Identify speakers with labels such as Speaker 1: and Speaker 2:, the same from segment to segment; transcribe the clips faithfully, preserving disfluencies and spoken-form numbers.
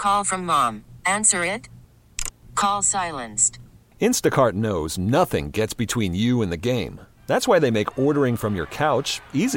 Speaker 1: Call from mom. Answer it. Call silenced.
Speaker 2: Instacart knows nothing gets between you and the game. That's why they make ordering from your couch easy.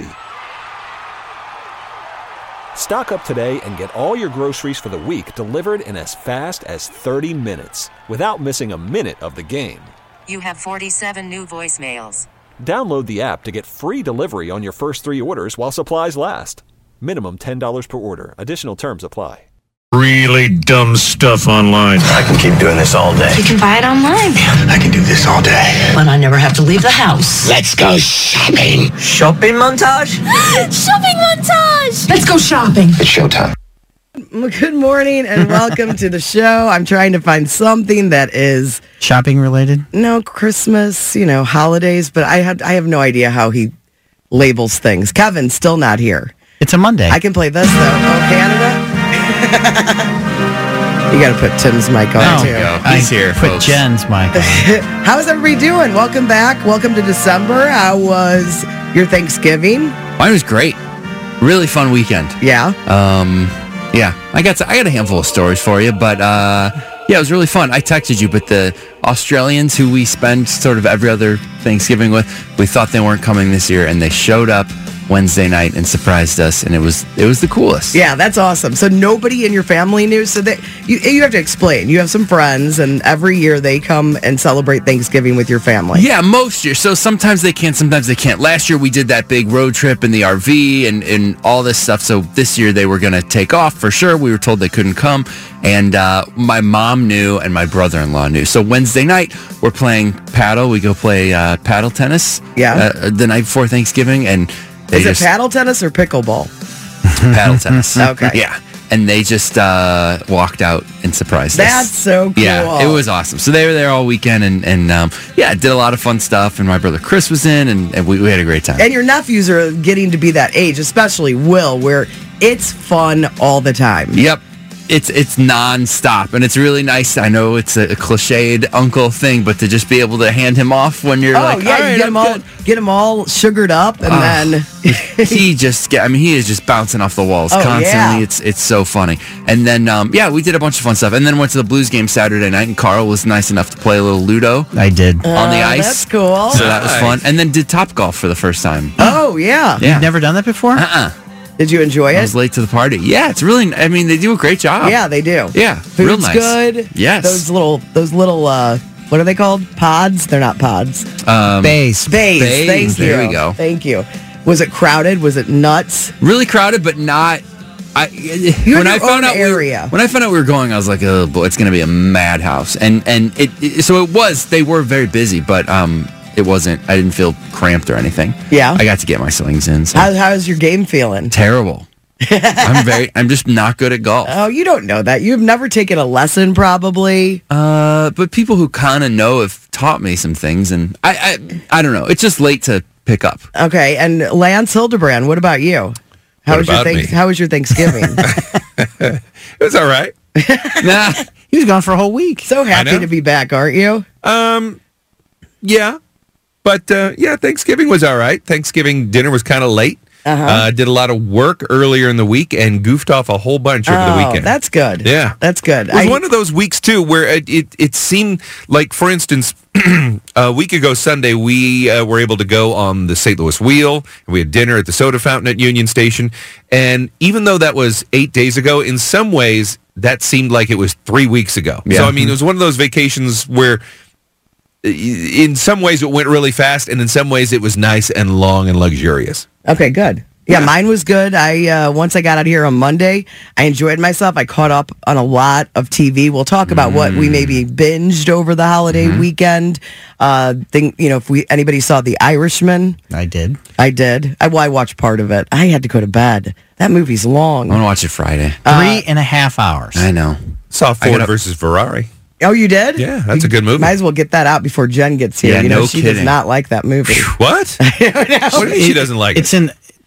Speaker 2: Stock up today and get all your groceries for the week delivered in as fast as thirty minutes without missing a minute of the game.
Speaker 1: You have forty-seven new voicemails.
Speaker 2: Download the app to get free delivery on your first three orders while supplies last. Minimum ten dollars per order. Additional terms apply.
Speaker 3: Really dumb stuff online.
Speaker 4: I can keep doing this all day.
Speaker 5: You can buy it online.
Speaker 4: I can do this all day.
Speaker 5: But I never have to leave the house.
Speaker 4: Let's go shopping. Shopping montage?
Speaker 5: Shopping montage! Let's go shopping.
Speaker 4: It's showtime.
Speaker 6: Good morning and welcome to the show. I'm trying to find something that is
Speaker 7: shopping related.
Speaker 6: No, Christmas, you know, holidays, but I have I have no idea how he labels things. Kevin's still not here.
Speaker 7: It's a Monday.
Speaker 6: I can play this though. Oh, Canada. You got to put Tim's mic on
Speaker 7: no,
Speaker 6: too.
Speaker 7: He's I here. Put folks. Jen's mic on.
Speaker 6: How's everybody doing? Welcome back. Welcome to December. How was your Thanksgiving?
Speaker 8: Mine was great. Really fun weekend.
Speaker 6: Yeah.
Speaker 8: Um. Yeah. I got to, I got a handful of stories for you, but uh, yeah, it was really fun. I texted you, but the Australians who we spend sort of every other Thanksgiving with, we thought they weren't coming this year, and they showed up Wednesday night and surprised us, and it was it was the coolest.
Speaker 6: Yeah, that's awesome. So nobody in your family knew. So that you you have to explain. You have some friends, and every year they come and celebrate Thanksgiving with your family.
Speaker 8: Yeah, most years. So sometimes they can, sometimes they can't. Last year we did that big road trip in the R V and, and all this stuff. So this year they were going to take off for sure. We were told they couldn't come, and uh, my mom knew and my brother-in-law knew. So Wednesday night we're playing paddle. We go play uh, paddle tennis.
Speaker 6: Yeah.
Speaker 8: Uh, the night before Thanksgiving, and
Speaker 6: Is it paddle tennis or pickleball?
Speaker 8: Paddle tennis.
Speaker 6: Okay.
Speaker 8: Yeah. And they just uh, walked out and surprised
Speaker 6: That's
Speaker 8: us.
Speaker 6: That's so cool.
Speaker 8: Yeah, it was awesome. So they were there all weekend, and, and um, yeah, did a lot of fun stuff. And my brother Chris was in, and, and we, we had a great time.
Speaker 6: And your nephews are getting to be that age, especially Will, where it's fun all the time.
Speaker 8: Yep. It's it's nonstop, and it's really nice. I know it's a, a cliched uncle thing, but to just be able to hand him off when you're
Speaker 6: oh,
Speaker 8: like,
Speaker 6: yeah,
Speaker 8: all right,
Speaker 6: you get him all, get him all sugared up, and uh, then
Speaker 8: he just, I mean, he is just bouncing off the walls
Speaker 6: oh,
Speaker 8: constantly.
Speaker 6: Yeah.
Speaker 8: It's it's so funny. And then, um, yeah, we did a bunch of fun stuff, and then went to the Blues game Saturday night, and Carl was nice enough to play a little Ludo.
Speaker 7: I did
Speaker 6: uh,
Speaker 8: on the ice.
Speaker 6: That's cool.
Speaker 8: So that was fun. And then did Top Golf for the first time.
Speaker 6: Oh yeah,
Speaker 8: yeah.
Speaker 7: You've never done that before?
Speaker 8: Uh uh
Speaker 6: Did you enjoy it?
Speaker 8: I was late to the party. Yeah, it's really, I mean, they do a great job.
Speaker 6: Yeah, they do.
Speaker 8: Yeah,
Speaker 6: Food's
Speaker 8: real nice.
Speaker 6: good.
Speaker 8: Yes.
Speaker 6: Those little, those little, uh, what are they called? Pods? They're not pods.
Speaker 8: Um,
Speaker 7: Bays.
Speaker 6: Bays.
Speaker 8: Bays.
Speaker 6: Thank you.
Speaker 8: There we go.
Speaker 6: Thank you. Was it crowded? Was it nuts?
Speaker 8: Really crowded, but not. I,
Speaker 6: You're
Speaker 8: when
Speaker 6: in
Speaker 8: I
Speaker 6: your
Speaker 8: found
Speaker 6: own
Speaker 8: out
Speaker 6: area.
Speaker 8: We, when I found out we were going, I was like, oh boy, it's going to be a madhouse. And and it, it so it was. They were very busy, but um. It wasn't, I didn't feel cramped or anything.
Speaker 6: Yeah.
Speaker 8: I got to get my swings in. So.
Speaker 6: How, how's your game feeling?
Speaker 8: Terrible. I'm very, I'm just not good at golf.
Speaker 6: Oh, you don't know that. You've never taken a lesson, probably.
Speaker 8: Uh, but people who kind of know have taught me some things, and I, I, I don't know. It's just late to pick up.
Speaker 6: Okay, and Lance Hildebrand, what about you? How
Speaker 3: What
Speaker 6: was your
Speaker 3: about
Speaker 6: thank-
Speaker 3: me?
Speaker 6: How was your Thanksgiving?
Speaker 3: It was all right.
Speaker 8: Nah.
Speaker 7: He was gone for a whole week.
Speaker 6: So happy
Speaker 3: know.
Speaker 6: to be back, aren't you?
Speaker 3: Um, yeah, but uh, yeah, Thanksgiving was all right. Thanksgiving dinner was kind of late.
Speaker 6: Uh-huh.
Speaker 3: Uh, did a lot of work earlier in the week and goofed off a whole bunch over
Speaker 6: oh,
Speaker 3: the weekend.
Speaker 6: That's good.
Speaker 3: Yeah.
Speaker 6: That's good.
Speaker 3: It was
Speaker 6: I,
Speaker 3: one of those weeks, too, where it, it, it seemed like, for instance, a week ago Sunday, we uh, were able to go on the Saint Louis Wheel. And we had dinner at the soda fountain at Union Station. And even though that was eight days ago, in some ways, that seemed like it was three weeks ago.
Speaker 8: Yeah.
Speaker 3: So, I mean, it was one of those vacations where in some ways it went really fast, and in some ways it was nice and long and luxurious.
Speaker 6: Okay, good. Yeah, yeah, mine was good. I uh, once I got out here on Monday, I enjoyed myself. I caught up on a lot of T V. We'll talk about mm. what we maybe binged over the holiday mm-hmm. weekend. Uh, think you know if we anybody saw The Irishman.
Speaker 7: I did.
Speaker 6: I did. I well, I watched part of it. I had to go to bed. That movie's long.
Speaker 8: I want to watch it Friday.
Speaker 6: Uh,
Speaker 7: Three and a half hours.
Speaker 8: I know.
Speaker 3: Saw Ford
Speaker 8: gotta,
Speaker 3: versus Ferrari.
Speaker 6: Oh, you did?
Speaker 3: Yeah, that's a good movie.
Speaker 6: Might as well get that out before Jen gets here.
Speaker 8: Yeah,
Speaker 6: you know,
Speaker 8: no
Speaker 6: she
Speaker 8: kidding.
Speaker 6: does not like that movie.
Speaker 3: What? What do you mean she doesn't like
Speaker 7: it's
Speaker 3: it?
Speaker 7: in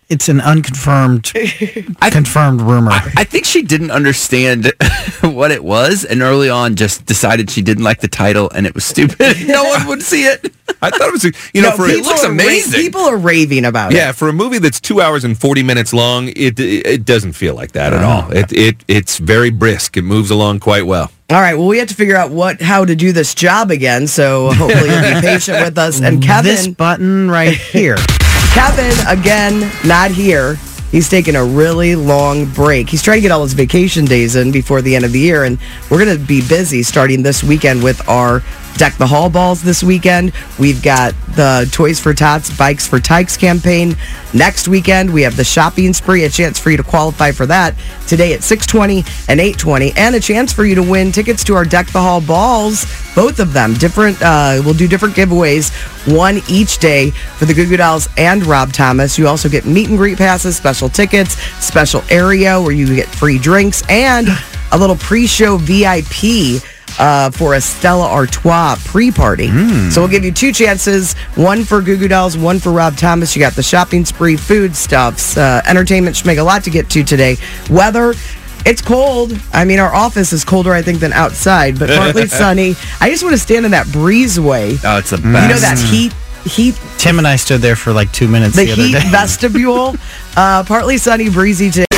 Speaker 7: It's an unconfirmed, confirmed rumor.
Speaker 8: I, I think she didn't understand what it was, and early on just decided she didn't like the title, and it was stupid. No one would see it.
Speaker 3: I thought it was, you know,
Speaker 6: No,
Speaker 3: for it
Speaker 6: people
Speaker 3: looks
Speaker 6: are ra-
Speaker 3: amazing.
Speaker 6: people are raving about
Speaker 3: Yeah,
Speaker 6: it.
Speaker 3: for a movie that's two hours and forty minutes long, it it doesn't feel like that at all. It it it's very brisk. It moves along quite well.
Speaker 6: All right, well, we have to figure out what how to do this job again, so hopefully you'll be patient with us. And Kevin,
Speaker 7: This button right here.
Speaker 6: Kevin, again, not here. He's taking a really long break. He's trying to get all his vacation days in before the end of the year, and we're going to be busy starting this weekend with our Deck the Hall balls this weekend. We've got the Toys for Tots, Bikes for Tykes campaign. Next weekend, we have the shopping spree, a chance for you to qualify for that today at six twenty and eight twenty, and a chance for you to win tickets to our Deck the Hall balls, both of them. Different. Uh, we'll do different giveaways, one each day for the Goo Goo Dolls and Rob Thomas. You also get meet and greet passes, special tickets, special area where you get free drinks, and a little pre-show V I P Uh, for a Stella Artois pre-party.
Speaker 3: Mm.
Speaker 6: So we'll give you two chances, one for Goo Goo Dolls, one for Rob Thomas. You got the shopping spree, food stuffs, uh, entertainment. Should make a lot to get to today. Weather, it's cold. I mean, our office is colder, I think, than outside, but partly sunny. I just want to stand in that breezeway.
Speaker 8: Oh, it's the best.
Speaker 6: You know, that heat, heat,
Speaker 7: Tim and I stood there for like two minutes
Speaker 6: the
Speaker 7: the, other
Speaker 6: heat
Speaker 7: day.
Speaker 6: vestibule. Uh, partly sunny, breezy today.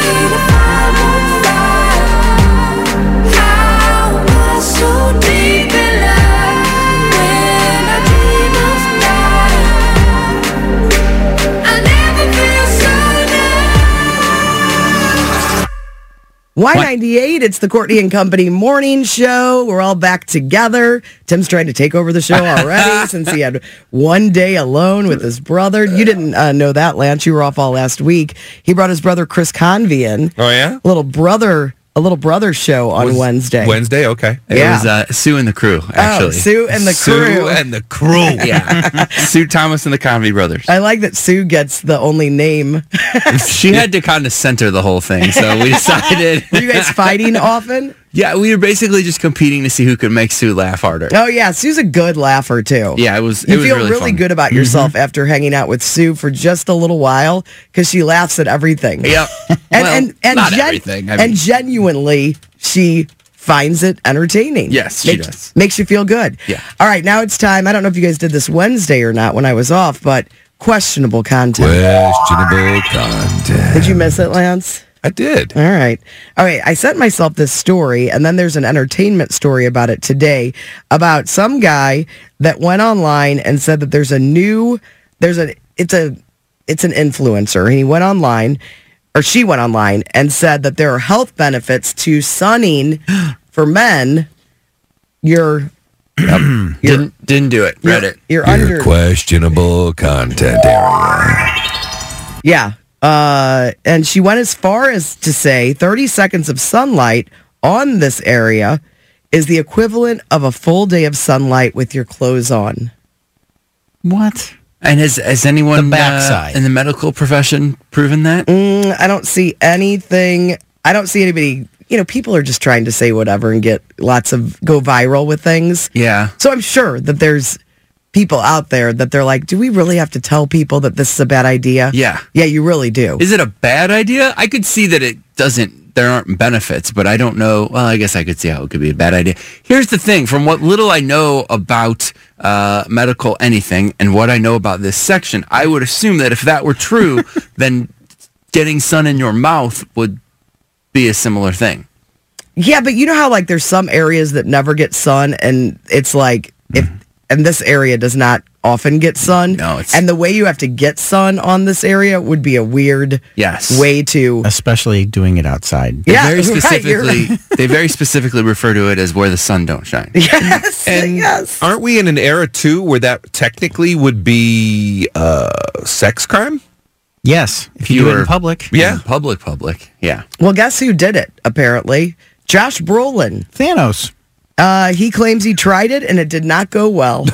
Speaker 6: Y ninety-eight, it's the Courtney and Company morning show. We're all back together. Tim's trying to take over the show already since he had one day alone with his brother. You didn't uh, know that, Lance. You were off all last week. He brought his brother Chris Convey in.
Speaker 3: Oh yeah,
Speaker 6: A little brother, a little brother show on
Speaker 3: Was
Speaker 6: Wednesday.
Speaker 3: Wednesday, okay.
Speaker 8: It
Speaker 6: Yeah.
Speaker 8: was uh, Sue and the crew, actually.
Speaker 6: Oh, Sue and the
Speaker 3: Sue
Speaker 6: crew.
Speaker 3: and the crew.
Speaker 8: Yeah. Sue Thomas and the Convey brothers.
Speaker 6: I like that Sue gets the only name.
Speaker 8: She had to kind of center the whole thing, so we decided.
Speaker 6: Were you guys fighting often?
Speaker 8: Yeah, we were basically just competing to see who could make Sue laugh harder.
Speaker 6: Oh, yeah. Sue's a good laugher, too.
Speaker 8: Yeah, it was. It
Speaker 6: You
Speaker 8: was
Speaker 6: feel
Speaker 8: really,
Speaker 6: really
Speaker 8: fun.
Speaker 6: good about yourself after hanging out with Sue for just a little while because she laughs at everything.
Speaker 8: Yep.
Speaker 6: And
Speaker 8: Well,
Speaker 6: and and,
Speaker 8: not
Speaker 6: gen-
Speaker 8: everything. I
Speaker 6: and
Speaker 8: mean-
Speaker 6: genuinely, she finds it entertaining.
Speaker 8: Yes, she
Speaker 6: makes,
Speaker 8: does.
Speaker 6: Makes you feel good.
Speaker 8: Yeah.
Speaker 6: All right, now it's time. I don't know if you guys did this Wednesday or not when I was off, but questionable content.
Speaker 3: Questionable content.
Speaker 6: Did you miss it, Lance?
Speaker 3: I did.
Speaker 6: All right. All right. I sent myself this story, and then there's an entertainment story about it today about some guy that went online and said that there's a new, there's a, it's a, it's an influencer. And he went online, or she went online and said that there are health benefits to sunning for men. Your, your
Speaker 8: Didn't didn't do it. Read it.
Speaker 6: Your under,
Speaker 3: Questionable content area.
Speaker 6: yeah. Uh, and she went as far as to say thirty seconds of sunlight on this area is the equivalent of a full day of sunlight with your clothes on.
Speaker 7: What?
Speaker 8: And has has anyone
Speaker 7: The backside.
Speaker 8: uh, in the medical profession proven that?
Speaker 6: Mm, I don't see anything. I don't see anybody. You know, people are just trying to say whatever and get lots of go viral with things.
Speaker 8: Yeah.
Speaker 6: So I'm sure that there's people out there that they're like, do we really have to tell people that this is a bad idea?
Speaker 8: Yeah.
Speaker 6: Yeah, you really do.
Speaker 8: Is it a bad idea? I could see that it doesn't, there aren't benefits, but I don't know. Well, I guess I could see how it could be a bad idea. Here's the thing. From what little I know about uh, medical anything and what I know about this section, I would assume that if that were true, then getting sun in your mouth would be a similar thing.
Speaker 6: Yeah, but you know how like there's some areas that never get sun, and it's like if and this area does not often get sun.
Speaker 8: No, it's-
Speaker 6: and the way you have to get sun on this area would be a weird
Speaker 8: Yes.
Speaker 6: way to.
Speaker 7: Especially doing it outside.
Speaker 8: They
Speaker 6: Yeah,
Speaker 8: very
Speaker 6: right, you're
Speaker 8: specifically, they very specifically refer to it as where the sun don't shine.
Speaker 6: Yes,
Speaker 3: And
Speaker 6: yes.
Speaker 3: aren't we in an era too where that technically would be uh, sex crime?
Speaker 7: Yes. If you,
Speaker 8: You
Speaker 7: do it
Speaker 8: were-
Speaker 7: in public.
Speaker 3: Yeah.
Speaker 8: Public, public. Yeah.
Speaker 6: Well, guess who did it? Apparently, Josh Brolin.
Speaker 7: Thanos.
Speaker 6: Uh, he claims he tried it and it did not go well.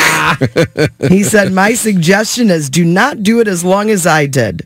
Speaker 6: He said, "My suggestion is do not do it as long as I did."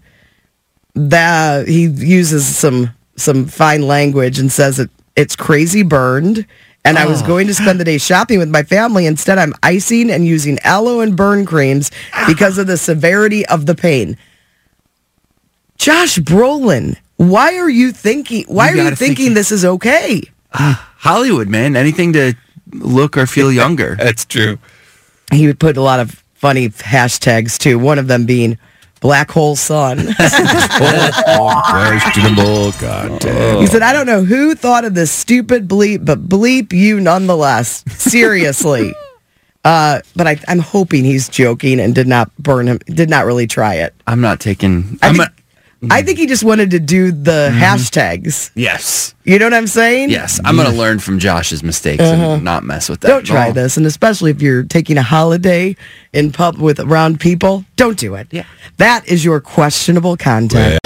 Speaker 6: That he uses some some fine language and says it it's crazy burned. And I was going to spend the day shopping with my family. Instead, I'm icing and using aloe and burn creams because of the severity of the pain. Josh Brolin, why are you thinking? Why
Speaker 8: You
Speaker 6: are you
Speaker 8: gotta think
Speaker 6: thinking
Speaker 8: he-
Speaker 6: this is okay?
Speaker 8: Hollywood, man. Anything to look or feel younger.
Speaker 3: That's true.
Speaker 6: He would put a lot of funny hashtags too. One of them being Black Hole Sun.
Speaker 3: Questionable content.
Speaker 6: He said, I don't know who thought of this stupid bleep, but bleep you nonetheless. Seriously. uh, but I, I'm hoping he's joking and did not burn him, did not really try it.
Speaker 8: I'm not taking.
Speaker 6: I
Speaker 8: I'm
Speaker 6: think,
Speaker 8: a,
Speaker 6: I think he just wanted to do the hashtags.
Speaker 8: yes.
Speaker 6: You know what I'm saying?
Speaker 8: Yes. I'm going to learn from Josh's mistakes and not mess with that.
Speaker 6: Don't
Speaker 8: at
Speaker 6: try
Speaker 8: all.
Speaker 6: this, and especially if you're taking a holiday in pub with around people, don't do it.
Speaker 8: Yeah.
Speaker 6: That is your questionable content.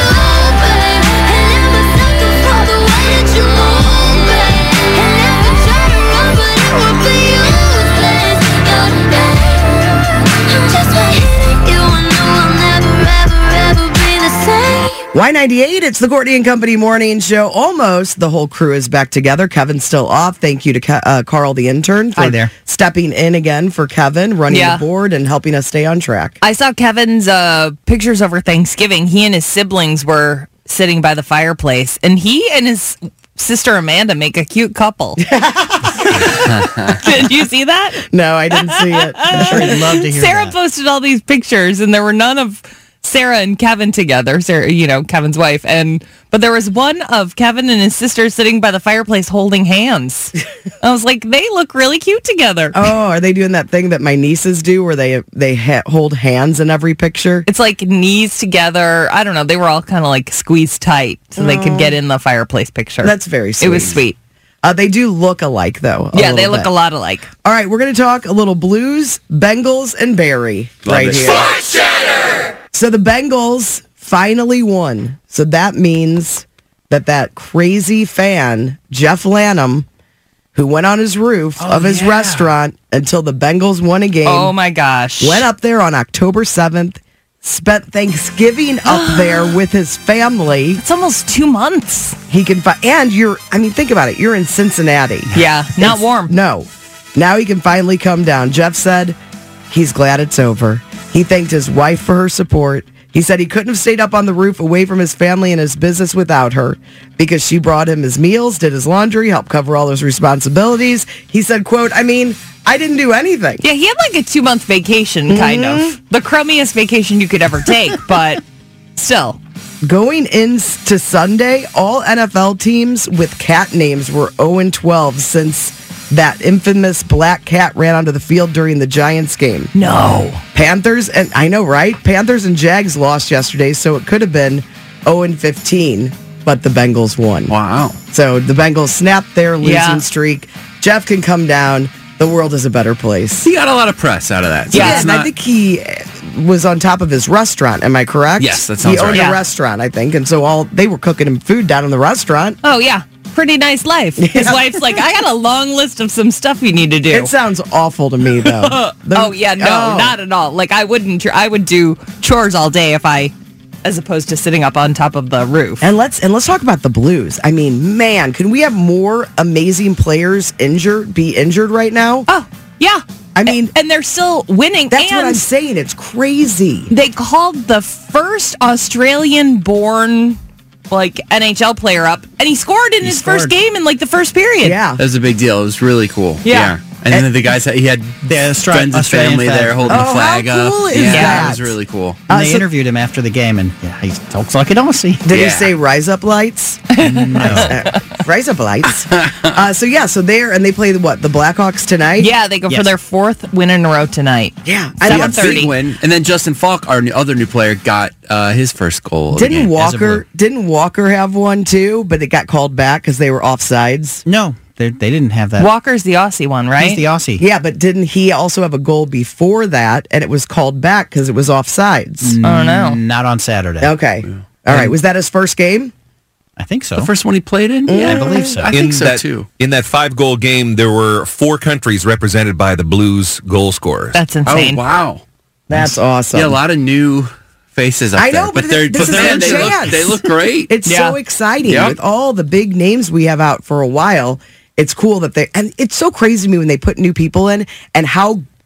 Speaker 6: Y ninety-eight, it's the Courtney and Company morning show. Almost the whole crew is back together. Kevin's still off. Thank you to Ke- uh, Carl, the intern, for
Speaker 7: Hi there.
Speaker 6: stepping in again for Kevin, running
Speaker 9: Yeah.
Speaker 6: the board and helping us stay on track.
Speaker 9: I saw Kevin's uh, pictures over Thanksgiving. He and his siblings were sitting by the fireplace, and he and his sister Amanda make a cute couple. Did you see that?
Speaker 6: No, I didn't see it.
Speaker 7: I'm sure you'd love to hear
Speaker 9: Sarah
Speaker 7: that.
Speaker 9: posted all these pictures, and there were none of Sarah and Kevin together. Sarah, you know, Kevin's wife, and but there was one of Kevin and his sister sitting by the fireplace holding hands. I was like, they look really cute together.
Speaker 6: Oh, are they doing that thing that my nieces do where they they ha- hold hands in every picture?
Speaker 9: It's like knees together. I don't know. They were all kind of like squeezed tight so they could get in the fireplace picture.
Speaker 6: That's very sweet.
Speaker 9: It was sweet.
Speaker 6: Uh, they do look alike, though. a
Speaker 9: Yeah, they
Speaker 6: little
Speaker 9: look
Speaker 6: bit.
Speaker 9: a lot alike.
Speaker 6: All right, we're going to talk a little Blues, Bengals, and Barry
Speaker 8: Love
Speaker 6: right
Speaker 8: it.
Speaker 6: here. So the Bengals finally won. So that means that that crazy fan, Jeff Lanham, who went on his roof of his restaurant until the Bengals won a game,
Speaker 9: Oh my gosh.
Speaker 6: went up there on October seventh, spent Thanksgiving up there with his family.
Speaker 9: It's almost two months.
Speaker 6: He can find, and you're, I mean, think about it. You're in Cincinnati.
Speaker 9: Yeah, not
Speaker 6: It's-
Speaker 9: warm.
Speaker 6: No. Now he can finally come down. Jeff said he's glad it's over. He thanked his wife for her support. He said he couldn't have stayed up on the roof away from his family and his business without her because she brought him his meals, did his laundry, helped cover all his responsibilities. He said, quote, I mean, I didn't do anything.
Speaker 9: Yeah, he had like a two month vacation, kind
Speaker 6: Mm-hmm.
Speaker 9: of. The crummiest vacation you could ever take, but still.
Speaker 6: Going into Sunday, all N F L teams with cat names were oh and twelve since that infamous black cat ran onto the field during the Giants game.
Speaker 9: No.
Speaker 6: Panthers, and I know, right? Panthers and Jags lost yesterday, so it could have been oh and fifteen, but the Bengals won.
Speaker 8: Wow.
Speaker 6: So the Bengals snapped their losing
Speaker 9: Yeah.
Speaker 6: streak. Jeff can come down. The world is a better place.
Speaker 8: He got a lot of press out of that. So
Speaker 6: Yeah,
Speaker 8: it's
Speaker 6: and I
Speaker 8: not-
Speaker 6: think he uh, was on top of his restaurant. Am I correct?
Speaker 8: Yes, that sounds
Speaker 6: He owned
Speaker 8: right.
Speaker 6: a
Speaker 9: Yeah.
Speaker 6: restaurant, I think, and so all they were cooking him food down in the restaurant.
Speaker 9: Oh, yeah. Pretty nice life. His wife's like, I got a long list of some stuff you need to do.
Speaker 6: It sounds awful to me, though. The-
Speaker 9: oh, yeah, no,
Speaker 6: Oh.
Speaker 9: not at all. Like, I wouldn't, I would do chores all day if I, as opposed to sitting up on top of the roof.
Speaker 6: And let's and let's talk about the Blues. I mean, man, can we have more amazing players injured be injured right now?
Speaker 9: Oh, yeah.
Speaker 6: I mean,
Speaker 9: and, and they're still winning.
Speaker 6: That's
Speaker 9: and
Speaker 6: what I'm saying. It's crazy.
Speaker 9: They called the first Australian-born like N H L player up, and he scored in
Speaker 7: He
Speaker 9: his
Speaker 7: scored.
Speaker 9: first game in like the first period.
Speaker 6: Yeah.
Speaker 8: That was a big deal. It was really cool.
Speaker 9: Yeah.
Speaker 8: And, then the guys, he had
Speaker 7: The Austra-
Speaker 8: friends and
Speaker 7: Australian
Speaker 8: family
Speaker 7: flag.
Speaker 8: there holding
Speaker 6: Oh,
Speaker 8: the flag
Speaker 6: how
Speaker 8: up.
Speaker 6: cool is
Speaker 8: yeah,
Speaker 6: that?
Speaker 8: it was really cool.
Speaker 7: And
Speaker 6: Uh,
Speaker 7: they
Speaker 6: so-
Speaker 7: interviewed him after the game, and yeah, he talks like an Aussie.
Speaker 6: Did he
Speaker 8: Yeah.
Speaker 6: say rise up lights? Uh, rise up lights. Uh, so yeah, so they're and they play the what? The Blackhawks tonight.
Speaker 9: Yeah, they go for
Speaker 7: Yes.
Speaker 9: their fourth win in a row tonight.
Speaker 6: Yeah.
Speaker 8: I
Speaker 9: Seven
Speaker 8: love
Speaker 9: thirty.
Speaker 8: big win. And then Justin Falk, our new, other new player, got uh, his first goal. of the
Speaker 6: Didn't
Speaker 8: game.
Speaker 7: as a
Speaker 6: Walker
Speaker 7: Blue.
Speaker 6: didn't Walker have one too? But it got called back because they were offsides.
Speaker 7: No, they they didn't have that.
Speaker 9: Walker's the Aussie one, right?
Speaker 7: He's the Aussie.
Speaker 6: Yeah, but didn't he also have a goal before that, and it was called back because it was offsides?
Speaker 9: Oh no.
Speaker 7: Not on Saturday.
Speaker 6: Okay. All right. Was that his first game?
Speaker 7: I think so.
Speaker 8: The first one he played in?
Speaker 7: I believe so.
Speaker 8: I think so,
Speaker 3: that,
Speaker 8: too.
Speaker 3: In that five goal game, there were four countries represented by the Blues goal scorers.
Speaker 9: That's
Speaker 8: Oh,
Speaker 9: insane.
Speaker 8: wow.
Speaker 6: That's awesome.
Speaker 8: Yeah, a lot of new faces up
Speaker 6: I
Speaker 8: there.
Speaker 6: know, but
Speaker 8: they're,
Speaker 6: this is
Speaker 8: man,
Speaker 6: their
Speaker 8: they look,
Speaker 6: chance.
Speaker 8: they look great.
Speaker 6: It's
Speaker 9: Yeah.
Speaker 6: so exciting
Speaker 8: Yep.
Speaker 6: with all the big names we have out for a while. It's cool that they and it's so crazy to me when they put new people in and how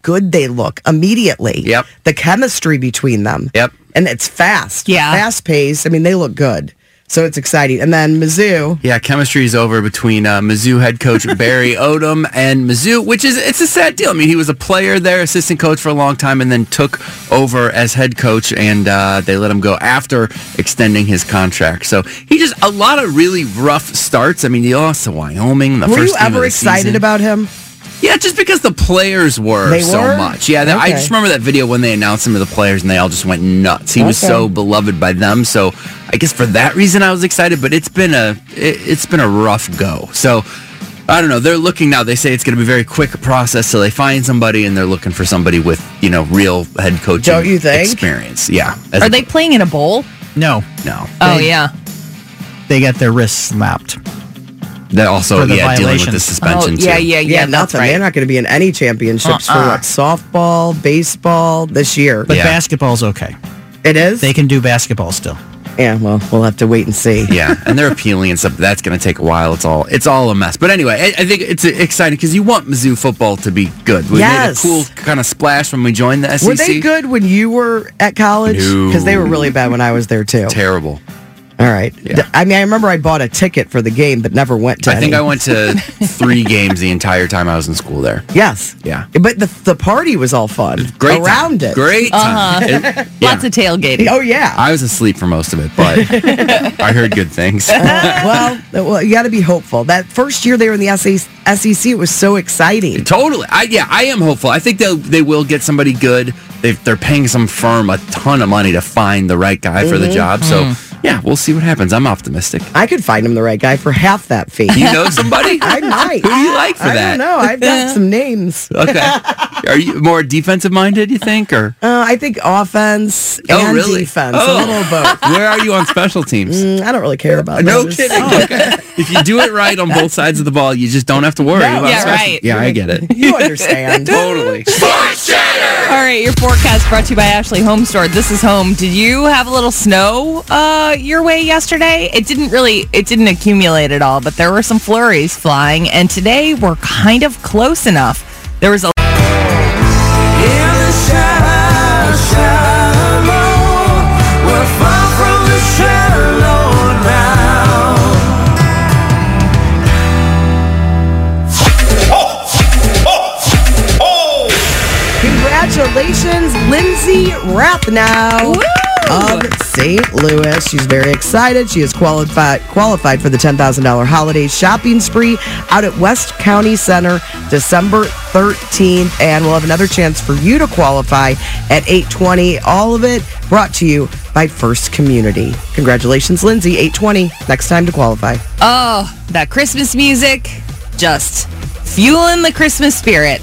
Speaker 6: good they look immediately.
Speaker 8: Yep.
Speaker 6: The chemistry between them.
Speaker 8: Yep.
Speaker 6: And it's fast.
Speaker 9: Yeah.
Speaker 6: Fast paced. I mean, they look good. So it's exciting. And then Mizzou.
Speaker 8: Yeah, chemistry is over between uh, Mizzou head coach Barry Odom and Mizzou, which is it's a sad deal. I mean, he was a player there, assistant coach for a long time, and then took over as head coach, and uh, they let him go after extending his contract. So he just a lot of really rough starts. I mean, he lost to Wyoming the
Speaker 6: Were
Speaker 8: first
Speaker 6: you
Speaker 8: game of
Speaker 6: ever
Speaker 8: the
Speaker 6: excited
Speaker 8: season.
Speaker 6: about him?
Speaker 8: Yeah, just because the players were
Speaker 6: They
Speaker 8: so
Speaker 6: were?
Speaker 8: much. Yeah, that, I
Speaker 6: Okay.
Speaker 8: just remember that video when they announced him to the players and they all just went nuts. He was
Speaker 6: Okay.
Speaker 8: so beloved by them. So I guess for that reason I was excited, but it's been a it, it's been a rough go. So I don't know. They're looking now. They say it's going to be a very quick process till they find somebody, and they're looking for somebody with, you know, real head coaching
Speaker 6: Don't you think?
Speaker 8: experience. Yeah. As
Speaker 9: Are
Speaker 8: a-
Speaker 9: they playing in a bowl?
Speaker 7: No,
Speaker 8: No.
Speaker 9: Oh,
Speaker 7: They-
Speaker 9: yeah.
Speaker 7: they got their wrists slapped.
Speaker 8: That also,
Speaker 7: For the
Speaker 8: yeah, dealing with the
Speaker 7: violations.
Speaker 8: suspension,
Speaker 9: Oh, yeah,
Speaker 8: too.
Speaker 9: yeah, yeah,
Speaker 6: Yeah,
Speaker 9: that's
Speaker 6: nothing.
Speaker 9: right.
Speaker 6: They're not going to be in any championships for
Speaker 9: Uh-uh.
Speaker 6: what? Softball, baseball this year.
Speaker 7: But
Speaker 8: Yeah.
Speaker 7: basketball's okay.
Speaker 6: It is?
Speaker 7: They can do basketball still.
Speaker 6: Yeah, well, we'll have to wait and see.
Speaker 8: Yeah, and they're appealing and stuff. That's going to take a while. It's all it's all a mess. But anyway, I, I think it's exciting because you want Mizzou football to be good. We
Speaker 6: Yes.
Speaker 8: made a cool kind of splash when we joined the S E C.
Speaker 6: Were they good when you were at college?
Speaker 8: No.
Speaker 6: Because they were really bad when I was there, too.
Speaker 8: Terrible.
Speaker 6: All right.
Speaker 8: Yeah.
Speaker 6: D- I mean, I remember I bought a ticket for the game, but never went to
Speaker 8: I think
Speaker 6: any.
Speaker 8: I went to three games the entire time I was in school there.
Speaker 6: Yes.
Speaker 8: Yeah.
Speaker 6: But the the party was all fun.
Speaker 8: Great time.
Speaker 6: Around it.
Speaker 8: Great time. It- yeah.
Speaker 9: Lots of tailgating.
Speaker 6: Oh, yeah.
Speaker 8: I was asleep for most of it, but I heard good things.
Speaker 6: well, well, you got to be hopeful. That first year they were in the S E C, it was so exciting.
Speaker 8: Totally. I yeah, I am hopeful. I think they they will get somebody good. They they're paying some firm a ton of money to find the right guy for the job. So yeah, we'll see what happens. I'm optimistic.
Speaker 6: I could find him the right guy for half that fee.
Speaker 8: You know somebody?
Speaker 6: I might.
Speaker 8: Who do you like for
Speaker 6: I
Speaker 8: that?
Speaker 6: don't know. I've got some names.
Speaker 8: Okay. Are you more defensive minded, you think, or
Speaker 6: Uh, I think offense
Speaker 8: Oh,
Speaker 6: and
Speaker 8: really?
Speaker 6: defense.
Speaker 8: Oh.
Speaker 6: A little of both.
Speaker 8: where are you on special teams?
Speaker 6: Mm, I don't really care about
Speaker 8: No
Speaker 6: those.
Speaker 8: kidding. Okay. If you do it right on both sides of the ball, you just don't have to worry
Speaker 6: No.
Speaker 8: about
Speaker 9: Yeah,
Speaker 8: special-
Speaker 9: right.
Speaker 8: Yeah, I get it.
Speaker 6: You understand.
Speaker 8: Totally.
Speaker 9: All right, your forecast brought to you by Ashley Home Store. This is home. Did you have a little snow uh, your way yesterday? It didn't really, it didn't accumulate at all, but there were some flurries flying, and today we're kind of close enough. There was a
Speaker 6: Congratulations, Lindsay Rathnow of Saint Louis. She's very excited. She is qualified qualified for the ten thousand dollars holiday shopping spree out at West County Center December thirteenth. And we'll have another chance for you to qualify at eight twenty. All of it brought to you by First Community. Congratulations, Lindsay. eight twenty. Next time to qualify.
Speaker 9: Oh, that Christmas music, just fueling the Christmas spirit.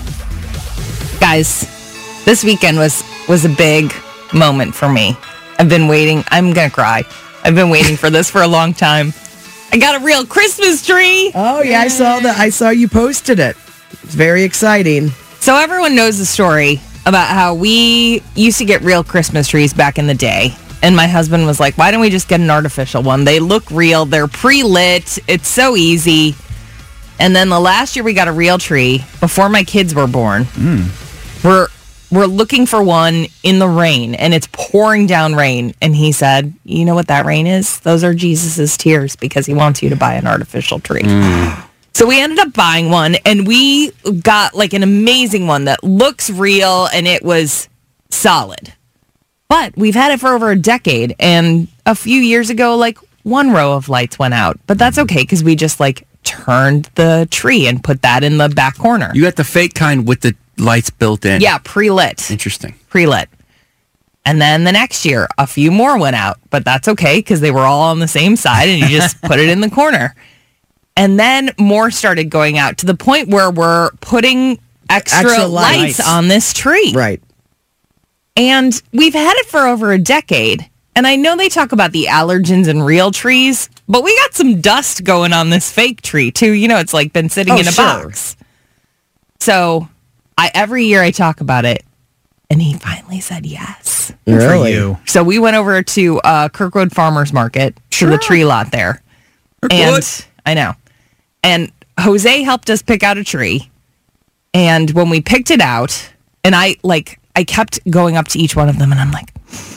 Speaker 9: Guys, this weekend was was a big moment for me. I've been waiting. I'm going to cry. I've been waiting for this for a long time. I got a real Christmas tree.
Speaker 6: Oh, yeah, I saw that. I saw you posted it. It's very exciting.
Speaker 9: So everyone knows the story about how we used to get real Christmas trees back in the day. And my husband was like, why don't we just get an artificial one? They look real. They're pre-lit. It's so easy. And then the last year we got a real tree before my kids were born. We're we're looking for one in the rain, and it's pouring down rain. And he said, you know what that rain is? Those are Jesus's tears, because he wants you to buy an artificial tree. So we ended up buying one, and we got like an amazing one that looks real, and it was solid. But we've had it for over a decade, and a few years ago, like one row of lights went out. But that's okay, because we just like turned the tree and put that in the back corner.
Speaker 8: You got the fake kind with the lights built in.
Speaker 9: Yeah, pre-lit.
Speaker 8: Interesting.
Speaker 9: Pre-lit. And then the next year, a few more went out, but that's okay because they were all on the same side and you just put it in the corner. And then more started going out to the point where we're putting extra,
Speaker 6: Extra
Speaker 9: lights.
Speaker 6: lights.
Speaker 9: on this tree.
Speaker 6: Right.
Speaker 9: And we've had it for over a decade. And I know they talk about the allergens in real trees, but we got some dust going on this fake tree too. You know, it's like been sitting
Speaker 6: Oh,
Speaker 9: in a
Speaker 6: sure.
Speaker 9: box. So I every year I talk about it, and he finally said yes.
Speaker 7: Good for
Speaker 6: Really?
Speaker 7: you.
Speaker 9: So we went over to uh, Kirkwood Farmers Market to the tree lot there. And I know. And Jose helped us pick out a tree. And when we picked it out, And I like I kept going up to each one of them, and I'm like,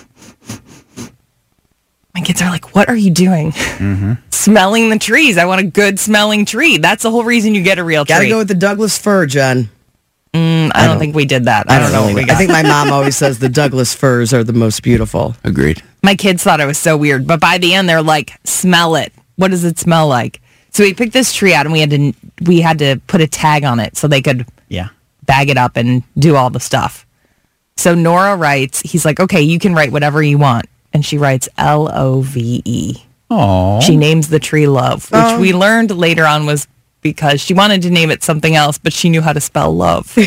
Speaker 9: my kids are like, what are you doing?
Speaker 7: Mm-hmm.
Speaker 9: Smelling the trees. I want a good smelling tree. That's the whole reason you get a real tree.
Speaker 6: Gotta go with the Douglas fir, Jen.
Speaker 9: Mm, I, I don't, don't think we did that. I,
Speaker 6: I
Speaker 9: don't,
Speaker 6: don't
Speaker 9: know what we got.
Speaker 6: I think my mom always says the Douglas firs are the most beautiful.
Speaker 8: Agreed.
Speaker 9: My kids thought it was so weird, but by the end they're like, smell it. What does it smell like? So we picked this tree out and we had to we had to put a tag on it so they could
Speaker 7: Yeah.
Speaker 9: bag it up and do all the stuff. So Nora writes, he's like, okay, you can write whatever you want. And she writes L O V E.
Speaker 7: Oh.
Speaker 9: She names the tree Love, which
Speaker 6: Oh.
Speaker 9: we learned later on was because she wanted to name it something else, but she knew how to spell love.
Speaker 6: At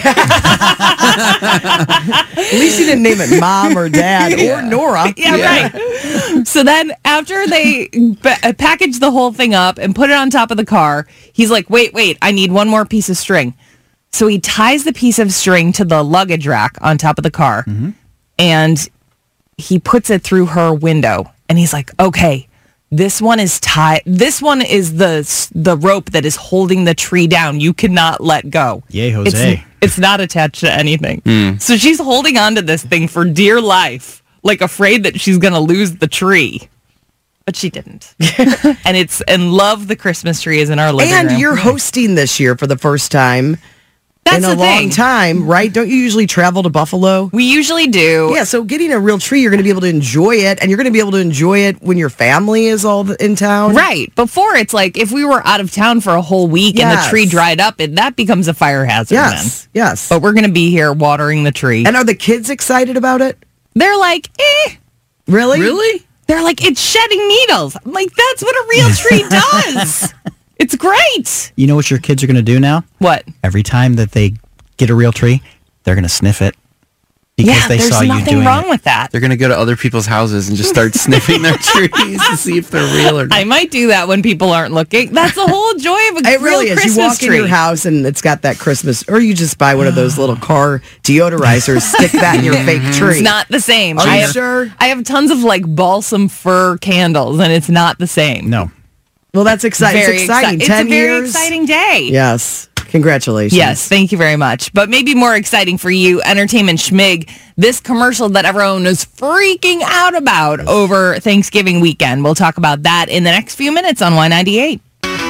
Speaker 6: least you didn't name it Mom or Dad or Nora.
Speaker 9: Yeah, yeah, right. So then after they b- packaged the whole thing up and put it on top of the car, he's like, wait, wait, I need one more piece of string. So he ties the piece of string to the luggage rack on top of the car, mm-hmm. and he puts it through her window. And he's like, okay, this one is tied. This one is the the rope that is holding the tree down. You cannot let go.
Speaker 7: Yay, Jose.
Speaker 9: It's, it's not attached to anything.
Speaker 8: Mm.
Speaker 9: So she's holding on to this thing for dear life, like afraid that she's going to lose the tree. But she didn't. And it's, and love the Christmas tree is in our living
Speaker 6: And
Speaker 9: room.
Speaker 6: you're hosting this year for the first time
Speaker 9: That's
Speaker 6: in a
Speaker 9: the
Speaker 6: long
Speaker 9: thing.
Speaker 6: time, right? Don't you usually travel to Buffalo?
Speaker 9: We usually do.
Speaker 6: Yeah, so getting a real tree, you're going to be able to enjoy it, and you're going to be able to enjoy it when your family is all in town.
Speaker 9: Right. Before, it's like if we were out of town for a whole week and
Speaker 6: Yes.
Speaker 9: the tree dried up, it, that becomes a fire hazard
Speaker 6: Yes,
Speaker 9: then.
Speaker 6: yes.
Speaker 9: But we're going to be here watering the tree.
Speaker 6: And are the kids excited about it?
Speaker 9: They're like, eh.
Speaker 6: Really?
Speaker 8: Really?
Speaker 9: They're like, it's shedding needles. I'm like, that's what a real tree does. It's great.
Speaker 7: You know what your kids are going to do now?
Speaker 9: What?
Speaker 7: Every time that they get a real tree, they're going to sniff it because
Speaker 9: Yeah,
Speaker 7: they
Speaker 9: there's
Speaker 7: saw you
Speaker 9: nothing
Speaker 7: doing
Speaker 9: wrong
Speaker 7: it.
Speaker 9: with that.
Speaker 8: They're going to go to other people's houses and just start sniffing their trees to see if they're real or not.
Speaker 9: I might do that when people aren't looking. That's the whole joy of a
Speaker 6: It really
Speaker 9: real
Speaker 6: is.
Speaker 9: Christmas
Speaker 6: You walk
Speaker 9: tree.
Speaker 6: in your house and it's got that Christmas, or you just buy one of those little car deodorizers, stick that in your fake tree.
Speaker 9: It's not the same.
Speaker 6: Are
Speaker 9: I
Speaker 6: you
Speaker 9: have,
Speaker 6: sure?
Speaker 9: I have tons of like balsam fir candles, and it's not the same.
Speaker 7: No.
Speaker 6: Well, that's exciting.
Speaker 9: Very
Speaker 6: It's exciting.
Speaker 9: exci-
Speaker 6: Ten
Speaker 9: it's a very
Speaker 6: years.
Speaker 9: exciting day.
Speaker 6: Yes. Congratulations.
Speaker 9: Yes, thank you very much. But maybe more exciting for you, Entertainment Schmig, this commercial that everyone was freaking out about over Thanksgiving weekend. We'll talk about that in the next few minutes on Y ninety-eight.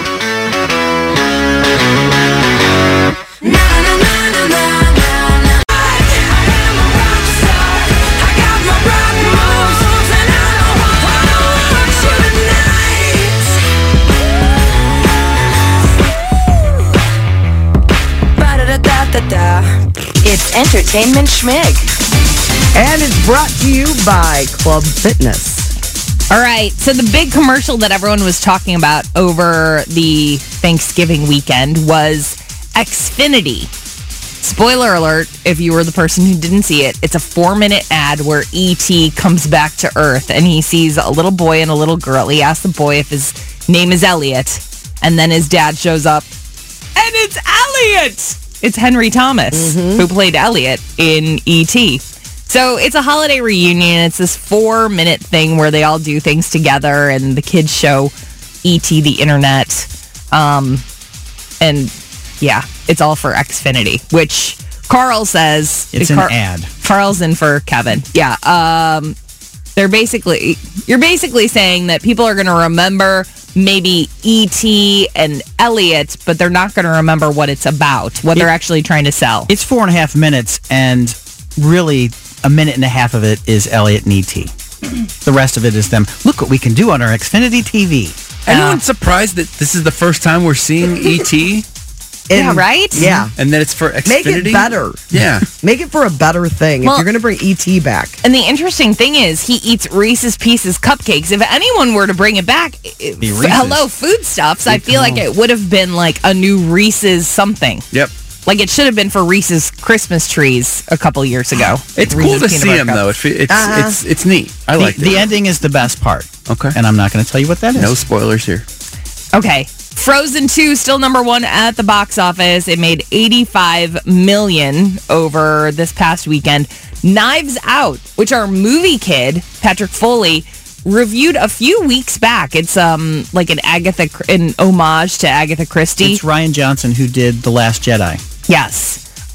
Speaker 1: It's Entertainment Schmig.
Speaker 6: And it's brought to you by Club Fitness.
Speaker 9: All right, so the big commercial that everyone was talking about over the Thanksgiving weekend was Xfinity. Spoiler alert, if you were the person who didn't see it, it's a four-minute ad where E T comes back to Earth and he sees a little boy and a little girl. He asks the boy if his name is Elliot, and then his dad shows up, and it's Elliot! It's Henry Thomas,
Speaker 6: Mm-hmm.
Speaker 9: who played Elliot in E T. So it's a holiday reunion. It's this four-minute thing where they all do things together, and the kids show E T the internet. Um, and, yeah, it's all for Xfinity, which Carl says...
Speaker 7: It's an
Speaker 9: Car-
Speaker 7: ad.
Speaker 9: Carl's in for Kevin. Yeah. Um, they're basically... You're basically saying that people are going to remember maybe E T and Elliot, but they're not going to remember what it's about, what
Speaker 7: It-
Speaker 9: they're actually trying to sell.
Speaker 7: It's four and a half minutes, and really a minute and a half of it is Elliot and E T. The rest of it is them. Look what we can do on our Xfinity T V.
Speaker 8: Anyone surprised that this is the first time we're seeing E T?
Speaker 9: Yeah, right?
Speaker 6: Yeah.
Speaker 8: And that it's for Xfinity?
Speaker 6: Make it better.
Speaker 8: Yeah.
Speaker 6: Make it for a better thing.
Speaker 9: Well-
Speaker 6: if you're going to bring E T back.
Speaker 9: And the interesting thing is, he eats Reese's Pieces cupcakes. If anyone were to bring it back, it,
Speaker 7: Be
Speaker 9: f-
Speaker 7: Reese's.
Speaker 9: hello, foodstuffs, I feel like it would have been like a new Reese's something.
Speaker 8: Yep.
Speaker 9: Like it should have been for Reese's Christmas trees a couple years ago.
Speaker 8: It's
Speaker 9: Reese's
Speaker 8: cool to
Speaker 9: peanut
Speaker 8: see
Speaker 9: butter
Speaker 8: him,
Speaker 9: cups.
Speaker 8: though. It fe- It's,
Speaker 6: Uh-huh.
Speaker 8: it's, it's neat. I
Speaker 7: The,
Speaker 8: like
Speaker 7: the
Speaker 8: it.
Speaker 7: ending is the best part.
Speaker 8: Okay.
Speaker 7: And I'm not going to tell you what that is.
Speaker 8: No spoilers here.
Speaker 9: Okay. Frozen two still number one at the box office. It made eighty-five million dollars over this past weekend. Knives Out, which our movie kid, Patrick Foley, reviewed a few weeks back. It's um like an Agatha, an homage to Agatha Christie.
Speaker 7: It's Ryan Johnson who did The Last Jedi.
Speaker 9: Yes.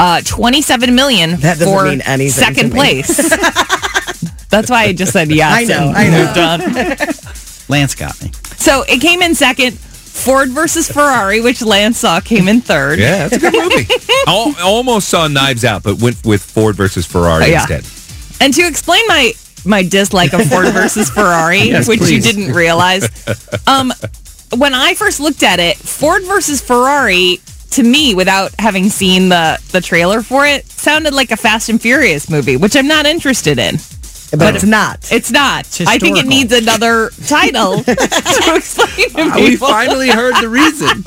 Speaker 9: Uh, twenty-seven million
Speaker 6: That doesn't
Speaker 9: for
Speaker 6: mean anything
Speaker 9: second
Speaker 6: to me.
Speaker 9: place. That's why I just said yes.
Speaker 6: I know,
Speaker 9: and
Speaker 6: I know.
Speaker 9: moved on.
Speaker 7: Lance got me.
Speaker 9: So it came in second. Ford versus Ferrari, which Lance saw, came in third.
Speaker 3: Yeah, that's a good movie. Al- almost saw Knives Out, but went with Ford versus Ferrari
Speaker 9: Oh, yeah.
Speaker 3: instead.
Speaker 9: And to explain my my dislike of Ford versus Ferrari,
Speaker 3: Yes,
Speaker 9: which
Speaker 3: please.
Speaker 9: you didn't realize, um, when I first looked at it, Ford versus Ferrari, to me, without having seen the the trailer for it, sounded like a Fast and Furious movie, which I'm not interested in.
Speaker 6: But it's not.
Speaker 9: It's not.
Speaker 7: It's
Speaker 9: I think it
Speaker 7: historical.
Speaker 9: needs another title to explain to people.
Speaker 8: We finally heard the reason.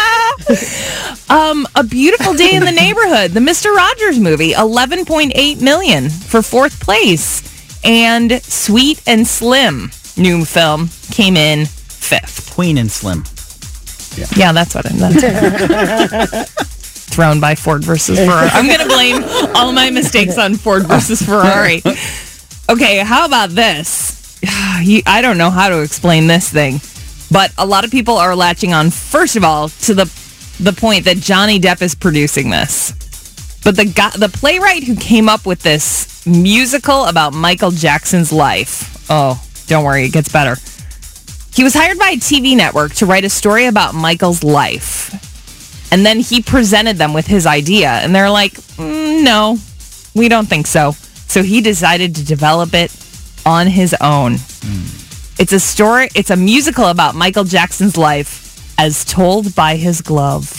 Speaker 9: Um, A Beautiful Day in the Neighborhood, the Mister Rogers movie, eleven point eight million for fourth place. And Sweet and Slim, new film, came in fifth.
Speaker 7: Queen and Slim.
Speaker 9: Yeah, that's what I'm. That's thrown by Ford versus Ferrari. I'm going to blame all my mistakes on Ford versus Ferrari. Okay, how about this? You- I don't know how to explain this thing, but a lot of people are latching on, first of all, to the the point that Johnny Depp is producing this. But the guy, the playwright who came up with this musical about Michael Jackson's life, oh, don't worry, it gets better. He was hired by a T V network to write a story about Michael's life. And then he presented them with his idea. And they're like, mm, no, we don't think so. So he decided to develop it on his own. Mm. It's a story, it's a musical about Michael Jackson's life as told by his glove.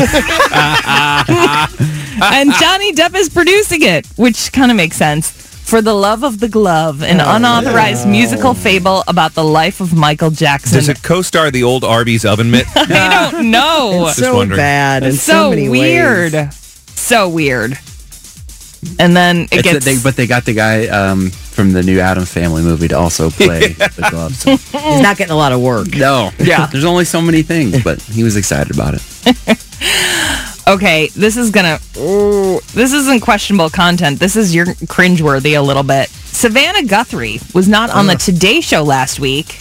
Speaker 9: And Johnny Depp is producing it, which kind of makes sense. For the Love of the Glove, an unauthorized musical fable about the life of Michael Jackson.
Speaker 3: Does it co-star the old Arby's oven mitt?
Speaker 9: I don't know.
Speaker 6: It's so
Speaker 3: wondering.
Speaker 6: bad in
Speaker 9: It's
Speaker 6: so,
Speaker 9: so
Speaker 6: many
Speaker 9: weird.
Speaker 6: ways.
Speaker 9: So weird. And then it
Speaker 8: It's
Speaker 9: gets...
Speaker 8: a, they, but they got the guy um, from the new Addams Family movie to also play the gloves.
Speaker 6: He's not getting a lot of work.
Speaker 8: No.
Speaker 9: Yeah.
Speaker 8: There's only so many things, but he was excited about it.
Speaker 9: Okay, this is gonna... Ooh, this isn't questionable content. This is your cringeworthy a little bit. Savannah Guthrie was not on the Today Show last week.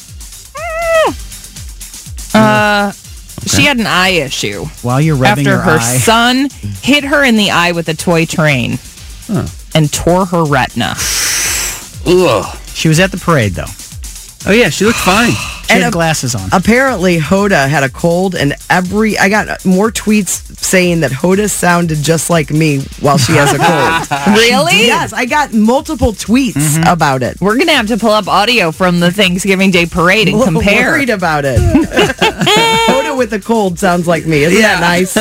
Speaker 9: Uh, She had an eye issue.
Speaker 7: While you're rubbing
Speaker 9: after
Speaker 7: your
Speaker 9: her
Speaker 7: eye.
Speaker 9: son hit her in the eye with a toy train and tore her retina.
Speaker 8: Ugh.
Speaker 7: She was at the parade, though.
Speaker 8: Oh, yeah, she looked fine.
Speaker 7: She
Speaker 6: And
Speaker 7: had
Speaker 6: a-
Speaker 7: glasses on.
Speaker 6: Apparently, Hoda had a cold, and every I got more tweets saying that Hoda sounded just like me while she has a cold.
Speaker 9: Really?
Speaker 6: Yes, I got multiple tweets about it.
Speaker 9: We're going to have to pull up audio from the Thanksgiving Day parade and compare.
Speaker 6: Worried about it. Hoda with a cold sounds like me. Isn't that nice?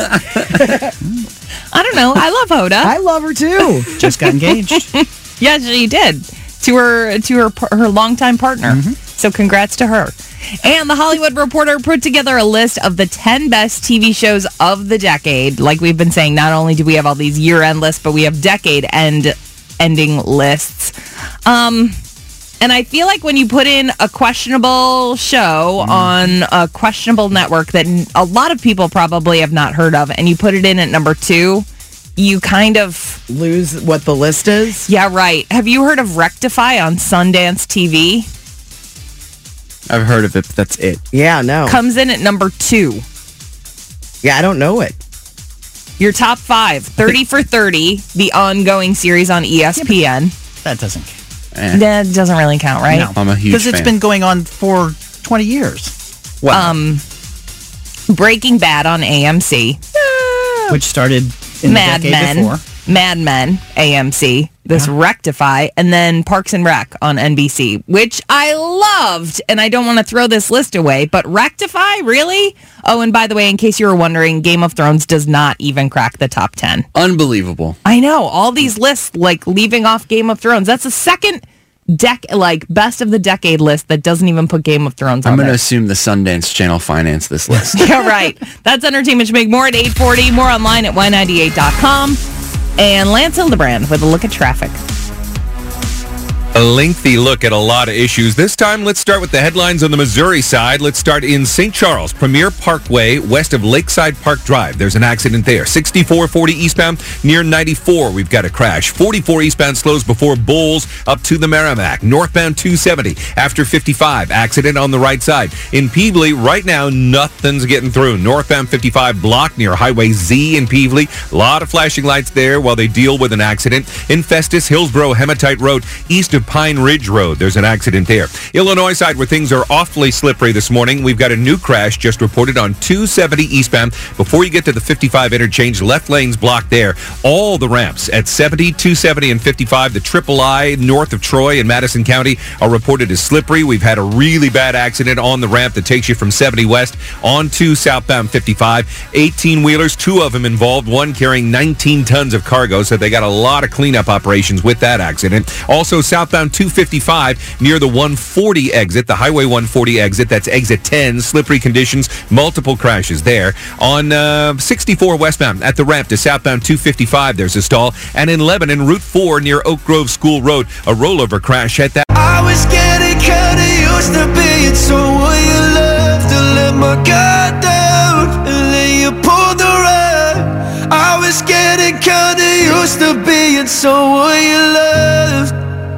Speaker 9: I don't know. I love Hoda.
Speaker 6: I love her too.
Speaker 7: Just got engaged.
Speaker 9: Yeah, she did to her to her her longtime partner. So congrats to her. And the Hollywood Reporter put together a list of the ten best T V shows of the decade. Like we've been saying, not only do we have all these year-end lists, but we have decade-end ending lists. Um, and I feel like when you put in a questionable show on a questionable network that a lot of people probably have not heard of, and you put it in at number two, you kind of
Speaker 6: lose what the list is.
Speaker 9: Yeah, right. Have you heard of Rectify on Sundance T V?
Speaker 8: I've heard of it, but that's it.
Speaker 6: Yeah, no.
Speaker 9: Comes in at number two.
Speaker 6: Yeah, I don't know it.
Speaker 9: Your top five. thirty for thirty, the ongoing series on E S P N.
Speaker 7: That doesn't count.
Speaker 8: Eh,
Speaker 9: That doesn't really count, right?
Speaker 7: No.
Speaker 8: I'm a huge
Speaker 7: Because it's
Speaker 8: fan.
Speaker 7: been going on for twenty years.
Speaker 8: Wow.
Speaker 9: Um, Breaking Bad on A M C.
Speaker 7: Which started in
Speaker 9: Mad
Speaker 7: the decade
Speaker 9: Men.
Speaker 7: before.
Speaker 9: Mad Men, A M C. This Rectify. And then Parks and Rec on N B C, which I loved. And I don't want to throw this list away, but Rectify? Really? Oh, and by the way, in case you were wondering, Game of Thrones does not even crack the top ten.
Speaker 8: Unbelievable.
Speaker 9: I know. All these lists, like leaving off Game of Thrones. That's the second dec like best of the decade list that doesn't even put Game of Thrones on
Speaker 8: I'm going to
Speaker 9: there.
Speaker 8: assume the Sundance Channel financed this list.
Speaker 9: Yeah, right. That's Entertainment Schmig. More at eight forty. More online at Y ninety-eight dot com. And Lance Hildebrand with a look at traffic.
Speaker 3: A lengthy look at a lot of issues. This time, let's start with the headlines on the Missouri side. Let's start in Saint Charles, Premier Parkway, west of Lakeside Park Drive. There's an accident there. sixty-four forty eastbound near ninety-four. We've got a crash. forty-four eastbound slows before Bowles up to the Merrimack. Northbound two seventy after fifty-five. Accident on the right side. In Peevely, right now, nothing's getting through. Northbound fifty-five blocked near Highway Z in Peevely. A lot of flashing lights there while they deal with an accident. In Festus, Hillsborough, Hematite Road, east of Pine Ridge Road. There's an accident there. Illinois side where things are awfully slippery this morning. We've got a new crash just reported on two seventy eastbound. Before you get to the fifty-five interchange, left lane's blocked there. All the ramps at seventy, two seventy, and fifty-five, the Triple I north of Troy in Madison County are reported as slippery. We've had a really bad accident on the ramp that takes you from seventy west onto southbound fifty-five. eighteen-wheelers, two of them involved, one carrying nineteen tons of cargo, so they got a lot of cleanup operations with that accident. Also, southbound two fifty-five near the one forty exit, the Highway one forty exit. That's exit ten. Slippery conditions, multiple crashes there. On uh, sixty-four westbound at the ramp to southbound two fifty-five, there's a stall. And in Lebanon, Route four near Oak Grove School Road, a rollover crash at that.
Speaker 10: I was getting kinda used to being so what you love to let my guard down and then you pulled the rug. I was getting kinda used to being so what you loved.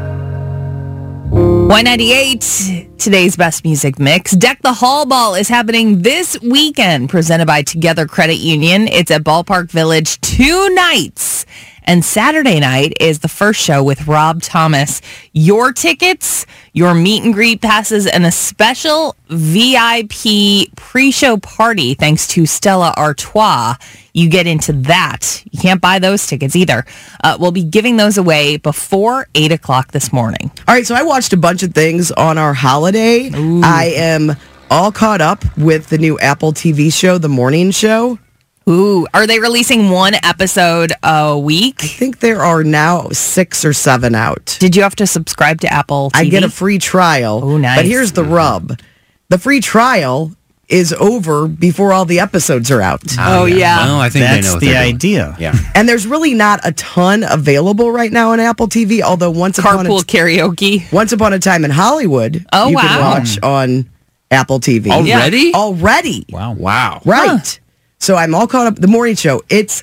Speaker 9: Y ninety-eight, today's best music mix. Deck the Hall Ball is happening this weekend, presented by Together Credit Union. It's at Ballpark Village two nights. And Saturday night is the first show with Rob Thomas. Your tickets, your meet and greet passes, and a special V I P pre-show party thanks to Stella Artois. You get into that. You can't buy those tickets either. Uh, we'll be giving those away before eight o'clock this morning.
Speaker 6: All right, so I watched a bunch of things on our holiday.
Speaker 9: Ooh.
Speaker 6: I am all caught up with the new Apple T V show, The Morning Show.
Speaker 9: Ooh, are they releasing one episode a week?
Speaker 6: I think there are now six or seven out.
Speaker 9: Did you have to subscribe to Apple T V?
Speaker 6: I get a free trial.
Speaker 9: Oh, nice.
Speaker 6: But here's the rub. The free trial is over before all the episodes are out.
Speaker 9: Oh, yeah.
Speaker 8: Well, I think
Speaker 7: That's
Speaker 8: they know what
Speaker 7: the
Speaker 8: they're doing.
Speaker 7: idea.
Speaker 8: Yeah.
Speaker 6: And there's really not a ton available right now on Apple T V, although once upon,
Speaker 9: Carpool
Speaker 6: a,
Speaker 9: karaoke.
Speaker 6: once upon a time in Hollywood,
Speaker 9: Oh,
Speaker 6: you can
Speaker 9: wow.
Speaker 6: watch on Apple T V.
Speaker 8: Already?
Speaker 6: Already.
Speaker 7: Wow.
Speaker 8: Wow.
Speaker 6: Right.
Speaker 9: Huh.
Speaker 6: So I'm all caught up. The Morning Show, it's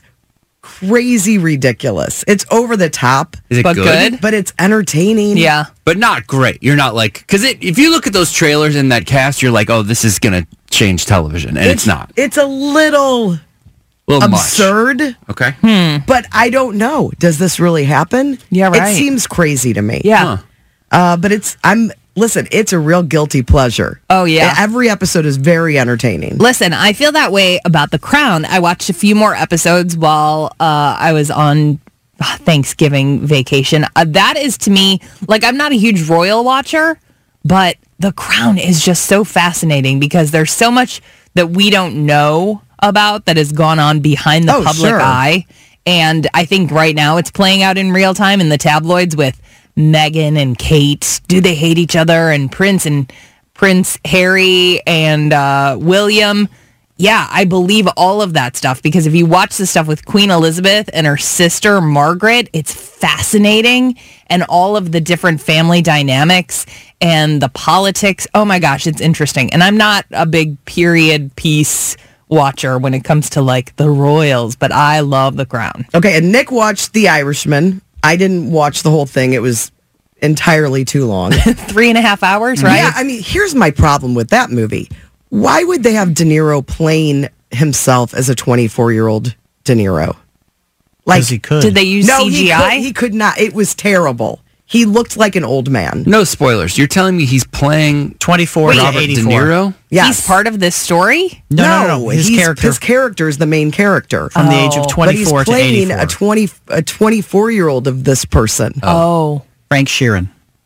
Speaker 6: crazy ridiculous. It's over the top,
Speaker 8: Is it
Speaker 9: But
Speaker 8: good?
Speaker 9: good?
Speaker 6: but it's entertaining.
Speaker 9: Yeah.
Speaker 8: But not great. You're not like, because if you look at those trailers in that cast, you're like, oh, this is going to change television. And it's, not.
Speaker 6: It's a little
Speaker 8: A little
Speaker 6: absurd,
Speaker 8: much. Okay.
Speaker 9: Hmm.
Speaker 6: but I don't know. Does this really happen?
Speaker 9: Yeah, right.
Speaker 6: It seems crazy to me.
Speaker 9: Yeah.
Speaker 8: Huh.
Speaker 6: Uh, but it's, I'm, listen, it's a real guilty pleasure.
Speaker 9: Oh, yeah.
Speaker 6: Every episode is very entertaining.
Speaker 9: Listen, I feel that way about The Crown. I watched a few more episodes while uh, I was on Thanksgiving vacation. Uh, that is to me, like, I'm not a huge royal watcher, but The Crown is just so fascinating because there's so much that we don't know about that has gone on behind the
Speaker 6: Oh,
Speaker 9: public
Speaker 6: sure.
Speaker 9: eye. And I think right now it's playing out in real time in the tabloids with Meghan and Kate. Do they hate each other? And Prince and Prince Harry and uh, William. Yeah, I believe all of that stuff because if you watch the stuff with Queen Elizabeth and her sister Margaret, it's fascinating, and all of the different family dynamics and the politics. Oh my gosh, it's interesting. And I'm not a big period piece watcher when it comes to like the royals, but I love The Crown.
Speaker 6: Okay, and Nick watched The Irishman. I didn't watch the whole thing. It was entirely too long.
Speaker 9: Three and a half hours, right?
Speaker 6: Yeah, I mean, here's my problem with that movie. Why would they have De Niro playing himself as a twenty-four-year-old De Niro? Like,
Speaker 7: Because he could.
Speaker 9: Did they use
Speaker 6: no,
Speaker 9: C G
Speaker 6: he
Speaker 9: I?
Speaker 6: could, he could not. It was terrible. He looked like an old man.
Speaker 8: No spoilers. You're telling me he's playing
Speaker 7: twenty-four to
Speaker 8: Robert De
Speaker 7: eighty-four.
Speaker 8: Niro?
Speaker 6: Yes.
Speaker 9: He's part of this story?
Speaker 7: No, no, no, no. His
Speaker 6: he's-
Speaker 7: character
Speaker 6: His character is the main character.
Speaker 7: from the age of
Speaker 9: Oh.
Speaker 6: But he's
Speaker 7: twenty-four to
Speaker 6: playing
Speaker 7: eighty-four.
Speaker 6: a twenty a twenty-four-year-old of this person.
Speaker 9: Oh.
Speaker 7: Frank Sheeran.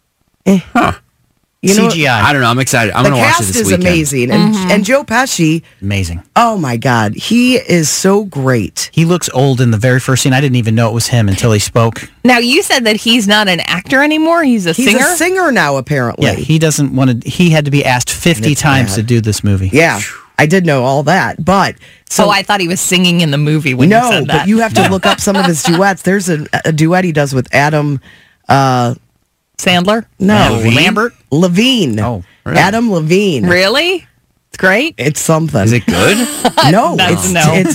Speaker 6: You know,
Speaker 7: C G I.
Speaker 8: I don't know. I'm excited. I'm
Speaker 6: the
Speaker 8: going to watch it
Speaker 6: cast
Speaker 8: this
Speaker 6: is
Speaker 8: weekend.
Speaker 6: amazing, and and Joe Pesci.
Speaker 7: Amazing.
Speaker 6: Oh my God, he is so great.
Speaker 7: He looks old in the very first scene. I didn't even know it was him until he spoke.
Speaker 9: Now, you said that he's not an actor anymore. He's a
Speaker 6: He's
Speaker 9: singer?
Speaker 6: a singer now, apparently.
Speaker 7: Yeah, he doesn't want to. He had to be asked fifty
Speaker 6: It's
Speaker 7: times
Speaker 6: bad.
Speaker 7: to do this movie.
Speaker 6: Yeah, I did know all that, but so
Speaker 9: oh, I thought he was singing in the movie when you
Speaker 6: no,
Speaker 9: said that.
Speaker 6: but you have to look up some of his duets. There's a, a duet he does with Adam. Uh,
Speaker 9: Sandler?
Speaker 6: No.
Speaker 7: Levine? Lambert?
Speaker 6: Levine.
Speaker 7: Oh,
Speaker 3: really?
Speaker 6: Adam Levine.
Speaker 9: Really? It's great.
Speaker 6: It's something.
Speaker 3: Is it good?
Speaker 6: No,
Speaker 9: That's
Speaker 6: it's,
Speaker 9: no.
Speaker 6: it's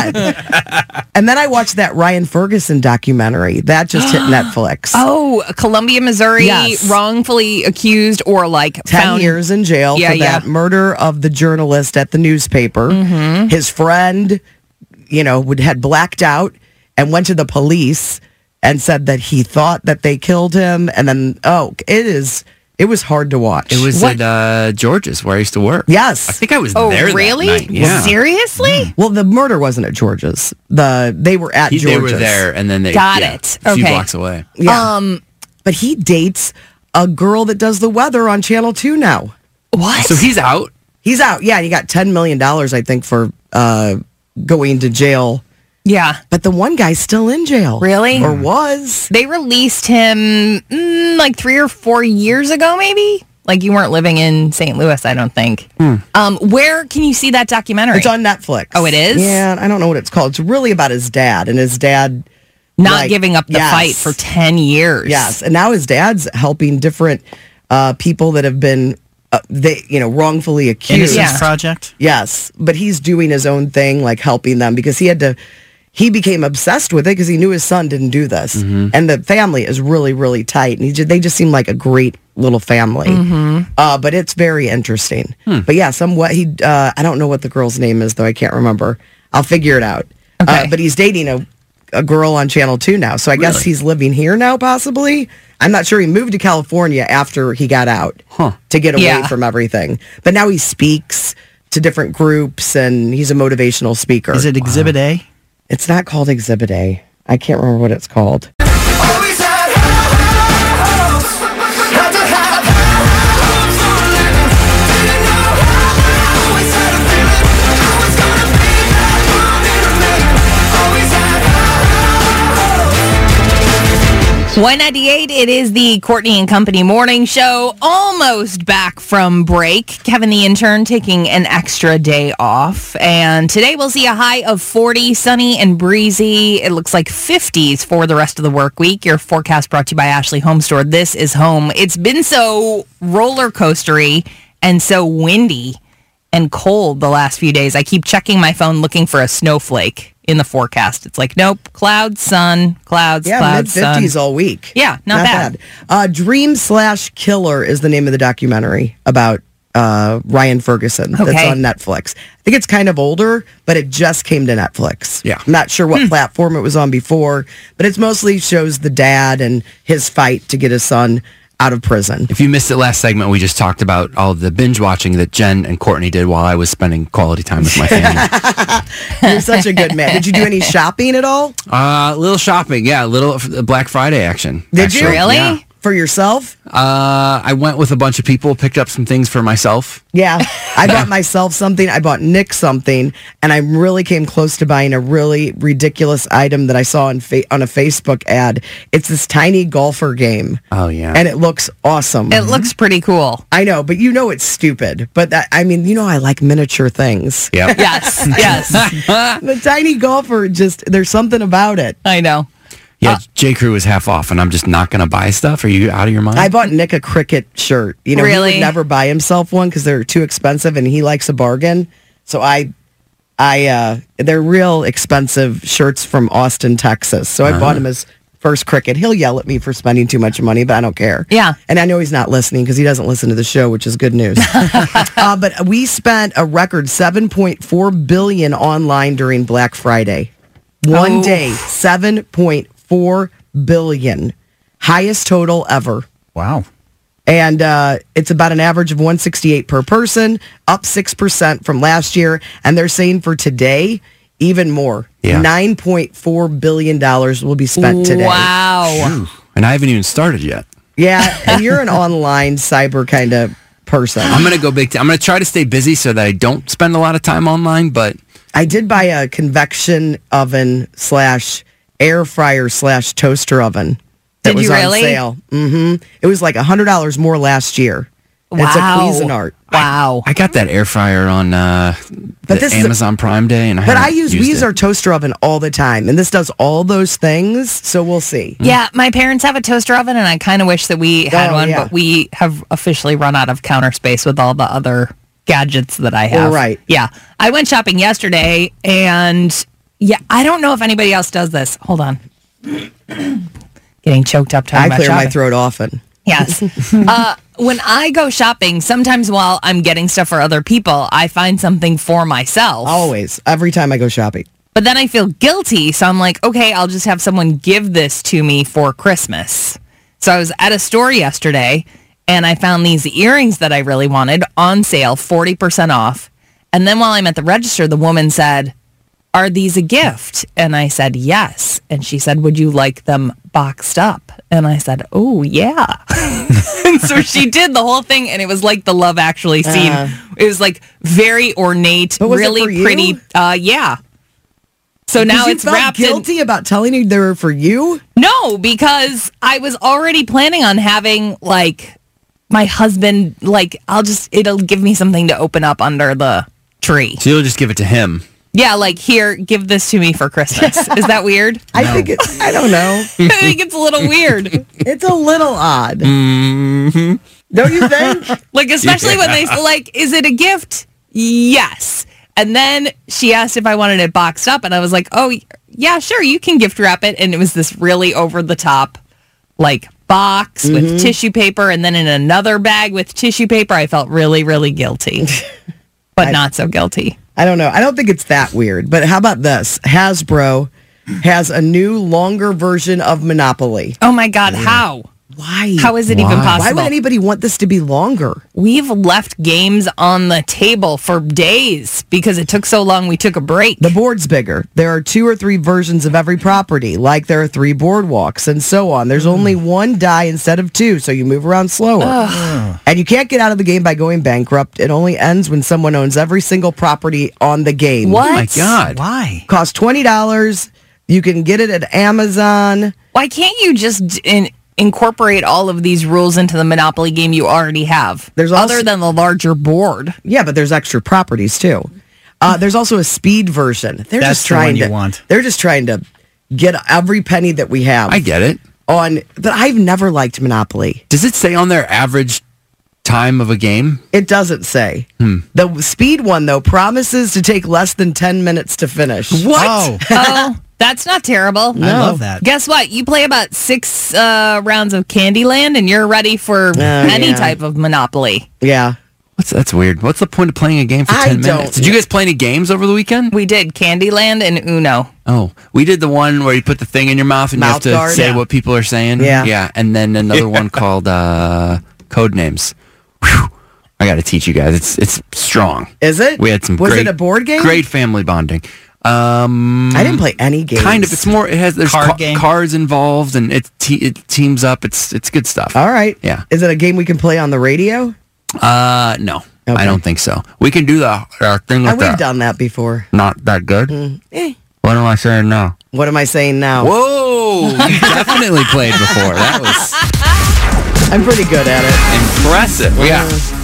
Speaker 6: bad. And then I watched that Ryan Ferguson documentary. That just hit Netflix.
Speaker 9: Oh, Columbia, Missouri,
Speaker 6: Yes.
Speaker 9: wrongfully accused or like
Speaker 6: ten
Speaker 9: found
Speaker 6: years in jail
Speaker 9: Yeah,
Speaker 6: for that
Speaker 9: yeah.
Speaker 6: murder of the journalist at the newspaper.
Speaker 9: Mm-hmm.
Speaker 6: His friend, you know, would had blacked out and went to the police and said that he thought that they killed him. And then, oh, it is, it was hard to watch.
Speaker 8: It was
Speaker 9: What?
Speaker 8: at uh, George's where I used to work.
Speaker 6: Yes.
Speaker 8: I think I was
Speaker 9: Oh,
Speaker 8: there
Speaker 9: really?
Speaker 8: that night. Yeah.
Speaker 9: Seriously?
Speaker 6: Well, the murder wasn't at George's. The they were at
Speaker 8: He- they
Speaker 6: George's.
Speaker 8: were there, and then they
Speaker 9: Got
Speaker 8: yeah,
Speaker 9: it.
Speaker 8: a few
Speaker 9: Okay.
Speaker 8: blocks away.
Speaker 6: Yeah.
Speaker 9: Um,
Speaker 6: But he dates a girl that does the weather on Channel two now.
Speaker 9: what?
Speaker 8: So he's out.
Speaker 6: He's out. Yeah, and he got ten million dollars, I think, for uh, going to jail.
Speaker 9: yeah.
Speaker 6: But the one guy's still in jail.
Speaker 9: Really?
Speaker 6: Or was.
Speaker 9: They released him mm, like three or four years ago, maybe. Like you weren't living in Saint Louis, I don't think. Um, where can you see that documentary?
Speaker 6: It's on Netflix.
Speaker 9: Oh, it is?
Speaker 6: Yeah, I don't know what it's called. It's really about his dad, and his dad...
Speaker 9: Not
Speaker 6: like,
Speaker 9: giving up the
Speaker 6: yes.
Speaker 9: fight for ten years.
Speaker 6: Yes, and now his dad's helping different uh, people that have been, uh, they you know, wrongfully accused.
Speaker 7: Innocence
Speaker 9: Yeah.
Speaker 7: Project.
Speaker 6: Yes, but he's doing his own thing, like helping them because he had to. He became obsessed with it because he knew his son didn't do this, and the family is really, really tight, and he just, they just seem like a great little family. Uh, but it's very interesting. But yeah, somewhat he. Uh, I don't know what the girl's name is though. I can't remember. I'll figure it out.
Speaker 9: Okay.
Speaker 6: Uh, but he's dating a a girl on Channel two now, so I guess he's living here now. Possibly, I'm not sure. He moved to California after he got out to get away
Speaker 9: Yeah.
Speaker 6: from everything. But now he speaks to different groups, and he's a motivational speaker.
Speaker 7: Is it Exhibit A?
Speaker 6: It's not called Exhibit A. I can't remember what it's called.
Speaker 10: Always had high hopes, had to have high hopes for a living. Didn't know how, always had a feeling I was gonna be that one in a million. Always had high hopes.
Speaker 9: one ninety-eight, it is the Courtney and Company morning show. Almost back from break. Kevin, the intern, taking an extra day off. And today we'll see a high of forty, sunny and breezy. It looks like fifties for the rest of the work week. Your forecast brought to you by Ashley Home Store. This is home. It's been so roller coastery and so windy and cold the last few days. I keep checking my phone looking for a snowflake in the forecast. It's like, nope, clouds, sun, clouds,
Speaker 6: Yeah,
Speaker 9: clouds,
Speaker 6: mid fifties
Speaker 9: sun.
Speaker 6: all week.
Speaker 9: Yeah, not bad.
Speaker 6: Uh, Dream slash Killer is the name of the documentary about uh, Ryan Ferguson that's
Speaker 9: Okay.
Speaker 6: on Netflix. I think it's kind of older, but it just came to Netflix.
Speaker 8: Yeah.
Speaker 6: I'm not sure what platform it was on before, but it's mostly shows the dad and his fight to get his son out of prison.
Speaker 8: If you missed it last segment, we just talked about all of the binge watching that Jen and Courtney did while I was spending quality time with my family.
Speaker 6: You're such a good man. Did you do any shopping at all?
Speaker 8: uh, little shopping, yeah, a little f- Black Friday action.
Speaker 6: Did you?
Speaker 8: actually.
Speaker 9: Really?
Speaker 8: Yeah.
Speaker 6: For yourself?
Speaker 8: Uh, I went with a bunch of people, picked up some things for myself.
Speaker 6: Yeah. I bought myself something. I bought Nick something. And I really came close to buying a really ridiculous item that I saw on, fa- on a Facebook ad. It's this tiny golfer game.
Speaker 8: Oh, yeah.
Speaker 6: And it looks awesome.
Speaker 9: It looks pretty cool.
Speaker 6: I know, but you know it's stupid. But that, I mean, you know I like miniature things.
Speaker 8: Yep.
Speaker 9: Yes, yes,
Speaker 6: The tiny golfer, just, there's something about it.
Speaker 9: I know.
Speaker 8: Yeah, J. Crew is half off, and I'm just not going to buy stuff. Are you out of your mind?
Speaker 6: I bought Nick a cricket shirt. You know,
Speaker 9: Really?
Speaker 6: he would never buy himself one because they're too expensive, and he likes a bargain. So I, I, uh, they're real expensive shirts from Austin, Texas. So I bought him his first cricket. He'll yell at me for spending too much money, but I don't care.
Speaker 9: Yeah.
Speaker 6: And I know he's not listening because he doesn't listen to the show, which is good news. uh, but we spent a record seven point four billion dollars online during Black Friday. One
Speaker 9: Oh.
Speaker 6: day, seven point four billion dollars. Highest total ever.
Speaker 7: Wow.
Speaker 6: And uh, it's about an average of one hundred sixty-eight per person, up six percent from last year. And they're saying for today, even more.
Speaker 8: Yeah.
Speaker 6: nine point four billion dollars will be spent today.
Speaker 9: Wow.
Speaker 8: and I haven't even started yet.
Speaker 6: Yeah, and you're an online cyber kind of person.
Speaker 8: I'm going to go big. T- I'm going to try to stay busy so that I don't spend a lot of time online, but
Speaker 6: I did buy a convection oven slash air fryer slash toaster oven. That
Speaker 9: Did
Speaker 6: was
Speaker 9: you
Speaker 6: on
Speaker 9: really?
Speaker 6: sale. Mm-hmm. It was like one hundred dollars more last year. It's a
Speaker 9: Wow.
Speaker 6: Cuisinart.
Speaker 9: Wow.
Speaker 8: I got that air fryer on uh,
Speaker 6: But
Speaker 8: the
Speaker 6: this is a-
Speaker 8: Amazon Prime Day, and I
Speaker 6: But I
Speaker 8: haven't
Speaker 6: use we
Speaker 8: used
Speaker 6: use
Speaker 8: it.
Speaker 6: our toaster oven all the time, and this does all those things. So we'll see.
Speaker 9: Yeah, my parents have a toaster oven, and I kind of wish that we had
Speaker 6: Oh,
Speaker 9: one,
Speaker 6: yeah.
Speaker 9: but we have officially run out of counter space with all the other gadgets that I have.
Speaker 6: Well, right.
Speaker 9: Yeah. I went shopping yesterday, and yeah, I don't know if anybody else does this. Hold on. Getting choked up talking
Speaker 6: I
Speaker 9: about
Speaker 6: clear
Speaker 9: shopping.
Speaker 6: my throat often.
Speaker 9: Yes. uh, when I go shopping, sometimes while I'm getting stuff for other people, I find something for myself.
Speaker 6: Always, every time I go shopping.
Speaker 9: But then I feel guilty, so I'm like, okay, I'll just have someone give this to me for Christmas. So I was at a store yesterday, and I found these earrings that I really wanted on sale, forty percent off. And then while I'm at the register, the woman said, "Are these a gift?" And I said, "Yes." And she said, "Would you like them boxed up?" And I said, "Oh, yeah." And so she did the whole thing, and it was like the Love Actually scene.
Speaker 6: Uh.
Speaker 9: It was like very ornate,
Speaker 6: But was it
Speaker 9: really
Speaker 6: for you?
Speaker 9: pretty. Uh, yeah. So now
Speaker 6: you
Speaker 9: it's
Speaker 6: felt
Speaker 9: wrapped in.
Speaker 6: guilty about telling you they were for you.
Speaker 9: No, because I was already planning on having like my husband. Like I'll just it'll give me something to open up under the tree.
Speaker 8: So you'll just give it to him.
Speaker 9: Yeah, like here, give this to me for Christmas. Is that weird?
Speaker 6: I think it's. I don't know.
Speaker 9: I think it's a little weird.
Speaker 6: It's a little odd.
Speaker 8: Mm-hmm.
Speaker 6: Don't you think?
Speaker 9: Like especially when they say like, "Is it a gift?" Yes. And then she asked if I wanted it boxed up, and I was like, "Oh, yeah, sure, you can gift wrap it." And it was this really over the top, like box
Speaker 6: Mm-hmm.
Speaker 9: with tissue paper, and then in another bag with tissue paper. I felt really, really guilty, but
Speaker 6: I-
Speaker 9: not so guilty.
Speaker 6: I don't know. I don't think it's that weird. But how about this? Hasbro has a new, longer version of Monopoly.
Speaker 9: Oh my God, how?
Speaker 6: Why?
Speaker 9: How is it even
Speaker 8: Why?
Speaker 9: possible?
Speaker 6: Why would anybody want this to be longer?
Speaker 9: We've left games on the table for days because it took so long. We took a break.
Speaker 6: The board's bigger. There are two or three versions of every property, like there are three boardwalks and so on. There's only one die instead of two, so you move around slower. And you can't get out of the game by going bankrupt. It only ends when someone owns every single property on the game.
Speaker 9: What?
Speaker 8: Oh my God.
Speaker 7: Why?
Speaker 6: Costs twenty dollars. You can get it at Amazon.
Speaker 9: Why can't you just in, incorporate all of these rules into the Monopoly game you already have?
Speaker 6: There's also-
Speaker 9: other than the larger board.
Speaker 6: Yeah, but there's extra properties too. Uh, there's also a speed version. They're
Speaker 7: That's
Speaker 6: just
Speaker 7: the one
Speaker 6: trying
Speaker 7: you
Speaker 6: to.
Speaker 7: want.
Speaker 6: They're just trying to get every penny that we have
Speaker 8: I get it.
Speaker 6: on. But I've never liked Monopoly.
Speaker 8: Does it say on their average time of a game?
Speaker 6: It doesn't say.
Speaker 8: Hmm.
Speaker 6: The speed one though promises to take less than ten minutes to finish.
Speaker 8: What?
Speaker 7: Oh,
Speaker 9: Oh, that's not terrible.
Speaker 7: I love that.
Speaker 9: Guess what? You play about six uh, rounds of Candyland and you're ready for any
Speaker 6: yeah.
Speaker 9: type of Monopoly.
Speaker 6: Yeah.
Speaker 8: What's that's weird. What's the point of playing a game for
Speaker 6: I
Speaker 8: ten
Speaker 6: don't
Speaker 8: minutes? Did you guys play any games over the weekend?
Speaker 9: We did Candyland and Uno.
Speaker 8: Oh, we did the one where you put the thing in your mouth and
Speaker 6: Mouth
Speaker 8: you have to
Speaker 6: guard?
Speaker 8: say
Speaker 6: Yeah.
Speaker 8: what people are saying.
Speaker 6: Yeah.
Speaker 8: yeah, and then another one called uh, Code Names. Whew. I got to teach you guys. It's it's strong.
Speaker 6: Is it?
Speaker 8: We had some.
Speaker 6: Was
Speaker 8: great,
Speaker 6: it a board game?
Speaker 8: Great family bonding. Um,
Speaker 6: I didn't play any games.
Speaker 8: Kind of. It's more. It has there's
Speaker 7: Card
Speaker 8: ca-
Speaker 7: game?
Speaker 8: cards involved and it te- it teams up. It's it's good stuff.
Speaker 6: All right.
Speaker 8: Yeah.
Speaker 6: Is it a game we can play on the radio?
Speaker 8: Uh, no,
Speaker 6: Okay.
Speaker 8: I don't think so. We can do the our thing
Speaker 6: Uh,
Speaker 8: with
Speaker 6: we've
Speaker 8: that.
Speaker 6: done that before.
Speaker 8: Not that good.
Speaker 6: Eh.
Speaker 8: What am I saying now?
Speaker 6: What am I saying now?
Speaker 8: Whoa! You definitely played before. That was
Speaker 6: I'm pretty good at it.
Speaker 8: impressive. Yeah.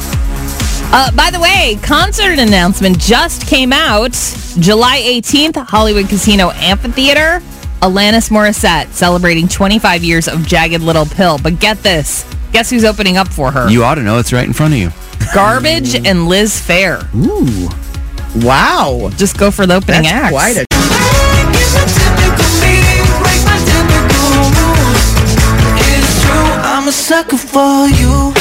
Speaker 9: Uh, by the way, concert announcement just came out. July eighteenth, Hollywood Casino Amphitheater. Alanis Morissette celebrating twenty-five years of Jagged Little Pill. But get this. Guess who's opening up for her?
Speaker 8: You ought to know it's right in front of you.
Speaker 9: Garbage and Liz Phair.
Speaker 6: Ooh. Wow.
Speaker 9: Just go for the opening
Speaker 6: That's
Speaker 9: acts.
Speaker 6: quite a.
Speaker 10: I'm a sucker for you.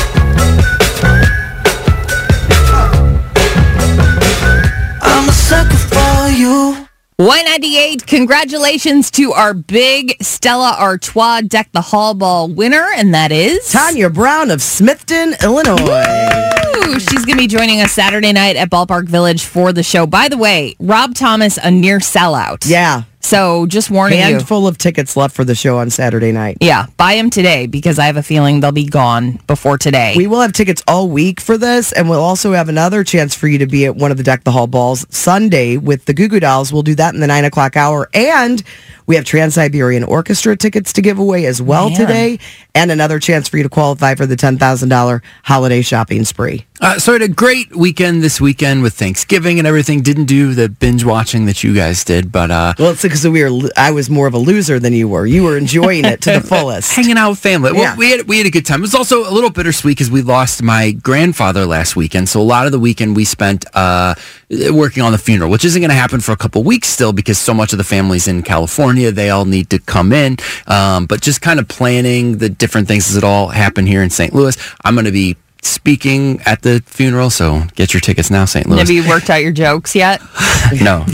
Speaker 10: I'm a sucker for you.
Speaker 9: Y ninety-eight, congratulations to our big Stella Artois Deck the Hall Ball winner, and that is
Speaker 6: Tanya Brown of Smithton, Illinois.
Speaker 9: Ooh, she's going to be joining us Saturday night at Ballpark Village for the show. By the way, Rob Thomas, a near sellout.
Speaker 6: Yeah.
Speaker 9: So just warning you.
Speaker 6: Handful of tickets left for the show on Saturday night.
Speaker 9: Yeah, buy them today because I have a feeling they'll be gone before today.
Speaker 6: We will have tickets all week for this, and we'll also have another chance for you to be at one of the Deck the Hall balls Sunday with the Goo Goo Dolls. We'll do that in the nine o'clock hour, and We have Trans-Siberian Orchestra tickets to give away as well
Speaker 9: Man.
Speaker 6: today, and another chance for you to qualify for the ten thousand dollars holiday shopping spree.
Speaker 8: Uh, so I had a great weekend this weekend with Thanksgiving and everything. Didn't do the binge watching that you guys did, but uh,
Speaker 6: Well, it's because we were. I was more of a loser than you were. You were enjoying it to the fullest.
Speaker 8: hanging out with family. Well,
Speaker 6: Yeah.
Speaker 8: we had we had a good time. It was also a little bittersweet because we lost my grandfather last weekend. So a lot of the weekend we spent uh, working on the funeral, which isn't going to happen for a couple weeks still because so much of the family's in California. They all need to come in, um, but just kind of planning the different things as it all happen here in Saint Louis. I'm going to be speaking at the funeral, so get your tickets now, Saint Louis.
Speaker 9: Have you worked out your jokes yet?
Speaker 8: No,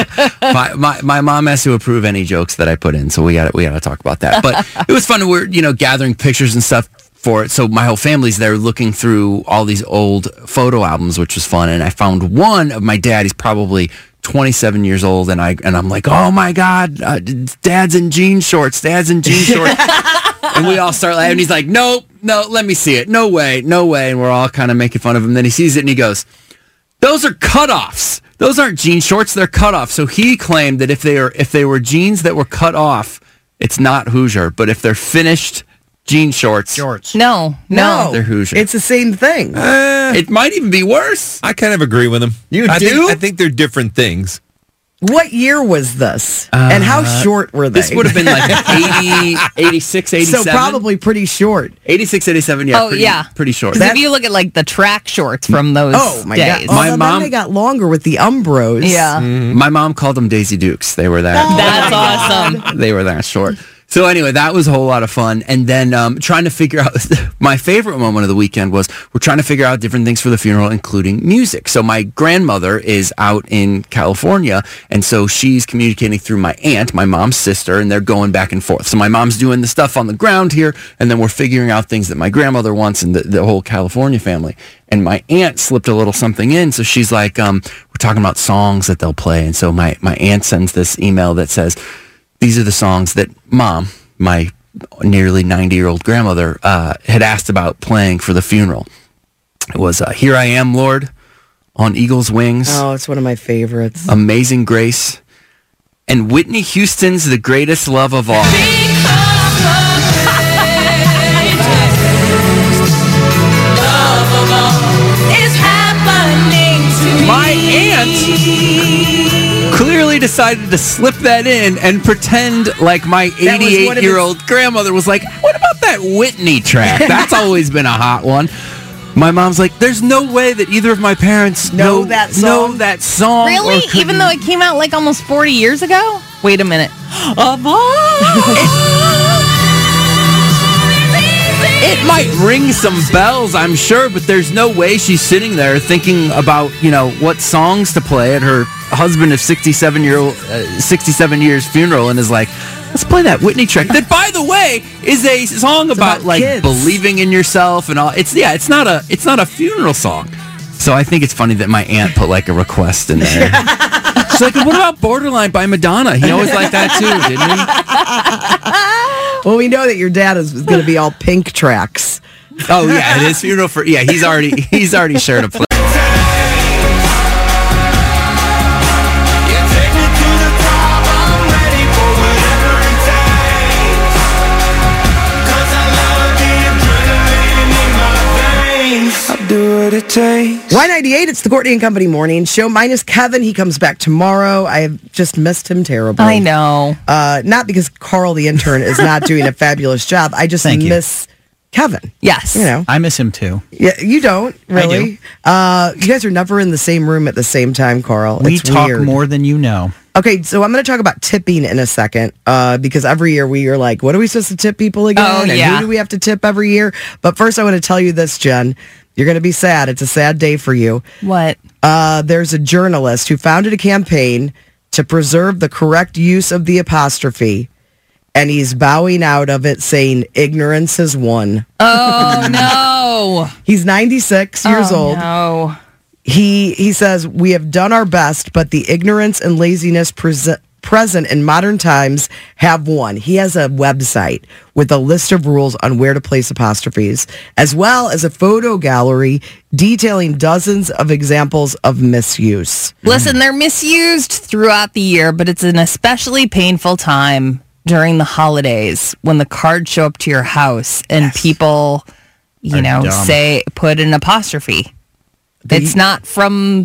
Speaker 8: my, my my mom has to approve any jokes that I put in, so we got we got to talk about that. But it was fun. We're you know gathering pictures and stuff for it. So my whole family's there looking through all these old photo albums, which was fun. And I found one of my dad. He's probably twenty-seven years old, and I and I'm like, oh my god, uh, Dad's in jean shorts. Dad's in jean shorts. And we all start laughing. He's like, nope, no, let me see it. No way, no way. And we're all kind of making fun of him. Then he sees it and he goes, those are cutoffs. Those aren't jean shorts. They're cut off. So he claimed that if they are if they were jeans that were cut off, it's not Hoosier. But if they're finished jean shorts,
Speaker 7: Shorts.
Speaker 9: No, no.
Speaker 6: No,
Speaker 8: they're Hoosier.
Speaker 6: it's the same thing.
Speaker 8: It might even be worse.
Speaker 3: I kind of agree with him.
Speaker 8: You
Speaker 3: I
Speaker 8: do?
Speaker 3: Think, I think they're different things.
Speaker 6: What year was this? and how short were they?
Speaker 8: This would have been like eighty, eighty-six, eighty-seven.
Speaker 6: so probably pretty short.
Speaker 8: eighty-six, eighty-seven, yeah.
Speaker 9: Oh,
Speaker 8: pretty,
Speaker 9: yeah.
Speaker 8: Pretty short.
Speaker 9: Because if you look at like the track shorts from those
Speaker 6: Oh my
Speaker 9: days,
Speaker 6: god!
Speaker 8: My
Speaker 6: Although
Speaker 8: mom-
Speaker 6: then they got longer with the Umbros.
Speaker 9: yeah,
Speaker 8: My mom called them Daisy Dukes. They were that.
Speaker 9: that's awesome.
Speaker 8: They were that short. So anyway, that was a whole lot of fun. And then um, trying to figure out, my favorite moment of the weekend was we're trying to figure out different things for the funeral, including music. So my grandmother is out in California, and so she's communicating through my aunt, my mom's sister, and they're going back and forth. So my mom's doing the stuff on the ground here, and then we're figuring out things that my grandmother wants and the, the whole California family. And my aunt slipped a little something in, so she's like, um, we're talking about songs that they'll play. And so my, my aunt sends this email that says, these are the songs that Mom, my nearly ninety-year-old grandmother, uh, had asked about playing for the funeral. It was uh, Here I Am, Lord, On Eagle's Wings,
Speaker 6: Oh, it's one of my favorites.
Speaker 8: Amazing Grace, and Whitney Houston's The Greatest Love of All. My aunt clearly decided to slip that in and pretend like my
Speaker 6: That was one of
Speaker 8: eighty-eight-year-old grandmother was like, what about that Whitney track? That's always been a hot one. My mom's like, there's no way that either of my parents
Speaker 6: Know
Speaker 8: know,
Speaker 6: that
Speaker 8: know
Speaker 6: song?
Speaker 8: that song.
Speaker 9: Really?
Speaker 8: or could-
Speaker 9: Even though it came out like almost forty years ago? Wait a minute. Of all-
Speaker 8: It might ring some bells, I'm sure, but there's no way she's sitting there thinking about, you know, what songs to play at her husband of sixty-seven year old, uh, sixty-seven years funeral, and is like, let's play that Whitney track. That, by the way, is a song about,
Speaker 6: about
Speaker 8: like
Speaker 6: kids.
Speaker 8: believing in yourself and all. It's yeah, it's not a it's not a funeral song. So I think it's funny that my aunt put like a request in there. She's like, what about Borderline by Madonna? He always liked that too, didn't he?
Speaker 6: Well, we know that your dad is going to be all pink tracks.
Speaker 8: Oh yeah, it is funeral for yeah. He's already he's already shared a place.
Speaker 6: Y ninety-eight, it's the Courtney and Company morning show. Minus Kevin, he comes back tomorrow. I have just missed him terribly.
Speaker 9: I know.
Speaker 6: Uh, not because Carl, the intern, is not doing a fabulous job. I just
Speaker 7: Thank you.
Speaker 6: miss Kevin.
Speaker 9: Yes.
Speaker 6: You know.
Speaker 7: I miss him too.
Speaker 6: Yeah, you don't really. Uh, you guys are never in the same room at the same time, Carl.
Speaker 7: We
Speaker 6: It's
Speaker 7: talk
Speaker 6: weird.
Speaker 7: more than you know.
Speaker 6: Okay, so I'm going to talk about tipping in a second uh, because every year we are like, what are we supposed to tip people again?
Speaker 9: Oh,
Speaker 6: and
Speaker 9: yeah.
Speaker 6: who do we have to tip every year? But first, I want to tell you this, Jen. You're going to be sad. It's a sad day for you.
Speaker 9: What?
Speaker 6: Uh, there's a journalist who founded a campaign to preserve the correct use of the apostrophe, and he's bowing out of it, saying ignorance has won.
Speaker 9: Oh, no.
Speaker 6: He's ninety-six years
Speaker 9: Oh,
Speaker 6: old.
Speaker 9: No.
Speaker 6: He he says, we have done our best, but the ignorance and laziness prese- present in modern times have one. He has a website with a list of rules on where to place apostrophes, as well as a photo gallery detailing dozens of examples of misuse.
Speaker 9: Listen, they're misused throughout the year, but it's an especially painful time during the holidays when the cards show up to your house and yes. people, you Are know, dumb. say, put an apostrophe. The, it's not from...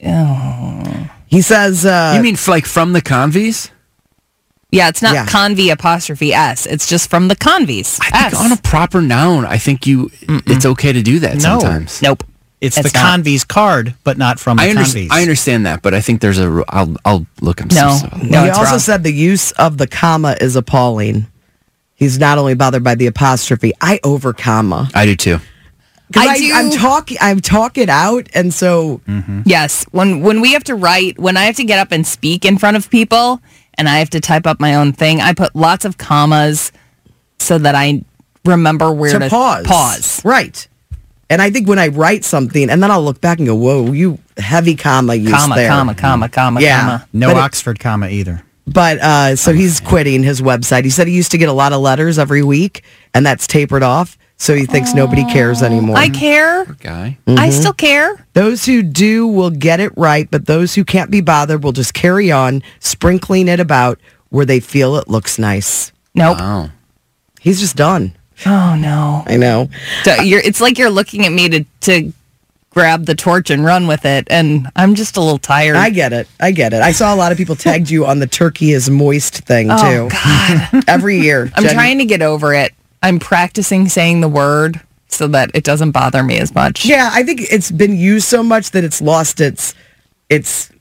Speaker 9: Oh.
Speaker 6: He says... Uh,
Speaker 8: you mean f- like from the Convies?
Speaker 9: Yeah, it's not
Speaker 6: yeah.
Speaker 9: Convy apostrophe S. It's just from the Convies.
Speaker 8: I think on a proper noun, I think you Mm-mm. it's okay to do that no. sometimes.
Speaker 9: Nope.
Speaker 7: It's,
Speaker 9: it's
Speaker 7: the
Speaker 9: not.
Speaker 7: Convies card, but not from the
Speaker 8: I under-
Speaker 7: Convies.
Speaker 8: I understand that, but I think there's a... I'll, I'll look him
Speaker 9: no.
Speaker 8: some stuff.
Speaker 9: No,
Speaker 6: he
Speaker 9: it's
Speaker 6: also
Speaker 9: wrong.
Speaker 6: said the use of the comma is appalling. He's not only bothered by the apostrophe. I over comma.
Speaker 8: I do too.
Speaker 6: I,
Speaker 9: I
Speaker 6: I
Speaker 9: do.
Speaker 6: I'm talking. I'm talking out, and so
Speaker 7: mm-hmm.
Speaker 9: yes, when when we have to write, when I have to get up and speak in front of people, and I have to type up my own thing, I put lots of commas so that I remember where
Speaker 6: to,
Speaker 9: to
Speaker 6: pause.
Speaker 9: Pause.
Speaker 6: Right. And I think when I write something, and then I'll look back and go, "Whoa, you heavy comma use
Speaker 9: comma,
Speaker 6: there."
Speaker 9: comma, comma, comma,
Speaker 6: yeah.
Speaker 9: comma.
Speaker 7: No
Speaker 6: But it-
Speaker 7: Oxford comma either.
Speaker 6: But uh, so he's quitting his website. He said he used to get a lot of letters every week, and that's tapered off. So he thinks nobody cares anymore.
Speaker 9: I care.
Speaker 8: Poor guy.
Speaker 9: I still care.
Speaker 6: Those who do will get it right, but those who can't be bothered will just carry on, sprinkling it about where they feel it looks nice.
Speaker 9: Nope.
Speaker 8: Wow.
Speaker 6: He's just done.
Speaker 9: Oh no.
Speaker 6: I know.
Speaker 9: So you're, it's like you're looking at me to to grab the torch and run with it, and I'm just a little tired.
Speaker 6: I get it. I get it. I saw a lot of people tagged you on the turkey is moist thing,
Speaker 9: oh,
Speaker 6: too.
Speaker 9: God.
Speaker 6: Every year.
Speaker 9: I'm
Speaker 6: Jen-
Speaker 9: trying to get over it. I'm practicing saying the word so that it doesn't bother me as much.
Speaker 6: Yeah, I think it's been used so much that it's lost its its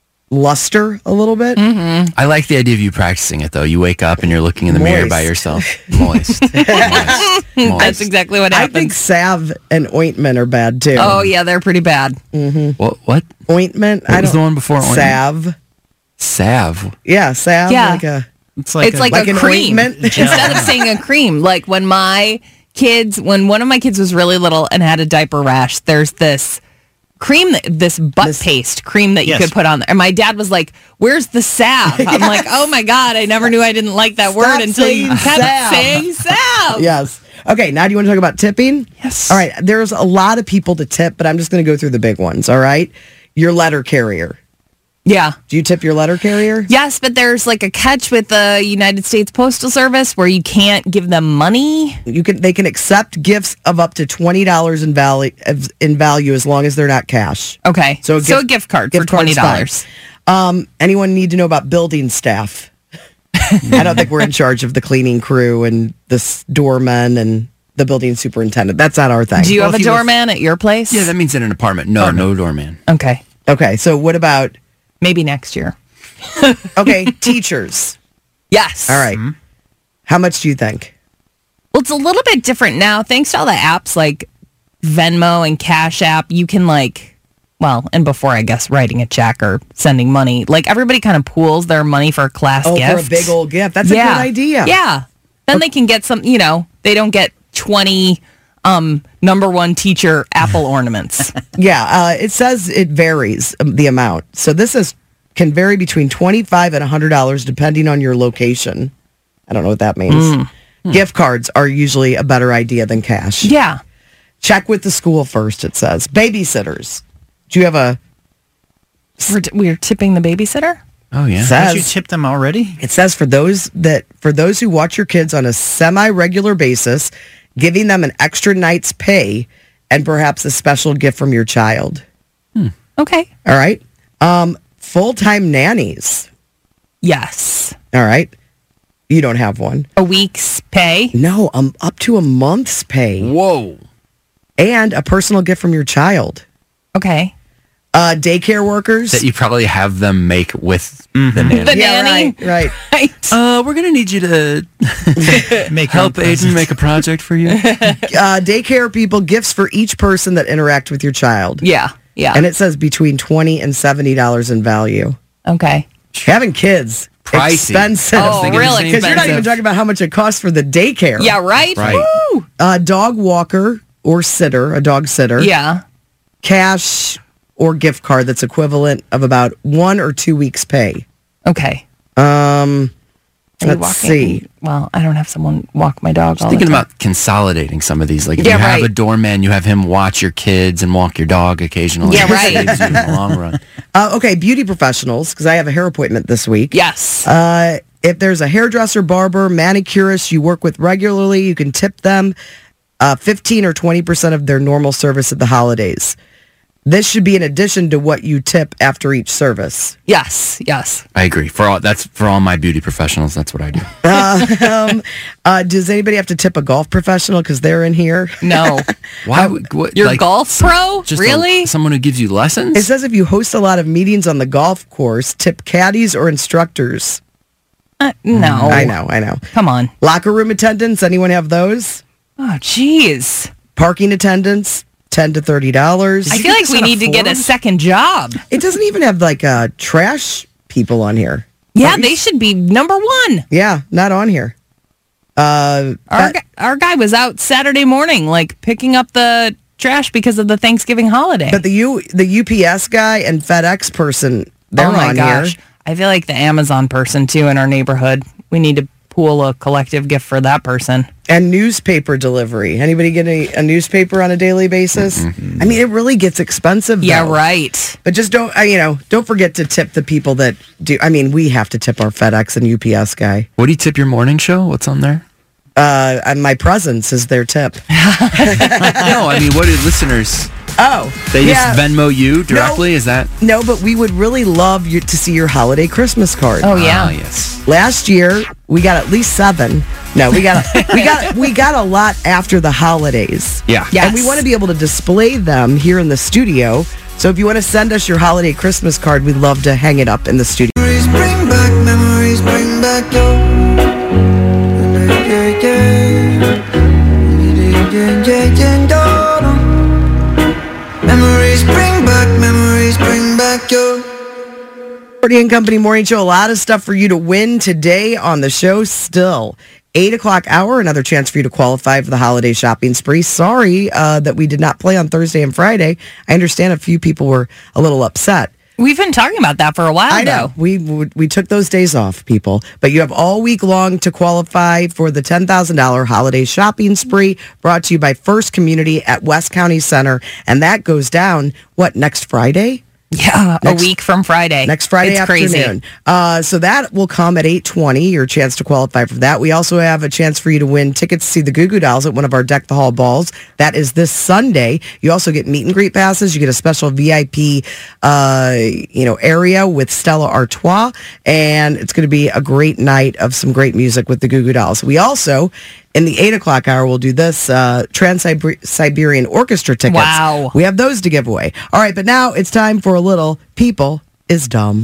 Speaker 6: luster a little bit.
Speaker 9: Mm-hmm.
Speaker 8: I like the idea of you practicing it, though. You wake up and you're looking in the
Speaker 6: Moist.
Speaker 8: mirror by yourself. Moist. Moist. Moist.
Speaker 9: That's exactly what
Speaker 6: I
Speaker 9: happens.
Speaker 6: think salve and ointment are bad, too.
Speaker 9: Oh, yeah, they're pretty bad.
Speaker 6: Mm-hmm.
Speaker 8: What? What?
Speaker 6: Ointment?
Speaker 8: What
Speaker 6: I
Speaker 8: was
Speaker 6: don't,
Speaker 8: the one before ointment?
Speaker 6: Salve.
Speaker 8: Salve.
Speaker 6: Yeah, salve.
Speaker 9: Yeah.
Speaker 6: Like a...
Speaker 7: It's like
Speaker 9: it's
Speaker 7: a,
Speaker 9: like,
Speaker 6: like
Speaker 9: a
Speaker 6: an
Speaker 9: cream
Speaker 6: ointment?
Speaker 9: instead of saying a cream. Like when my kids, when one of my kids was really little and had a diaper rash, there's this cream, that, this butt
Speaker 6: This-
Speaker 9: paste cream that you
Speaker 7: Yes.
Speaker 9: could put on there. And my dad was like, "Where's the salve?" I'm like, "Oh my God, I never knew I didn't like that
Speaker 6: Stop
Speaker 9: word until you
Speaker 6: saying
Speaker 9: kept
Speaker 6: salve."
Speaker 9: saying salve."
Speaker 6: Yes. Okay, now do you want to talk about tipping?
Speaker 9: Yes.
Speaker 6: All right, there's a lot of people to tip, but I'm just going to go through the big ones, all right? Your letter carrier.
Speaker 9: Yeah.
Speaker 6: Do you tip your letter carrier?
Speaker 9: Yes, but there's like a catch with the United States Postal Service where you can't give them money.
Speaker 6: You can. They can accept gifts of up to twenty dollars in value in value as long as they're not cash.
Speaker 9: Okay.
Speaker 6: So a
Speaker 9: So a
Speaker 6: gift-
Speaker 9: gift card
Speaker 6: gift
Speaker 9: for
Speaker 6: card's
Speaker 9: twenty dollars.
Speaker 6: Um, anyone need to know about building staff? I don't think we're in charge of the cleaning crew and the s- doorman and the building superintendent. That's not our thing.
Speaker 9: Do you
Speaker 8: Well,
Speaker 9: have a
Speaker 8: if you live-
Speaker 9: doorman at your place?
Speaker 8: Yeah, that means in an apartment. No, no doorman.
Speaker 9: Okay.
Speaker 6: Okay, so what about,
Speaker 9: Maybe next year.
Speaker 6: okay, teachers?
Speaker 9: Yes.
Speaker 6: All right. How much do you think?
Speaker 9: Well, it's a little bit different now. Thanks to all the apps like Venmo and Cash App, you can like, well, and before I guess writing a check or sending money, like everybody kind of pools their money for a class
Speaker 6: Oh,
Speaker 9: gift.
Speaker 6: for a big old gift. That's
Speaker 9: yeah.
Speaker 6: a good idea.
Speaker 9: Yeah. Then they can get some, you know, they don't get twenty um, number one teacher Apple ornaments.
Speaker 6: Yeah, uh, it says it varies, um, the amount. So this is can vary between twenty-five dollars and one hundred dollars depending on your location. I don't know what that means.
Speaker 9: Mm.
Speaker 6: Gift cards are usually a better idea than cash.
Speaker 9: Yeah.
Speaker 6: Check with the school first, it says. Babysitters. Do you have a...
Speaker 9: We're, t- we're tipping the babysitter?
Speaker 8: Oh, yeah.
Speaker 7: Don't you
Speaker 6: Says,
Speaker 7: tip them already?
Speaker 6: it says for those that for those who watch your kids on a semi-regular basis, giving them an extra night's pay and perhaps a special gift from your child.
Speaker 9: Okay.
Speaker 6: All right. Um, full-time nannies.
Speaker 9: Yes.
Speaker 6: All right. You don't have one.
Speaker 9: A week's pay?
Speaker 6: No, um, up to a month's pay
Speaker 8: Whoa.
Speaker 6: and a personal gift from your child.
Speaker 9: Okay.
Speaker 6: Uh, daycare workers.
Speaker 8: That you probably have them make with the nanny.
Speaker 9: The
Speaker 6: yeah,
Speaker 9: nanny?
Speaker 6: right, right.
Speaker 9: Right.
Speaker 8: Uh, we're going to need you to
Speaker 7: Make
Speaker 8: help Aiden make a project for you.
Speaker 6: Uh, daycare people, gifts for each person that interact with your child.
Speaker 9: Yeah. Yeah.
Speaker 6: And it says between twenty and seventy dollars in value.
Speaker 9: okay.
Speaker 6: Having kids,
Speaker 8: Pricey.
Speaker 6: expensive.
Speaker 9: Oh,
Speaker 8: thinking the
Speaker 9: really
Speaker 8: same
Speaker 6: Because you're not even
Speaker 9: expensive.
Speaker 6: talking about how much it costs for the daycare.
Speaker 9: Yeah, right?
Speaker 8: Right.
Speaker 9: Woo!
Speaker 6: A dog walker or sitter, a dog sitter.
Speaker 9: Yeah.
Speaker 6: Cash or gift card that's equivalent of about one or two weeks' pay.
Speaker 9: Okay.
Speaker 6: Um,
Speaker 9: Are you
Speaker 6: let's
Speaker 9: walking-
Speaker 6: see.
Speaker 9: Well, I don't have someone walk my dog.
Speaker 8: Just
Speaker 9: all
Speaker 8: thinking
Speaker 9: the time.
Speaker 8: about consolidating some of these. Like if
Speaker 9: Yeah,
Speaker 8: you have
Speaker 9: right.
Speaker 8: a doorman, you have him watch your kids and walk your dog occasionally.
Speaker 9: Yeah, right.
Speaker 8: It saves you in the long run.
Speaker 6: Uh, okay, beauty professionals, because I have a hair appointment this week.
Speaker 9: Yes.
Speaker 6: Uh, if there's a hairdresser, barber, manicurist you work with regularly, you can tip them uh, fifteen or twenty percent of their normal service at the holidays. This should be in addition to what you tip after each service.
Speaker 9: Yes. Yes.
Speaker 8: I agree. For all that's for all my beauty professionals, that's what I do.
Speaker 6: Uh, um, uh, does anybody have to tip a golf professional because they're in here?
Speaker 9: No.
Speaker 8: Why would what,
Speaker 9: Your
Speaker 8: like,
Speaker 9: golf pro?
Speaker 8: just a-
Speaker 9: Really?
Speaker 8: someone who gives you lessons?
Speaker 6: It says if you host a lot of meetings on the golf course, tip caddies or instructors.
Speaker 9: Uh, no.
Speaker 6: I know, I know.
Speaker 9: Come on.
Speaker 6: Locker room attendants, anyone have those?
Speaker 9: Oh, jeez.
Speaker 6: Parking attendants, ten to thirty dollars.
Speaker 9: I feel like we need to get a second job.
Speaker 6: It doesn't even have like uh, trash people on here.
Speaker 9: Yeah, they should be number one.
Speaker 6: Yeah, not on here. Uh,
Speaker 9: Our,
Speaker 6: that-
Speaker 9: gu- our guy was out Saturday morning, like picking up the trash because of the Thanksgiving holiday.
Speaker 6: but the U the U P S guy and FedEx person, they're
Speaker 9: oh my
Speaker 6: on
Speaker 9: gosh.
Speaker 6: here.
Speaker 9: I feel like the Amazon person too in our neighborhood. We need to pool a collective gift for that person.
Speaker 6: And newspaper delivery. Anybody get a, a newspaper on a daily basis? I mean, it really gets expensive.
Speaker 9: Yeah,
Speaker 6: though.
Speaker 9: right.
Speaker 6: But just don't, uh, you know, don't forget to tip the people that do. I mean, we have to tip our FedEx and U P S guy.
Speaker 8: What do you tip your morning show? What's on there?
Speaker 6: Uh, and my presence is their tip.
Speaker 8: No, I mean, what do listeners?
Speaker 6: Oh,
Speaker 8: They
Speaker 6: yeah.
Speaker 8: just Venmo you directly? Is that?
Speaker 6: No, but we would really love you to see your holiday Christmas card.
Speaker 9: Oh yeah.
Speaker 8: Ah, yes.
Speaker 6: Last year we got at least seven. No, we got a, we got we got a lot after the holidays.
Speaker 8: Yeah.
Speaker 9: Yes.
Speaker 6: And we want to be able to display them here in the studio. So if you want to send us your holiday Christmas card, we'd love to hang it up in the studio.
Speaker 10: Memories bring back, memories bring back your. Memories bring back, memories bring back your.
Speaker 6: Party and Company Morning Show. A lot of stuff for you to win today on the show still. Eight o'clock hour, another chance for you to qualify for the holiday shopping spree. Sorry uh, that we did not play on Thursday and Friday. I understand a few people were a little upset.
Speaker 9: We've been talking about that for a while
Speaker 6: I know.
Speaker 9: though.
Speaker 6: We we took those days off, people. But you have all week long to qualify for the ten thousand dollars holiday shopping spree brought to you by First Community at West County Center. And that goes down, what, next Friday?
Speaker 9: Yeah,
Speaker 6: Next-
Speaker 9: a week from Friday.
Speaker 6: Next Friday
Speaker 9: it's
Speaker 6: afternoon.
Speaker 9: Crazy.
Speaker 6: Uh, so that will come at eight twenty, your chance to qualify for that. We also have a chance for you to win tickets to see the Goo Goo Dolls at one of our Deck the Hall balls. That is this Sunday. You also get meet and greet passes. You get a special V I P uh, you know, area with Stella Artois. And it's going to be a great night of some great music with the Goo Goo Dolls. We also, in the eight o'clock hour, we'll do this uh, Trans-Siberian Orchestra tickets.
Speaker 9: Wow.
Speaker 6: We have those to give away. All right, but now it's time for a little People is Dumb.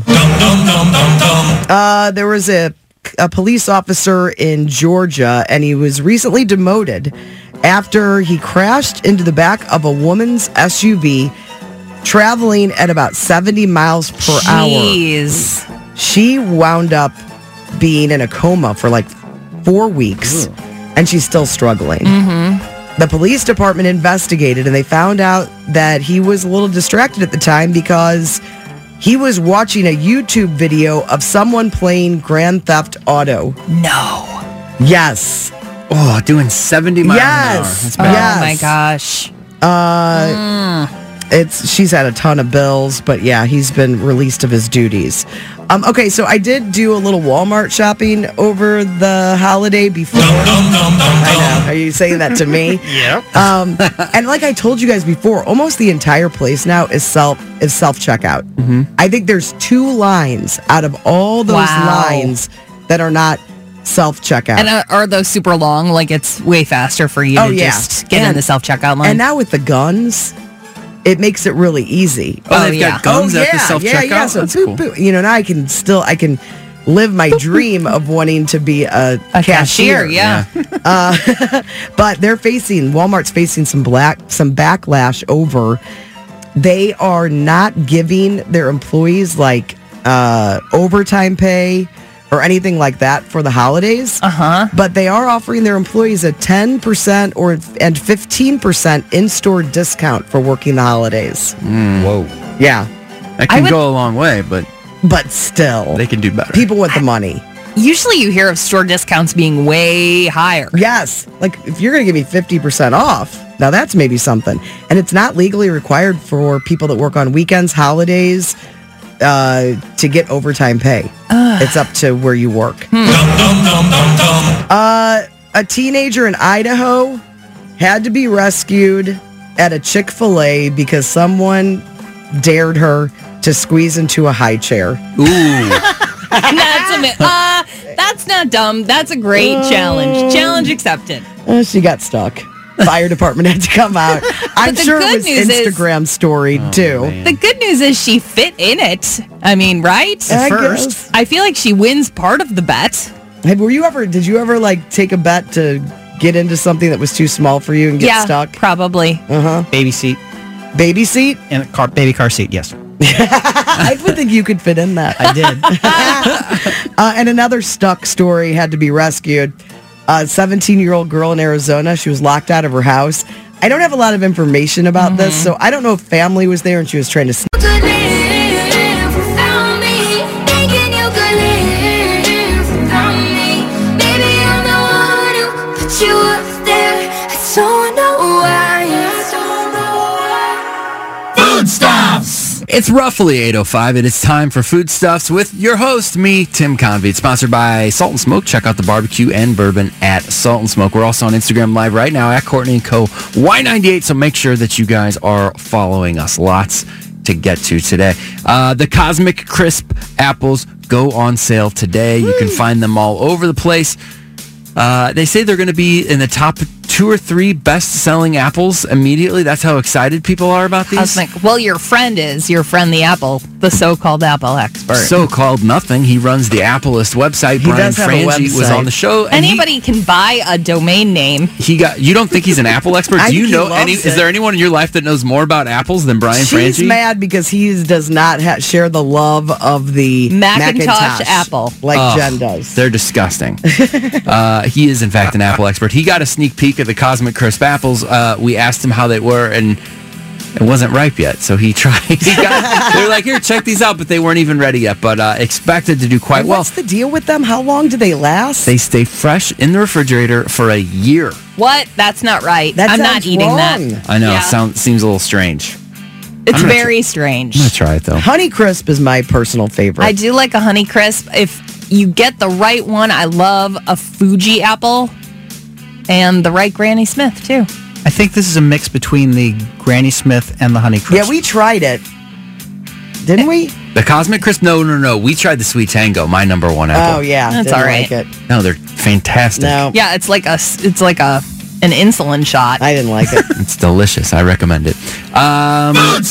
Speaker 6: Uh, there was a, a police officer in Georgia, and he was recently demoted after he crashed into the back of a woman's S U V traveling at about seventy miles per hour.
Speaker 9: Jeez.
Speaker 6: She wound up being in a coma for like four weeks, and she's still struggling.
Speaker 9: Mm-hmm.
Speaker 6: The police department investigated, and they found out that he was a little distracted at the time because he was watching a YouTube video of someone playing Grand Theft Auto.
Speaker 9: No.
Speaker 6: Yes.
Speaker 8: Oh, doing seventy miles
Speaker 6: Yes.
Speaker 8: an hour. That's
Speaker 9: Oh
Speaker 8: bad.
Speaker 6: Yes.
Speaker 9: my gosh.
Speaker 6: Uh,
Speaker 9: Mm.
Speaker 6: It's she's had a ton of bills, but yeah, he's been released of his duties. Um, okay, so I did do a little Walmart shopping over the holiday before. I know. Are you saying that to me?
Speaker 8: Yep.
Speaker 6: Um, and like I told you guys before, almost the entire place now is self is self checkout.
Speaker 8: Mm-hmm.
Speaker 6: I think there's two lines out of all those
Speaker 9: Wow.
Speaker 6: lines that are not self checkout.
Speaker 9: And uh, are those super long? Like it's way faster for you
Speaker 6: Oh,
Speaker 9: to
Speaker 6: yeah.
Speaker 9: just get in
Speaker 6: And-
Speaker 9: the self checkout line.
Speaker 6: And now with the guns, it makes it really easy.
Speaker 8: Oh,
Speaker 9: Oh,
Speaker 8: they've
Speaker 9: yeah.
Speaker 8: got guns
Speaker 6: oh,
Speaker 8: at the
Speaker 6: yeah,
Speaker 8: self
Speaker 6: yeah,
Speaker 8: checkout.
Speaker 6: yeah. So
Speaker 8: That's
Speaker 6: boop,
Speaker 8: cool.
Speaker 6: boop. You know, now I can still I can live my dream of wanting to be a,
Speaker 9: a
Speaker 6: cashier.
Speaker 9: cashier, yeah.
Speaker 6: Uh, but they're facing Walmart's facing some black some backlash over they are not giving their employees like uh, overtime pay or anything like that for the holidays.
Speaker 9: Uh-huh.
Speaker 6: But they are offering their employees a ten percent or and fifteen percent in-store discount for working the holidays.
Speaker 3: Whoa.
Speaker 6: Yeah.
Speaker 8: That
Speaker 9: I
Speaker 8: can
Speaker 9: would-
Speaker 8: go a long way, but
Speaker 6: but still,
Speaker 8: They can do better.
Speaker 6: people with the money.
Speaker 9: Usually you hear of store discounts being way higher.
Speaker 6: Yes. Like, if you're going to give me fifty percent off, now that's maybe something. And it's not legally required for people that work on weekends, holidays, uh, to get overtime pay. It's up to where you work. Uh, a teenager in Idaho had to be rescued at a Chick-fil-A because someone dared her to squeeze into a high chair.
Speaker 8: Ooh.
Speaker 9: That's a mi- uh, that's not dumb. That's a great challenge. Challenge accepted.
Speaker 6: Uh, she got stuck. Fire department had to come out. I'm
Speaker 9: the
Speaker 6: sure it
Speaker 9: good
Speaker 6: was
Speaker 9: news is-
Speaker 6: Instagram story too.
Speaker 9: The good news is she fit in it. I mean, right?
Speaker 6: I
Speaker 9: First,
Speaker 6: guess.
Speaker 9: I feel like she wins part of the bet.
Speaker 6: Hey, were you ever? Did you ever like take a bet to get into something that was too small for you and get
Speaker 9: yeah,
Speaker 6: stuck?
Speaker 9: probably.
Speaker 6: Uh huh.
Speaker 7: Baby seat
Speaker 6: Baby seat.
Speaker 7: and a car, baby car seat. Yes,
Speaker 6: I would think you could fit in that.
Speaker 7: I did.
Speaker 6: Uh, and another stuck story had to be rescued. A seventeen-year-old girl in Arizona. She was locked out of her house. I don't have a lot of information about
Speaker 9: Mm-hmm.
Speaker 6: this, so I don't know if family was there and she was trying to. Sn-
Speaker 8: It's roughly eight oh five, and it's time for Foodstuffs with your host, me, Tim Convey. It's sponsored by Salt and Smoke. Check out the barbecue and bourbon at Salt and Smoke. We're also on Instagram Live right now at Courtney and Co. Y ninety-eight, so make sure that you guys are following us. Lots to get to today. Uh, the Cosmic Crisp apples go on sale today. You can find them all over the place. Uh, they say they're going to be in the top two or three best-selling apples immediately. That's how excited people are about these.
Speaker 9: Cosmic. Well, your friend is your friend, the Apple, the so-called Apple expert.
Speaker 8: So-called nothing. He runs the Appleist website.
Speaker 6: He
Speaker 8: Brian
Speaker 6: does have a
Speaker 8: Frangie was
Speaker 6: website.
Speaker 8: on the show. and he-
Speaker 9: Anybody can buy a domain name.
Speaker 8: He, got. You don't think he's an Apple expert?
Speaker 6: I
Speaker 8: Do you
Speaker 6: think he
Speaker 8: know
Speaker 6: loves
Speaker 8: any?
Speaker 6: it.
Speaker 8: Is there anyone in your life that knows more about apples than Brian
Speaker 6: She's
Speaker 8: Frangie?
Speaker 6: mad because he does not ha- share the love of the
Speaker 9: Macintosh Apple.
Speaker 6: like
Speaker 8: Ugh,
Speaker 6: Jen does.
Speaker 8: They're disgusting. uh, he is, in fact, an Apple expert. He got a sneak peek of the Cosmic Crisp apples. Uh, we asked him how they were, and it wasn't ripe yet. So he tried. He got, they were like, here, check these out, but they weren't even ready yet. But uh, expected to do quite
Speaker 6: And
Speaker 8: well.
Speaker 6: What's the deal with them? How long do they last?
Speaker 8: They stay fresh in the refrigerator for a year.
Speaker 9: What? That's not right.
Speaker 6: That
Speaker 9: I'm not
Speaker 6: sounds
Speaker 9: eating
Speaker 6: wrong.
Speaker 9: that.
Speaker 8: I know.
Speaker 9: Yeah.
Speaker 8: Sound, seems a little strange.
Speaker 9: It's
Speaker 8: I'm gonna
Speaker 9: very strange.
Speaker 8: I'm going to try it, though.
Speaker 6: Honey Crisp is my personal favorite.
Speaker 9: I do like a Honey Crisp. If you get the right one, I love a Fuji apple and the right Granny Smith, too.
Speaker 7: I think this is a mix between the Granny Smith and the Honey Crisp.
Speaker 6: Yeah, we tried it. Didn't we?
Speaker 8: The Cosmic Crisp? No, no, no. We tried the Sweet Tango, my number one apple.
Speaker 6: Oh yeah,
Speaker 9: That's
Speaker 6: didn't
Speaker 9: all right.
Speaker 6: Like it.
Speaker 8: No, they're fantastic.
Speaker 6: No,
Speaker 9: Yeah, it's like a, it's like a, an insulin shot.
Speaker 6: I didn't like it.
Speaker 8: It's delicious. I recommend it. Um,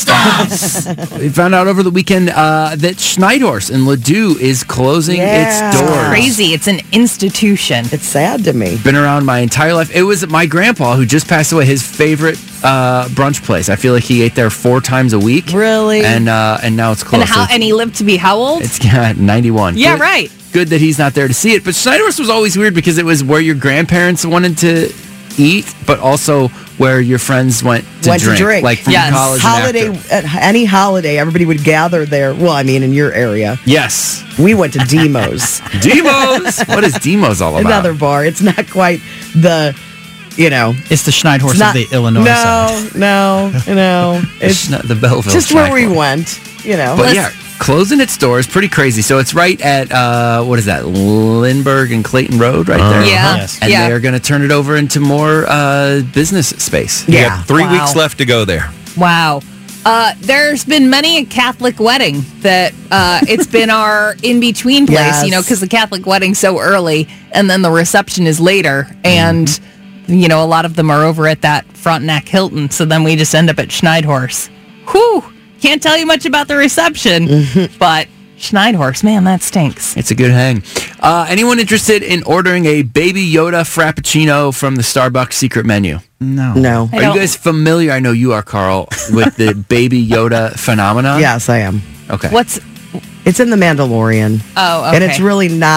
Speaker 8: we found out over the weekend uh, that Schneidhorst in Ladue is closing
Speaker 6: Yeah.
Speaker 8: its doors.
Speaker 9: Crazy. It's an institution.
Speaker 6: It's sad to me.
Speaker 8: Been around my entire life. It was my grandpa who just passed away. His favorite uh, brunch place. I feel like he ate there four times a week.
Speaker 6: Really?
Speaker 8: And uh, and now it's closed.
Speaker 9: And how?
Speaker 8: So
Speaker 9: And he lived to be how old?
Speaker 8: it's yeah, ninety-one.
Speaker 9: Yeah,
Speaker 8: Good-
Speaker 9: right.
Speaker 8: Good that he's not there to see it. But Schneidhorst was always weird because it was where your grandparents wanted to eat, but also where your friends went to
Speaker 6: Went to
Speaker 8: drink.
Speaker 6: drink.
Speaker 8: Like from
Speaker 9: Yes.
Speaker 8: college and
Speaker 6: Holiday
Speaker 8: after.
Speaker 6: at any holiday, everybody would gather there. Well, I mean, in your area,
Speaker 8: Yes.
Speaker 6: we went to Demos,
Speaker 8: Demos. What is Demos all about?
Speaker 6: another bar. It's not quite the, you know,
Speaker 7: It's the Schneidhorst
Speaker 6: it's not
Speaker 7: of the Illinois
Speaker 6: no,
Speaker 7: side.
Speaker 6: no, no. It's
Speaker 8: Schne- the Belleville.
Speaker 6: just where we
Speaker 8: Schneidhorst.
Speaker 6: went. You know,
Speaker 8: But yeah, closing its doors, pretty crazy. So it's right at uh, what is that, Lindbergh and Clayton Road, right there.
Speaker 9: Yeah.
Speaker 7: Yes.
Speaker 8: And
Speaker 9: yeah.
Speaker 8: they are going to turn it over into more uh, business space.
Speaker 2: You
Speaker 6: Yeah.
Speaker 2: got three
Speaker 9: Wow.
Speaker 2: weeks left to go there.
Speaker 9: Wow. Uh, there's been many a Catholic wedding that uh, it's been our in-between place,
Speaker 6: Yes.
Speaker 9: you know, because the Catholic wedding's so early and then the reception is later. And, you know, a lot of them are over at that Frontenac Hilton. So then we just end up at Schneidhorst. Whew. Can't tell you much about the reception, but Schneidhorst, man, that stinks.
Speaker 8: It's a good hang. Uh, anyone interested in ordering a Baby Yoda Frappuccino from the Starbucks secret menu?
Speaker 7: No.
Speaker 6: no.
Speaker 9: I
Speaker 8: Are
Speaker 9: don't-
Speaker 8: you guys familiar? I know you are, Carl, with the Baby Yoda phenomenon.
Speaker 6: Yes, I am.
Speaker 8: Okay.
Speaker 9: What's,
Speaker 6: It's in The Mandalorian,
Speaker 9: oh, okay.
Speaker 6: and it's really not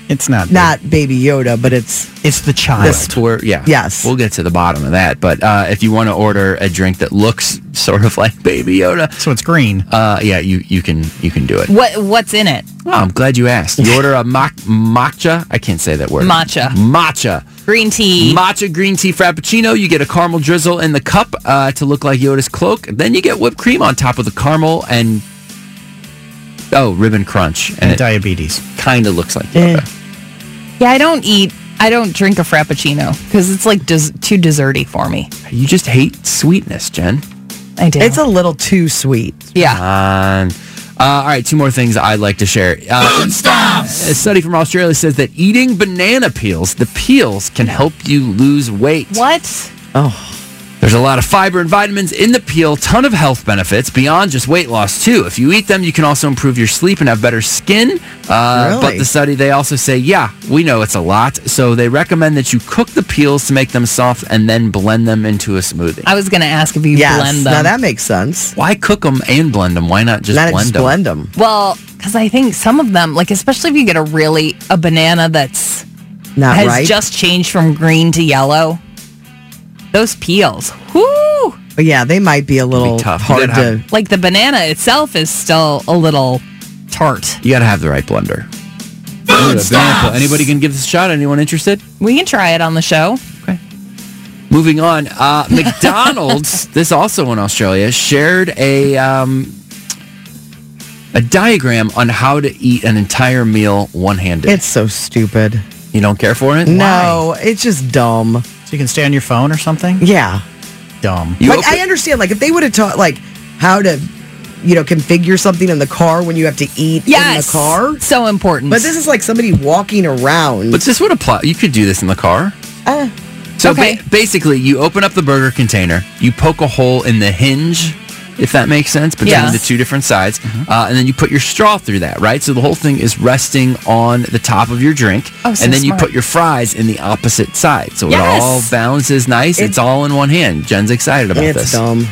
Speaker 7: It's not.
Speaker 6: not Baby Yoda, but it's
Speaker 7: It's the child.
Speaker 6: This-
Speaker 8: We're, yeah.
Speaker 6: Yes.
Speaker 8: We'll get to the bottom of that. But uh, if you want to order a drink that looks sort of like Baby Yoda,
Speaker 7: So it's green.
Speaker 8: uh, yeah, you, you can you can do it.
Speaker 9: What What's in it?
Speaker 8: Oh, I'm glad you asked. You order a mock, matcha. I can't say that word.
Speaker 9: Matcha.
Speaker 8: Matcha.
Speaker 9: Green tea.
Speaker 8: Matcha green tea frappuccino. You get a caramel drizzle in the cup uh, to look like Yoda's cloak. Then you get whipped cream on top of the caramel and oh, ribbon crunch. And,
Speaker 7: And
Speaker 8: it
Speaker 7: diabetes.
Speaker 8: kind of looks like Yoda.
Speaker 9: Yeah, I don't eat. I don't drink a frappuccino because it's like des- too desserty for me.
Speaker 8: You just hate sweetness, Jen.
Speaker 9: I do.
Speaker 6: it's a little too sweet.
Speaker 9: yeah.
Speaker 8: Um, uh, all right, two more things I'd like to share. Uh, a study from Australia says that eating banana peels, the peels can help you lose weight.
Speaker 9: What?
Speaker 6: Oh,
Speaker 8: There's a lot of fiber and vitamins in the peel, ton of health benefits beyond just weight loss too. If you eat them, you can also improve your sleep and have better skin. Uh,
Speaker 6: Really?
Speaker 8: But the study, they also say, yeah, we know it's a lot. So they recommend that you cook the peels to make them soft and then blend them into a smoothie.
Speaker 9: I was going to ask if you
Speaker 6: yes.
Speaker 9: blend them.
Speaker 6: Now that makes sense.
Speaker 8: Why cook them and blend them? Why not just
Speaker 6: Not
Speaker 8: blend
Speaker 6: just
Speaker 8: them?
Speaker 6: blend them.
Speaker 9: Well, because I think some of them, like especially if you get a really a banana that's
Speaker 6: Not
Speaker 9: has
Speaker 6: right.
Speaker 9: just changed from green to yellow, those peels, whoo!
Speaker 6: But yeah, they might be a little
Speaker 8: tough. You
Speaker 6: hard
Speaker 8: gotta
Speaker 6: to.
Speaker 9: Like the banana itself is still a little tart.
Speaker 8: You got to have the right blender. Ooh, a banana peel. Anybody can give this a shot? Anyone interested?
Speaker 9: We can try it on the show.
Speaker 8: Moving on, uh, McDonald's, this also in Australia, shared a um, a diagram on how to eat an entire meal one-handed.
Speaker 6: It's so stupid.
Speaker 8: You don't care for it?
Speaker 6: No, it's just dumb.
Speaker 7: So you can stay on your phone or something?
Speaker 6: Yeah.
Speaker 7: Dumb.
Speaker 8: You
Speaker 6: like
Speaker 8: open-
Speaker 6: I understand, like if they would have taught like how to, you know, configure something in the car when you have to eat
Speaker 9: Yes,
Speaker 6: in the car.
Speaker 9: so important.
Speaker 6: But this is like somebody walking around.
Speaker 8: But this would apply. You could do this in the car.
Speaker 6: Uh,
Speaker 8: So
Speaker 9: Okay.
Speaker 8: ba- basically, you open up the burger container, you poke a hole in the hinge, if that makes sense, between
Speaker 9: Yes.
Speaker 8: the two different sides, uh, and then you put your straw through that, right? So the whole thing is resting on the top of your drink,
Speaker 9: Oh, so
Speaker 8: and then
Speaker 9: smart.
Speaker 8: you put your fries in the opposite side. So
Speaker 9: Yes.
Speaker 8: it all balances nice. It's,
Speaker 6: It's-
Speaker 8: all in one hand. Jen's excited about
Speaker 6: it's
Speaker 8: this.
Speaker 6: dumb.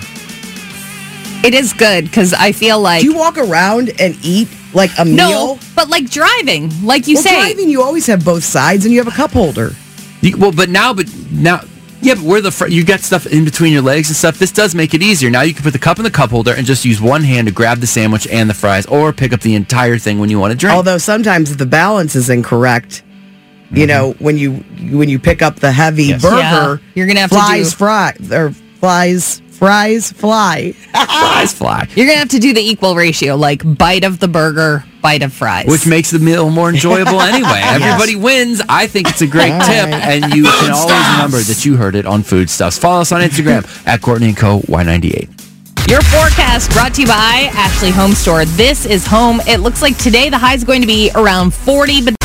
Speaker 9: it is good because I feel like
Speaker 6: Do you walk around and eat like a
Speaker 9: no,
Speaker 6: meal?
Speaker 9: but like driving, like you
Speaker 6: well,
Speaker 9: say,
Speaker 6: driving, you always have both sides, and you have a cup holder.
Speaker 8: You, well, but now, but now, yeah, but where the fr- you got stuff in between your legs and stuff. This does make it easier. Now you can put the cup in the cup holder and just use one hand to grab the sandwich and the fries, or pick up the entire thing when you want to drink.
Speaker 6: Although sometimes the balance is incorrect. You know, when you when you pick up the heavy
Speaker 7: Yes.
Speaker 6: burger,
Speaker 9: Yeah, you're gonna have to
Speaker 6: flies
Speaker 9: do-
Speaker 6: fry or flies fries fly.
Speaker 8: fries fly,
Speaker 9: you're gonna have to do the equal ratio, like bite of the burger, bite of fries.
Speaker 8: which makes the meal more enjoyable anyway. Everybody wins. I think it's a great
Speaker 6: All
Speaker 8: tip,
Speaker 6: right.
Speaker 8: and you can always remember that you heard it on Food Stuffs. Follow us on Instagram at Courtney and Co. Y ninety-eight.
Speaker 9: Your forecast brought to you by Ashley Home Store. This is home. It looks like today the high is going to be around forty, but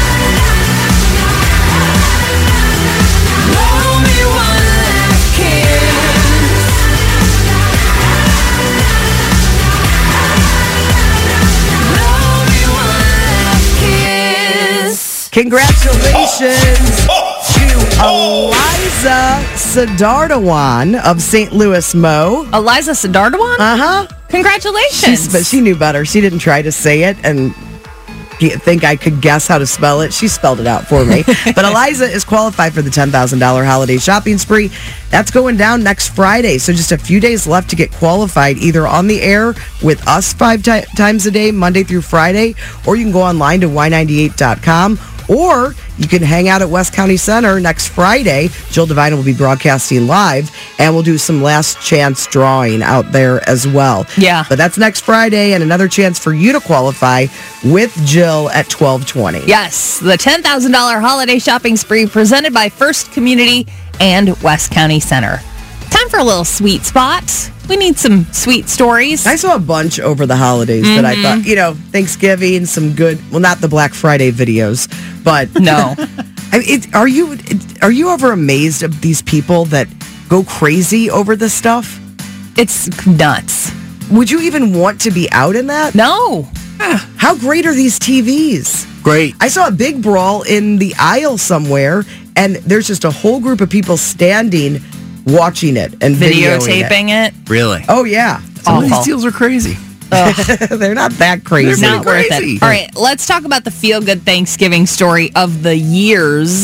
Speaker 6: Congratulations to Eliza Sidardawan of Saint Louis Mo.
Speaker 9: Eliza Sidardawan?
Speaker 6: Uh huh.
Speaker 9: Congratulations.
Speaker 6: She's, but she knew better. She didn't try to say it and g- think I could guess how to spell it. She spelled it out for me. But Eliza is qualified for the ten thousand dollars holiday shopping spree. That's going down next Friday. So just a few days left to get qualified, either on the air with us five ti- times a day, Monday through Friday, or you can go online to y ninety-eight dot com. Or you can hang out at West County Center next Friday. Jill Devine will be broadcasting live, and we'll do some last chance drawing out there as well.
Speaker 9: Yeah.
Speaker 6: But that's next Friday, and another chance for you to qualify with Jill at twelve twenty.
Speaker 9: Yes, the ten thousand dollars holiday shopping spree presented by First Community and West County Center. Time for a little sweet spot. We need some sweet stories.
Speaker 6: I saw a bunch over the holidays that I thought, you know, Thanksgiving, some good, well, not the Black Friday videos, but
Speaker 9: No.
Speaker 6: I, it, are you are you ever amazed at these people that go crazy over this stuff?
Speaker 9: It's nuts.
Speaker 6: Would you even want to be out in that?
Speaker 9: No.
Speaker 6: How great are these T Vs?
Speaker 8: Great.
Speaker 6: I saw a big brawl in the aisle somewhere, and there's just a whole group of people standing, watching it and videoing it.
Speaker 9: Videotaping it.
Speaker 8: Really?
Speaker 6: Oh, yeah.
Speaker 8: Some of
Speaker 9: Awful.
Speaker 8: these deals are crazy.
Speaker 6: They're not that crazy.
Speaker 9: It's not worth
Speaker 3: crazy.
Speaker 9: it. All right, let's talk about the feel-good Thanksgiving story of the years.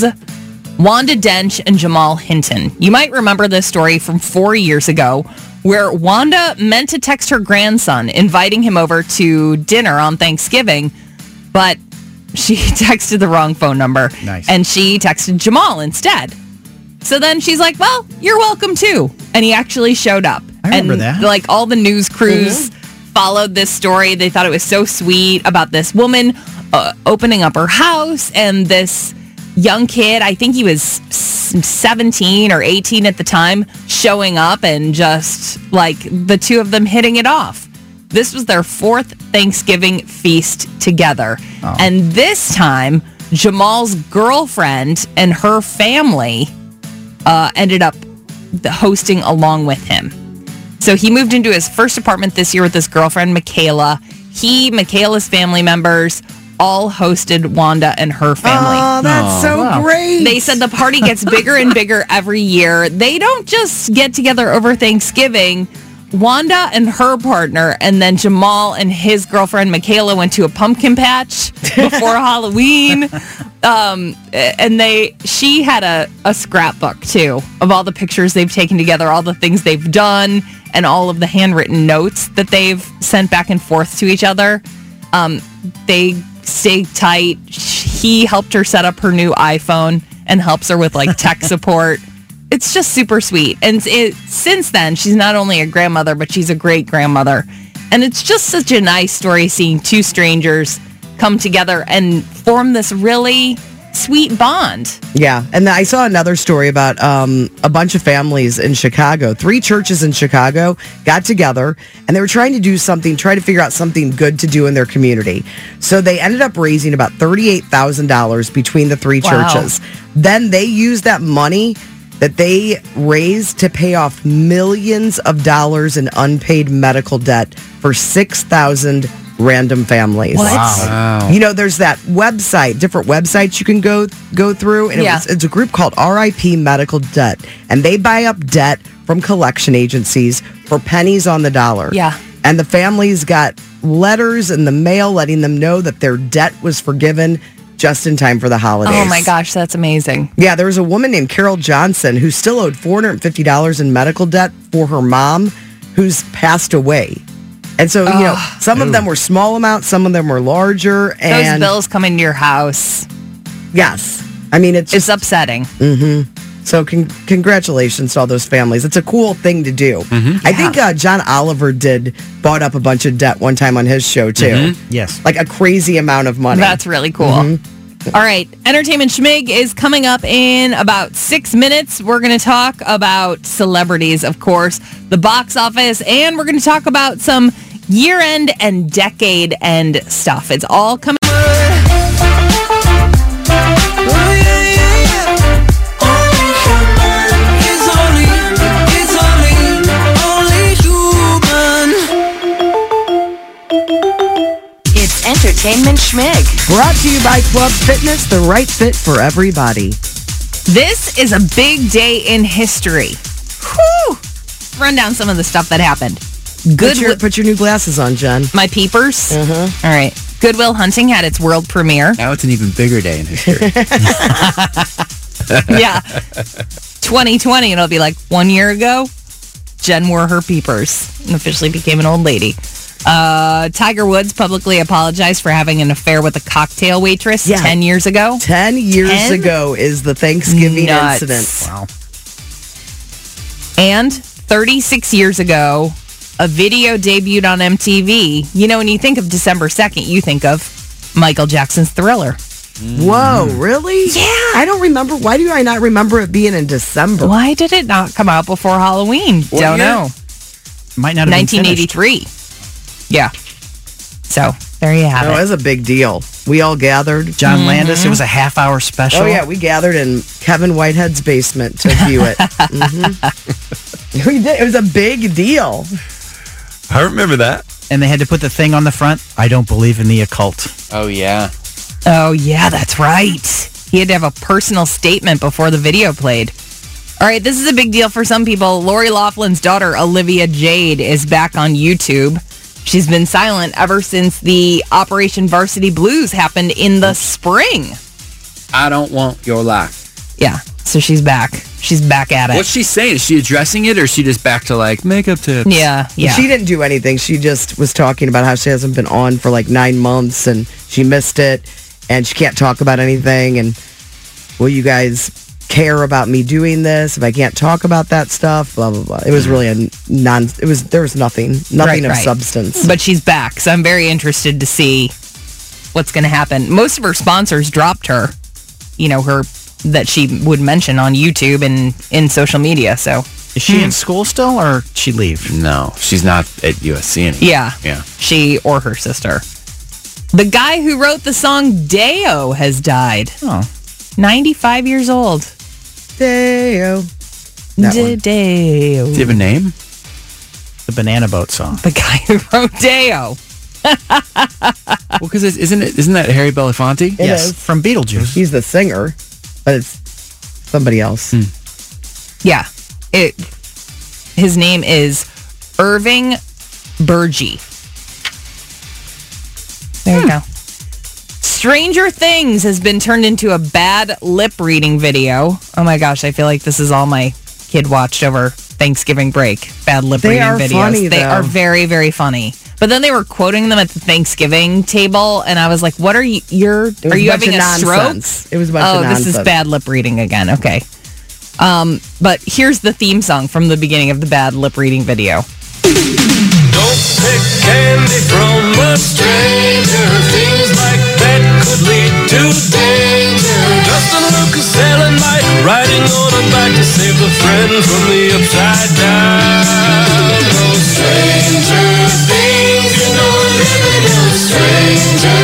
Speaker 9: Wanda Dench and Jamal Hinton. You might remember this story from four years ago where Wanda meant to text her grandson, inviting him over to dinner on Thanksgiving, but she texted the wrong phone number.
Speaker 7: Nice.
Speaker 9: And she texted Jamal instead. So then she's like, well, you're welcome too. And he actually showed up.
Speaker 7: I remember
Speaker 9: and,
Speaker 7: that.
Speaker 9: Like, all the news crews mm-hmm. followed this story. They thought it was so sweet about this woman uh, opening up her house and this young kid, I think he was seventeen or eighteen at the time, showing up and just like the two of them hitting it off. This was their fourth Thanksgiving feast together. Oh. And this time, Jamal's girlfriend and her family uh, ended up hosting along with him. So he moved into his first apartment this year with his girlfriend, Michaela. He, Michaela's family members, all hosted Wanda and her family.
Speaker 6: Oh, that's oh, so wow. great.
Speaker 9: They said the party gets bigger and bigger every year. They don't just get together over Thanksgiving. Wanda and her partner, and then Jamal and his girlfriend Michaela went to a pumpkin patch before Halloween. Um, and they, she had a, a scrapbook too of all the pictures they've taken together, all the things they've done, and all of the handwritten notes that they've sent back and forth to each other. Um, they stay tight. He helped her set up her new iPhone and helps her with like tech support. It's just super sweet. And it, since then, she's not only a grandmother, but she's a great grandmother. And it's just such a nice story seeing two strangers come together and form this really sweet bond.
Speaker 6: Yeah. And I saw another story about um, a bunch of families in Chicago. Three churches in Chicago got together and they were trying to do something, try to figure out something good to do in their community. So they ended up raising about thirty-eight thousand dollars between the three
Speaker 9: wow.
Speaker 6: churches. Then they used that money that they raised to pay off millions of dollars in unpaid medical debt for six thousand random families.
Speaker 9: What?
Speaker 3: Wow.
Speaker 6: You know, there's that website, different websites you can go go through, and it
Speaker 9: yeah.
Speaker 6: was, it's a group called R I P Medical Debt, and they buy up debt from collection agencies for pennies on the dollar.
Speaker 9: Yeah.
Speaker 6: And the families got letters in the mail letting them know that their debt was forgiven just in time for the holidays.
Speaker 9: Oh my gosh, that's amazing.
Speaker 6: Yeah, there was a woman named Carol Johnson who still owed four hundred fifty dollars in medical debt for her mom who's passed away. And so, you know, some of them were small amounts, some of them were larger. And
Speaker 9: those bills come into your house.
Speaker 6: Yes. I mean, it's just,
Speaker 9: it's upsetting.
Speaker 6: Mm-hmm. So con- congratulations to all those families. It's a cool thing to do.
Speaker 7: Mm-hmm.
Speaker 6: I
Speaker 9: Yeah.
Speaker 6: think uh, John Oliver did, bought up a bunch of debt one time on his show, too.
Speaker 7: Mm-hmm. Yes.
Speaker 6: Like a crazy amount of money.
Speaker 9: That's really cool.
Speaker 6: Mm-hmm.
Speaker 9: All right. Entertainment Schmig is coming up in about six minutes. We're going to talk about celebrities, of course, the box office, and we're going to talk about some year-end and decade-end stuff. It's all coming.
Speaker 1: Entertainment Schmig.
Speaker 6: Brought to you by Club Fitness, the right fit for everybody.
Speaker 9: This is a big day in history. Whew. Run down some of the stuff that happened. Good.
Speaker 6: Put your, put your new glasses on, Jen.
Speaker 9: My peepers?
Speaker 6: Uh-huh.
Speaker 9: All right. Goodwill Hunting had its world premiere.
Speaker 8: Now it's an even bigger day in history.
Speaker 9: Yeah. twenty twenty, it'll be like one year ago, Jen wore her peepers and officially became an old lady. Uh, Tiger Woods publicly apologized for having an affair with a cocktail waitress
Speaker 6: Yeah.
Speaker 9: ten years ago.
Speaker 6: Ten years
Speaker 9: Ten?
Speaker 6: ago is the Thanksgiving
Speaker 9: Nuts.
Speaker 6: incident.
Speaker 7: Wow.
Speaker 9: And thirty-six years ago, a video debuted on M T V. You know, when you think of December second, you think of Michael Jackson's Thriller.
Speaker 6: Whoa, really?
Speaker 9: Yeah.
Speaker 6: I don't remember. Why do I not remember it being in December?
Speaker 9: Why did it not come out before Halloween?
Speaker 6: What
Speaker 9: Don't
Speaker 6: year?
Speaker 9: know.
Speaker 7: Might not have been finished.
Speaker 9: nineteen eighty-three. Yeah. So, there you have
Speaker 6: No, it
Speaker 9: it.
Speaker 6: was a big deal. We all gathered.
Speaker 7: John mm-hmm. Landis, it was a half-hour special.
Speaker 6: Oh, yeah, we gathered in Kevin Whitehead's basement to view it. Mm-hmm. We did. It was a big deal.
Speaker 3: I remember that.
Speaker 7: And they had to put the thing on the front, I don't believe in the occult.
Speaker 8: Oh, yeah.
Speaker 9: Oh, yeah, that's right. He had to have a personal statement before the video played. All right, this is a big deal for some people. Lori Loughlin's daughter, Olivia Jade, is back on YouTube. She's been silent ever since the Operation Varsity Blues happened in the spring.
Speaker 8: I don't want your life.
Speaker 9: Yeah, so she's back. She's back at it.
Speaker 8: What's she saying? Is she addressing it, or is she just back to like makeup tips?
Speaker 9: Yeah, yeah.
Speaker 6: She didn't do anything. She just was talking about how she hasn't been on for like nine months and she missed it and she can't talk about anything. And will you guys care about me doing this if I can't talk about that stuff? Blah, blah, blah. It was really a non, it was, there was nothing, nothing
Speaker 9: Right,
Speaker 6: of
Speaker 9: right.
Speaker 6: substance.
Speaker 9: But she's back, so I'm very interested to see what's going to happen. Most of her sponsors dropped her, you know, her, that she would mention on YouTube and in social media, so.
Speaker 7: Is she in school still, or she leave?
Speaker 8: No, she's not at U S C anymore.
Speaker 9: Yeah.
Speaker 8: Yeah.
Speaker 9: She or her sister. The guy who wrote the song Deo has died.
Speaker 7: Oh.
Speaker 9: ninety-five years old.
Speaker 6: Deo. That
Speaker 9: D-
Speaker 6: one.
Speaker 9: Deo.
Speaker 8: Do you have a name?
Speaker 7: The Banana Boat song.
Speaker 9: The guy who wrote Deo.
Speaker 8: Well, because isn't it? Isn't that Harry Belafonte?
Speaker 6: It
Speaker 7: yes,
Speaker 6: is.
Speaker 7: from Beetlejuice.
Speaker 6: He's the singer, but it's somebody else.
Speaker 9: Yeah. It. His name is Irving Burgee. There you go. Stranger Things has been turned into a bad lip reading video. Oh my gosh, I feel like this is all my kid watched over Thanksgiving break. Bad lip
Speaker 6: They
Speaker 9: reading
Speaker 6: are
Speaker 9: videos.
Speaker 6: funny,
Speaker 9: they
Speaker 6: though.
Speaker 9: are very, very funny. But then they were quoting them at the Thanksgiving table, and I was like, "What are you? You're
Speaker 6: It was
Speaker 9: are you
Speaker 6: a bunch
Speaker 9: having a
Speaker 6: of
Speaker 9: stroke?"
Speaker 6: nonsense. It was a bunch
Speaker 9: oh,
Speaker 6: of
Speaker 9: this is
Speaker 6: nonsense.
Speaker 9: bad lip reading again. Okay. Um, but here's the theme song from the beginning of the bad lip reading video.
Speaker 10: Don't pick candy from a stranger. Things like that could lead to danger. Justin Lucas selling Mike, riding on a bike to save a friend from the upside down. Those stranger things, you know, living in stranger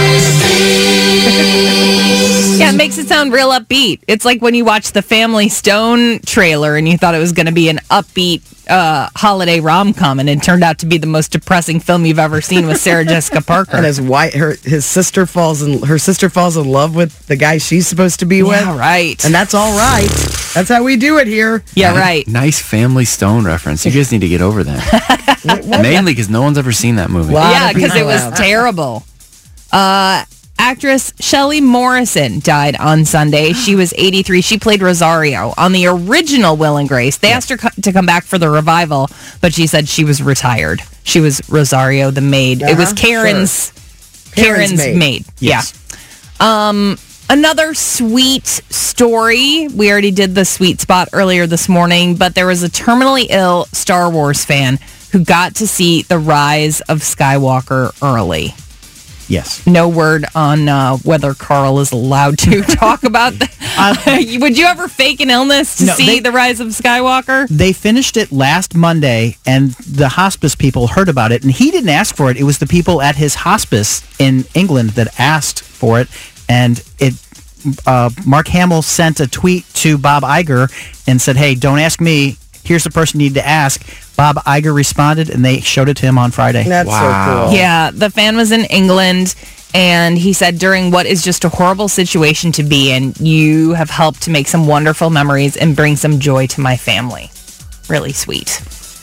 Speaker 10: things.
Speaker 9: Yeah, it makes it sound real upbeat. It's like when you watch the Family Stone trailer and you thought it was going to be an upbeat uh, holiday rom-com, and it turned out to be the most depressing film you've ever seen with Sarah Jessica Parker.
Speaker 6: And his wife, her his sister falls in her sister falls in love with the guy she's supposed to be with.
Speaker 9: Yeah, right.
Speaker 6: And that's all right. That's how we do it here.
Speaker 9: Yeah, right.
Speaker 8: Nice Family Stone reference. You guys need to get over that. Mainly because no one's ever seen that movie.
Speaker 6: Lot
Speaker 9: Yeah,
Speaker 6: of
Speaker 9: because it
Speaker 6: people
Speaker 9: was
Speaker 6: have.
Speaker 9: terrible. Uh, actress Shelley Morrison died on Sunday. She was eighty-three. She played Rosario on the original Will and Grace. They asked her co- to come back for the revival, but she said she was retired. She was Rosario the maid. It was
Speaker 6: Uh-huh,
Speaker 9: Karen's
Speaker 6: sure.
Speaker 9: Karen's,
Speaker 6: Karen's
Speaker 9: maid.
Speaker 6: maid.
Speaker 7: Yes.
Speaker 9: Yeah. Um, another sweet story. We already did the sweet spot earlier this morning, but there was a terminally ill Star Wars fan who got to see the rise of Skywalker early.
Speaker 7: Yes.
Speaker 9: No word on uh, whether Carl is allowed to talk about that. Would you ever fake an illness to
Speaker 7: No,
Speaker 9: see
Speaker 7: they-
Speaker 9: the rise of Skywalker?
Speaker 7: They finished it last Monday, and the hospice people heard about it, and he didn't ask for it. It was the people at his hospice in England that asked for it, and it. Uh, Mark Hamill sent a tweet to Bob Iger and said, "Hey, don't ask me. Here's the person you need to ask." Bob Iger responded, and they showed it to him on Friday.
Speaker 6: That's
Speaker 8: Wow.
Speaker 6: so cool.
Speaker 9: Yeah, the fan was in England, and he said, during what is just a horrible situation to be in, you have helped to make some wonderful memories and bring some joy to my family. Really sweet.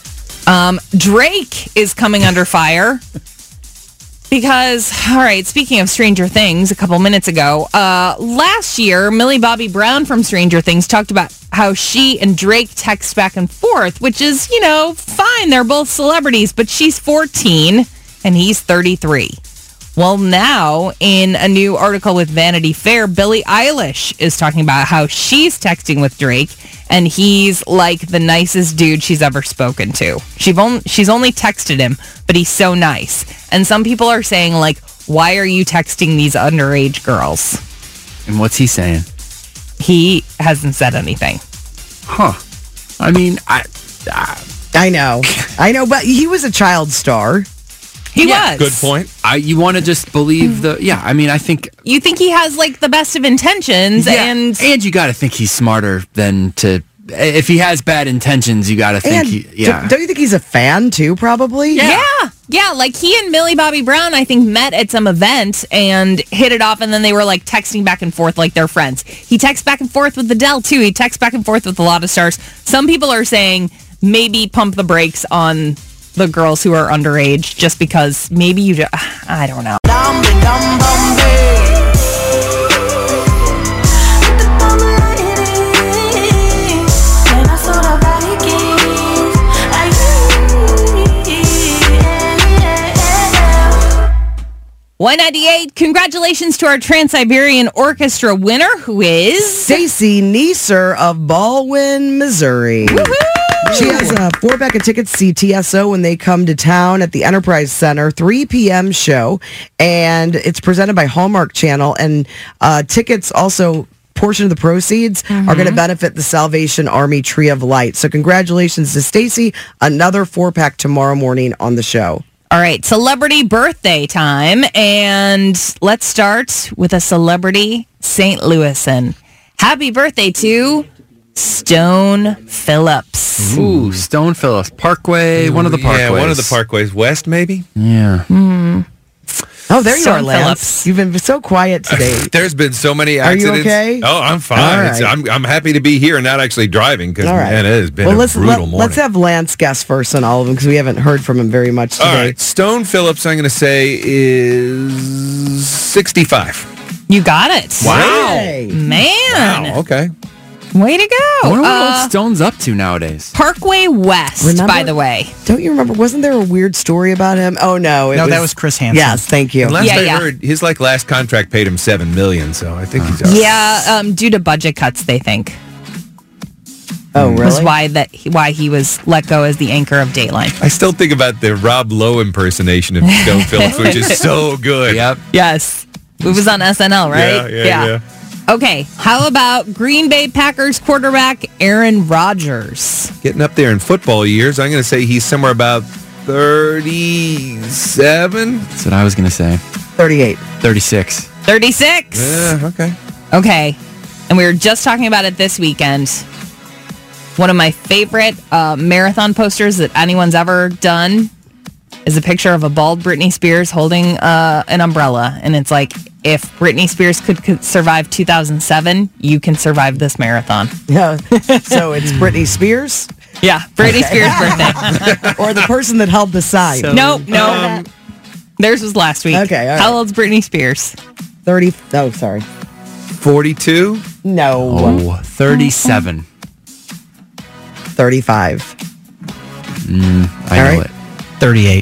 Speaker 9: Um, Drake is coming under fire. Because, all right, speaking of Stranger Things, a couple minutes ago, uh, last year, Millie Bobby Brown from Stranger Things talked about how she and Drake text back and forth, which is, you know, fine. They're both celebrities, but she's fourteen and he's thirty-three. Well, now, in a new article with Vanity Fair, Billie Eilish is talking about how she's texting with Drake, and he's like the nicest dude she's ever spoken to. She's only, she's only texted him, but he's so nice. And some people are saying, like, why are you texting these underage girls?
Speaker 8: And what's he saying?
Speaker 9: He hasn't said anything.
Speaker 8: Huh. I mean, I... I
Speaker 6: I know. I know, but he was a child star.
Speaker 9: He
Speaker 8: Yeah,
Speaker 9: was.
Speaker 2: Good point.
Speaker 8: I, you want to just believe the... Yeah, I mean, I think...
Speaker 9: You think he has, like, the best of intentions,
Speaker 8: Yeah,
Speaker 9: and...
Speaker 8: and you got to think he's smarter than to... If he has bad intentions, you got to think
Speaker 6: And
Speaker 8: he...
Speaker 6: d-
Speaker 8: Yeah.
Speaker 6: don't you think he's a fan too, probably?
Speaker 9: Yeah. yeah, like he and Millie Bobby Brown, I think, met at some event and hit it off, and then they were like texting back and forth like they're friends. He texts back and forth with Adele too. He texts back and forth with a lot of stars. Some people are saying maybe pump the brakes on the girls who are underage, just because maybe you, ju- I don't know. Y ninety-eight, congratulations to our Trans-Siberian Orchestra winner, who is...
Speaker 6: Stacy Neeser of Baldwin, Missouri. Woo-hoo! She has a four-pack of tickets to see T S O when they come to town at the Enterprise Center, three p.m. show, and it's presented by Hallmark Channel, and uh, tickets also... portion of the proceeds mm-hmm. are going to benefit the Salvation Army Tree of Light. So congratulations to Stacy. Another four-pack tomorrow morning on the show.
Speaker 9: All right, celebrity birthday time. And let's start with a celebrity Saint Louisan. Happy birthday to Stone Phillips.
Speaker 8: Ooh, Stone Phillips. Parkway, one of the parkways.
Speaker 3: Yeah, one of the parkways. West, maybe?
Speaker 8: Yeah.
Speaker 9: Mm.
Speaker 6: Oh, there you
Speaker 9: Stone
Speaker 6: are, Lance.
Speaker 9: Phillips.
Speaker 6: You've been so quiet today.
Speaker 3: There's been so many
Speaker 6: Are
Speaker 3: accidents.
Speaker 6: you okay?
Speaker 3: Oh, I'm fine.
Speaker 6: All
Speaker 3: It's,
Speaker 6: right.
Speaker 3: I'm I'm happy to be here and not actually driving because
Speaker 6: All right.
Speaker 3: man, it has been
Speaker 6: well,
Speaker 3: a
Speaker 6: let's,
Speaker 3: brutal
Speaker 6: let,
Speaker 3: morning.
Speaker 6: let's have Lance guess first on all of them because we haven't heard from him very much today.
Speaker 3: All right, Stone Phillips, I'm going to say is sixty-five.
Speaker 9: You got it.
Speaker 8: Wow.
Speaker 6: Hey.
Speaker 9: Man.
Speaker 3: Wow. Okay.
Speaker 9: Way to go.
Speaker 8: I wonder what
Speaker 9: Uh,
Speaker 8: old Stone's up to nowadays.
Speaker 9: Parkway West,
Speaker 6: Remember?
Speaker 9: by the way.
Speaker 6: Don't you remember? Wasn't there a weird story about him? Oh, no. It
Speaker 7: No,
Speaker 6: was,
Speaker 7: that was Chris Hansen.
Speaker 6: Yes, thank you.
Speaker 3: And last
Speaker 9: Yeah,
Speaker 3: I
Speaker 9: yeah.
Speaker 3: heard, his like last contract paid him seven million. So I think he's out.
Speaker 9: Yeah, um, due to budget cuts, they think.
Speaker 6: Oh, really?
Speaker 9: Was why that why he was let go as the anchor of Dateline.
Speaker 3: I still think about the Rob Lowe impersonation of Stone Phillips, which is so good.
Speaker 8: Yep.
Speaker 9: Yes. It was on S N L, right?
Speaker 3: Yeah, yeah, yeah.
Speaker 9: Okay, how about Green Bay Packers quarterback Aaron Rodgers?
Speaker 3: Getting up there in football years, I'm going to say he's somewhere about thirty-seven.
Speaker 8: That's what I was going to say.
Speaker 6: thirty-eight.
Speaker 8: thirty-six.
Speaker 9: thirty-six.
Speaker 3: Yeah, okay.
Speaker 9: Okay. And we were just talking about it this weekend. One of my favorite uh, marathon posters that anyone's ever done is a picture of a bald Britney Spears holding uh, an umbrella. And it's like, if Britney Spears could, could survive two thousand seven, you can survive this marathon.
Speaker 6: Yeah. So it's Britney Spears?
Speaker 9: Yeah, Britney Spears' birthday.
Speaker 6: Or the person that held the sign?
Speaker 7: So-
Speaker 9: No, no. Theirs was last week.
Speaker 6: Okay, all right.
Speaker 9: How old's Britney Spears?
Speaker 6: thirty. Oh, sorry.
Speaker 3: forty-two.
Speaker 6: No.
Speaker 8: Oh, thirty-seven.
Speaker 6: thirty-five.
Speaker 8: Mm, I
Speaker 6: All
Speaker 8: know
Speaker 6: right.
Speaker 8: it.
Speaker 7: thirty-eight.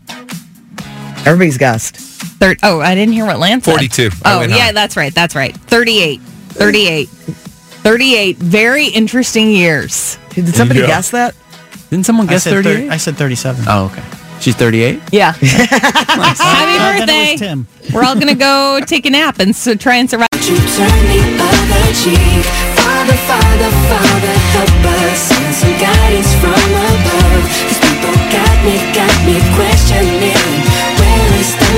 Speaker 6: Everybody's guessed.
Speaker 9: Third. Oh, I didn't hear what Lance said.
Speaker 3: forty-two. I
Speaker 9: Oh,
Speaker 3: went
Speaker 9: yeah,
Speaker 3: high.
Speaker 9: that's right. That's right. thirty-eight. thirty-eight. thirty-eight. Very interesting years.
Speaker 6: Did somebody
Speaker 3: Yeah.
Speaker 6: guess that?
Speaker 8: Didn't someone
Speaker 7: I
Speaker 8: guess
Speaker 7: said, thir-
Speaker 8: thirty-eight?
Speaker 7: I said thirty-seven.
Speaker 8: Oh, okay. She's thirty-eight?
Speaker 9: Yeah. Happy
Speaker 7: Uh, then it
Speaker 9: birthday.
Speaker 7: was Tim.
Speaker 9: We're all going to go take a nap and so try and survive.
Speaker 10: You turn the other cheek. Father, Father, Father, help us. Send some guidance from above. These people got me, got me questioning. Where is the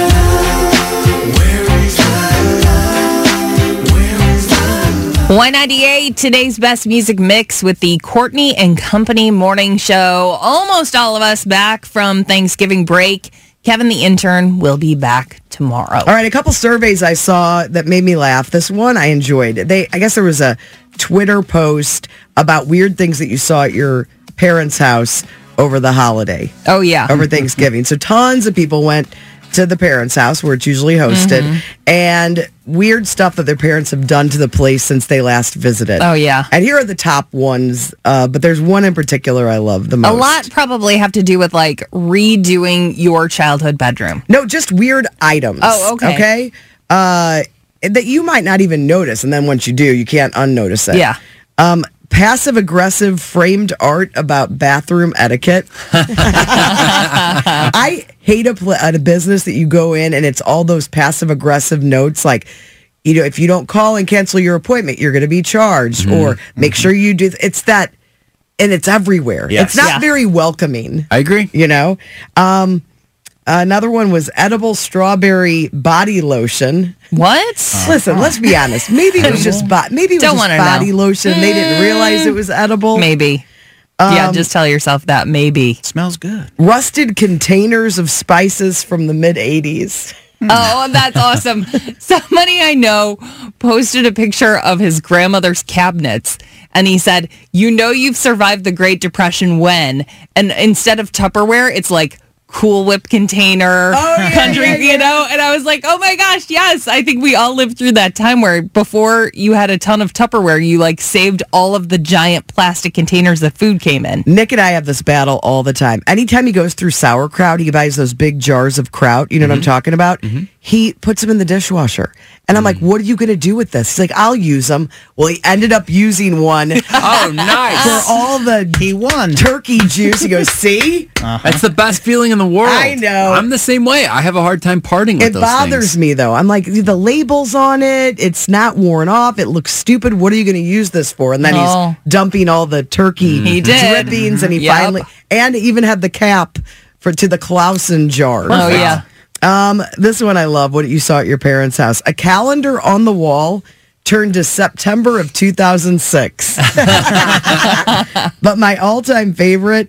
Speaker 10: love? Where is the love? Where is the love?
Speaker 9: Y ninety-eight, today's best music mix with the Courtney and Company morning show. Almost all of us back from Thanksgiving break. Kevin the intern will be back tomorrow.
Speaker 6: All right, a couple surveys I saw that made me laugh. This one I enjoyed. They, I guess there was a Twitter post about weird things that you saw at your parents' house over the holiday,
Speaker 9: Oh, yeah.
Speaker 6: over Thanksgiving. So tons of people went to the parents' house where it's usually hosted,
Speaker 9: Mm-hmm.
Speaker 6: and weird stuff that their parents have done to the place since they last visited.
Speaker 9: Oh, yeah.
Speaker 6: And here are the top ones, uh, but there's one in particular I love the most.
Speaker 9: A lot probably have to do with like redoing your childhood bedroom.
Speaker 6: No, just weird items.
Speaker 9: Oh, okay.
Speaker 6: Okay. Uh, that you might not even notice, and then once you do, you can't unnotice it.
Speaker 9: Yeah.
Speaker 6: Um, passive aggressive framed art about bathroom etiquette. I hate a, pl- a business that you go in and it's all those passive aggressive notes like, you know, if you don't call and cancel your appointment, you're going to be charged,
Speaker 8: Mm-hmm.
Speaker 6: or make sure you do. Th- it's that, and it's everywhere.
Speaker 8: Yes.
Speaker 6: It's not
Speaker 9: Yeah.
Speaker 6: very welcoming.
Speaker 8: I agree.
Speaker 6: You know, um, another one was edible strawberry body lotion.
Speaker 9: What?
Speaker 6: Listen, let's be honest. Maybe it was just bo- maybe it was
Speaker 9: Don't
Speaker 6: just
Speaker 9: wanna
Speaker 6: body
Speaker 9: know.
Speaker 6: lotion. They didn't realize it was edible.
Speaker 9: Maybe. yeah,
Speaker 6: Um,
Speaker 9: just tell yourself that. Maybe.
Speaker 7: Smells good.
Speaker 6: Rusted containers of spices from the mid eighties.
Speaker 9: Oh, that's awesome. Somebody I know posted a picture of his grandmother's cabinets, and he said, you know you've survived the Great Depression when, and instead of Tupperware, it's like Cool Whip container,
Speaker 6: Oh, yeah,
Speaker 9: country,
Speaker 6: yeah, yeah.
Speaker 9: you know? And I was like, oh my gosh, yes. I think we all lived through that time where before you had a ton of Tupperware, you like saved all of the giant plastic containers that food came in.
Speaker 6: Nick and I have this battle all the time. Anytime he goes through sauerkraut, he buys those big jars of kraut. You know what I'm talking about? He puts them in the dishwasher. And I'm like, what are you going to do with this? He's like, I'll use them. Well, he ended up using one
Speaker 8: Oh, nice.
Speaker 6: for all the
Speaker 7: He won.
Speaker 6: turkey juice. He goes, see?
Speaker 8: That's the best feeling in the world.
Speaker 6: I know.
Speaker 8: I'm the same way. I have a hard time parting with
Speaker 6: It
Speaker 8: those
Speaker 6: bothers
Speaker 8: things.
Speaker 6: me, though. I'm like, the label's on it. It's not worn off. It looks stupid. What are you going to use this for? And then
Speaker 9: Oh.
Speaker 6: he's dumping all the turkey
Speaker 9: He did.
Speaker 6: drippings, and he
Speaker 9: Yep.
Speaker 6: finally, and he even had the cap for to the Clausen jar.
Speaker 9: Oh, yeah.
Speaker 6: Um, this one I love. What you saw at your parents' house. A calendar on the wall turned to September of two thousand six. But my all-time favorite.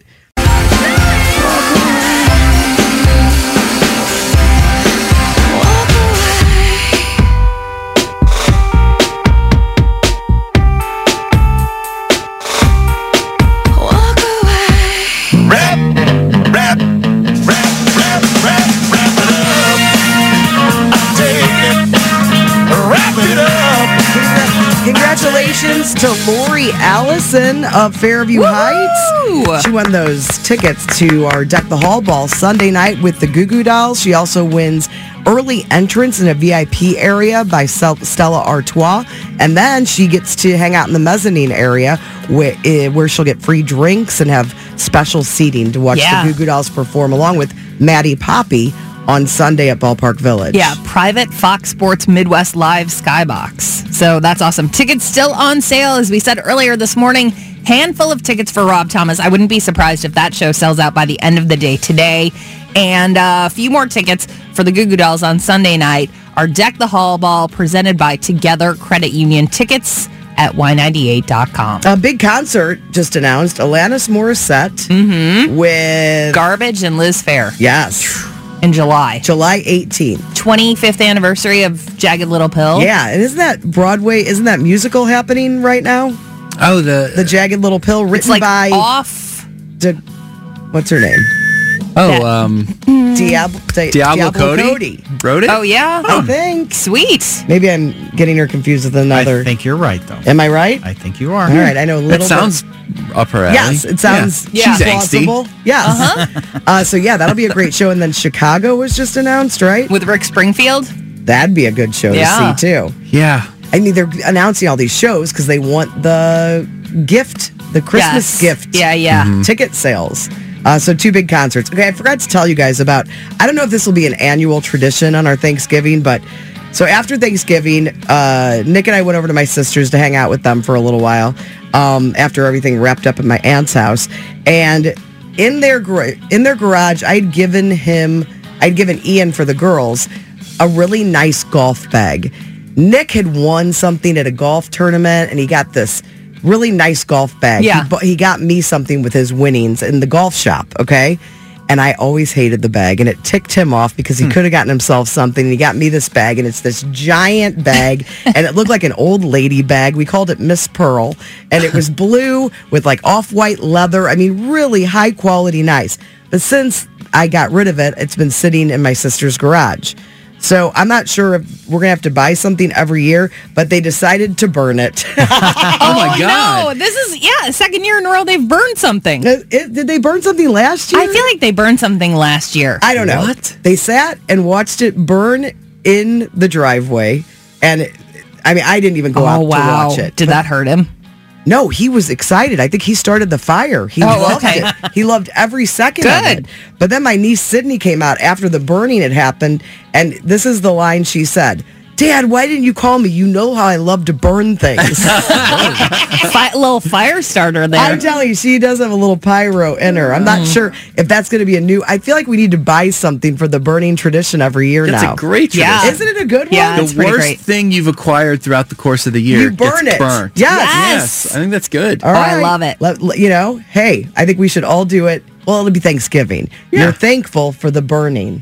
Speaker 10: Rap, rap, rap, rap, rap, wrap it up. I take it, wrap it up.
Speaker 6: Congratulations to Lori Allison of Fairview Heights. She won those tickets to our Deck the Hall Ball Sunday night with the Goo Goo Dolls. She also wins early entrance in a V I P area by Sel- Stella Artois. And then she gets to hang out in the mezzanine area where, uh, where she'll get free drinks and have special seating to watch
Speaker 9: Yeah.
Speaker 6: the Goo Goo Dolls perform along with Maddie Poppy on Sunday at Ballpark Village.
Speaker 9: Yeah, private Fox Sports Midwest Live Skybox. So that's awesome. Tickets still on sale, as we said earlier this morning. Handful of tickets for Rob Thomas. I wouldn't be surprised if that show sells out by the end of the day today. And uh, a few more tickets for the Goo Goo Dolls on Sunday night. Our Deck the Hall Ball presented by Together Credit Union. Tickets at Y ninety-eight dot com.
Speaker 6: A big concert just announced. Alanis Morissette
Speaker 9: Mm-hmm.
Speaker 6: with
Speaker 9: Garbage and Liz Fair
Speaker 6: yes,
Speaker 9: in July.
Speaker 6: July eighteenth.
Speaker 9: twenty-fifth anniversary of Jagged Little Pill.
Speaker 6: Yeah, and isn't that Broadway? Isn't that musical happening right now?
Speaker 8: Oh, the
Speaker 6: The Jagged Little Pill, written
Speaker 9: It's like
Speaker 6: by
Speaker 9: off.
Speaker 6: Di- what's her name?
Speaker 8: oh um
Speaker 6: Diablo, Di-
Speaker 8: Diablo Cody wrote it.
Speaker 9: Oh, yeah.
Speaker 6: I think.
Speaker 9: Sweet.
Speaker 6: Maybe I'm getting her confused with another.
Speaker 7: I think you're right, though.
Speaker 6: Am I right?
Speaker 7: I think you are.
Speaker 6: All right, I know a little.
Speaker 8: That sounds up her alley.
Speaker 6: Yes, it sounds
Speaker 9: Yeah.
Speaker 8: She's angsty.
Speaker 6: plausible. Yes. Uh-huh. uh, so yeah, that'll be a great show. And then Chicago was just announced, right?
Speaker 9: With Rick Springfield.
Speaker 6: That'd be a good show
Speaker 9: Yeah.
Speaker 6: to see too.
Speaker 8: Yeah.
Speaker 6: I mean, they're announcing all these shows because they want the gift, the Christmas
Speaker 9: Yes.
Speaker 6: gift.
Speaker 9: Yeah, yeah.
Speaker 6: Ticket sales. Uh, so two big concerts. Okay, I forgot to tell you guys about, I don't know if this will be an annual tradition on our Thanksgiving, but so after Thanksgiving, uh, Nick and I went over to my sister's to hang out with them for a little while um, after everything wrapped up at my aunt's house. And in their gar- in their garage, I'd given him, I'd given Ian for the girls a really nice golf bag. Nick had won something at a golf tournament, and he got this really nice golf bag.
Speaker 9: Yeah.
Speaker 6: He, bu- he got me something with his winnings in the golf shop, okay? And I always hated the bag, and it ticked him off because he could have gotten himself something, and he got me this bag, and it's this giant bag, and it looked like an old lady bag. We called it Miss Pearl, and it was blue with like off-white leather. I mean, really high quality, nice. But since I got rid of it, it's been sitting in my sister's garage. So I'm not sure if we're going to have to buy something every year, but they decided to burn it.
Speaker 8: Oh my God.
Speaker 9: No, this is, yeah, second year in a row they've burned something.
Speaker 6: It- it- did they burn something last year?
Speaker 9: I feel like they burned something last year.
Speaker 6: I don't know.
Speaker 8: What?
Speaker 6: They sat and watched it burn in the driveway. And it, I mean, I didn't even go
Speaker 9: oh,
Speaker 6: out
Speaker 9: wow.
Speaker 6: to watch it.
Speaker 9: Did
Speaker 6: But
Speaker 9: that hurt him?
Speaker 6: No, he was excited. I think he started the fire. He
Speaker 9: Oh,
Speaker 6: loved
Speaker 9: okay.
Speaker 6: it. He loved every second of
Speaker 9: Good.
Speaker 6: it. But then my niece Sydney came out after the burning had happened, and this is the line she said. Dad, why didn't you call me? You know how I love to burn things.
Speaker 9: Fi- little fire starter there.
Speaker 6: I'm telling you, she does have a little pyro in her. I'm not sure if that's going to be a new. I feel like we need to buy something for the burning tradition every year
Speaker 8: That's
Speaker 6: now.
Speaker 8: a great tradition.
Speaker 9: Yeah.
Speaker 6: Isn't it a good one?
Speaker 9: Yeah,
Speaker 8: The
Speaker 9: it's pretty
Speaker 8: worst
Speaker 9: great.
Speaker 8: thing you've acquired throughout the course of the year
Speaker 6: You burn
Speaker 8: gets
Speaker 6: it.
Speaker 8: burnt.
Speaker 6: Yes.
Speaker 9: Yes.
Speaker 8: Yes. I think that's good.
Speaker 6: All
Speaker 9: Oh, I
Speaker 6: right.
Speaker 9: love it.
Speaker 6: Let- let- you know, hey, I think we should all do it Well, it'll be Thanksgiving.
Speaker 3: Yeah.
Speaker 6: You're thankful for the burning.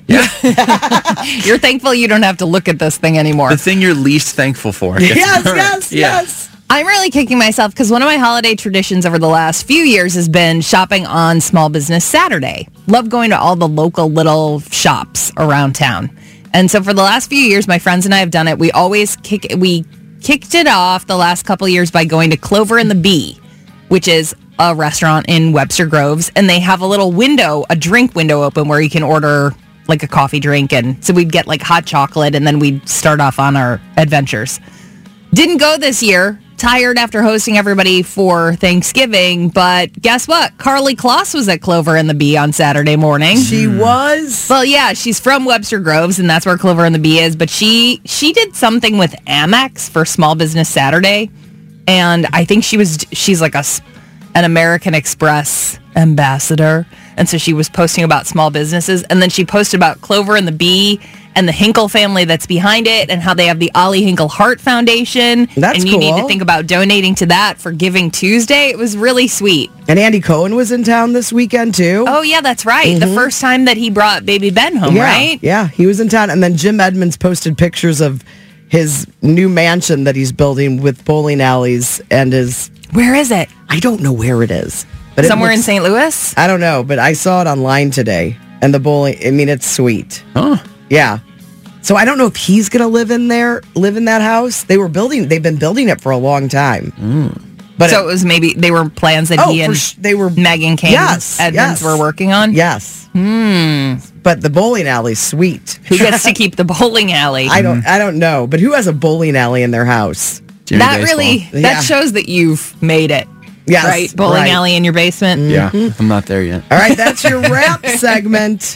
Speaker 9: You're thankful you don't have to look at this thing anymore.
Speaker 8: The thing you're least thankful for.
Speaker 6: Yes, yes,
Speaker 8: Yeah.
Speaker 6: yes.
Speaker 9: I'm really kicking myself because one of my holiday traditions over the last few years has been shopping on Small Business Saturday. Love going to all the local little shops around town. And so for the last few years, my friends and I have done it. We always kick we kicked it off the last couple of years by going to Clover and the Bee, which is a restaurant in Webster Groves. And they have a little window, a drink window open where you can order like a coffee drink. And so we'd get like hot chocolate and then we'd start off on our adventures. Didn't go this year. Tired after hosting everybody for Thanksgiving, but guess what? Carly Kloss was at Clover and the Bee on Saturday morning.
Speaker 6: She was?
Speaker 9: Well, yeah, she's from Webster Groves, and that's where Clover and the Bee is, but she she did something with Amex for Small Business Saturday, and I think she was she's like a, an American Express ambassador, and so she was posting about small businesses, and then she posted about Clover and the Bee and the Hinkle family that's behind it, and how they have the Ollie Hinkle Heart Foundation.
Speaker 6: That's
Speaker 9: and you
Speaker 6: cool.
Speaker 9: need to think about donating to that for Giving Tuesday. It was really sweet.
Speaker 6: And Andy Cohen was in town this weekend, too.
Speaker 9: Oh, yeah, that's right. Mm-hmm. The first time that he brought baby Ben home,
Speaker 6: yeah,
Speaker 9: right?
Speaker 6: Yeah, he was in town. And then Jim Edmonds posted pictures of his new mansion that he's building with bowling alleys and his...
Speaker 9: Where is it?
Speaker 6: I don't know where it is. But
Speaker 9: Somewhere
Speaker 6: it looks,
Speaker 9: in Saint Louis?
Speaker 6: I don't know, but I saw it online today. And the bowling, I mean, it's sweet.
Speaker 8: Huh.
Speaker 6: Yeah. So I don't know if he's going to live in there, live in that house. They were building, they've been building it for a long time.
Speaker 8: Mm.
Speaker 6: But
Speaker 9: so
Speaker 6: it,
Speaker 9: it was maybe, they were plans that
Speaker 6: oh,
Speaker 9: he and
Speaker 6: sh- they were,
Speaker 9: Megan Kane
Speaker 6: yes,
Speaker 9: Edmonds
Speaker 6: yes.
Speaker 9: were working on?
Speaker 6: Yes.
Speaker 9: Hmm.
Speaker 6: But the bowling alley's sweet.
Speaker 9: Who gets to keep the bowling alley?
Speaker 6: I don't I don't know. But who has a bowling alley in their house?
Speaker 8: Jimmy
Speaker 9: that
Speaker 8: Baseball.
Speaker 9: really, that
Speaker 6: Yeah.
Speaker 9: shows that you've made it.
Speaker 6: Yes,
Speaker 9: Right? Bowling
Speaker 6: right.
Speaker 9: alley in your basement?
Speaker 8: Yeah, I'm not there yet.
Speaker 6: All right, that's your wrap segment.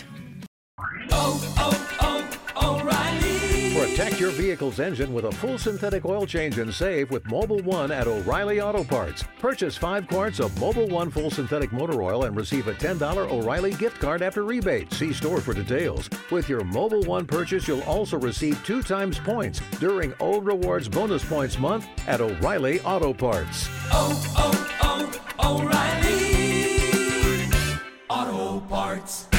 Speaker 11: Protect your vehicle's engine with a full synthetic oil change and save with Mobil one at O'Reilly Auto Parts. Purchase five quarts of Mobil one full synthetic motor oil and receive a ten dollars O'Reilly gift card after rebate. See store for details. With your Mobil one purchase, you'll also receive two times points during O Rewards Bonus Points Month at O'Reilly Auto Parts.
Speaker 10: Oh, oh, oh, O'Reilly Auto Parts.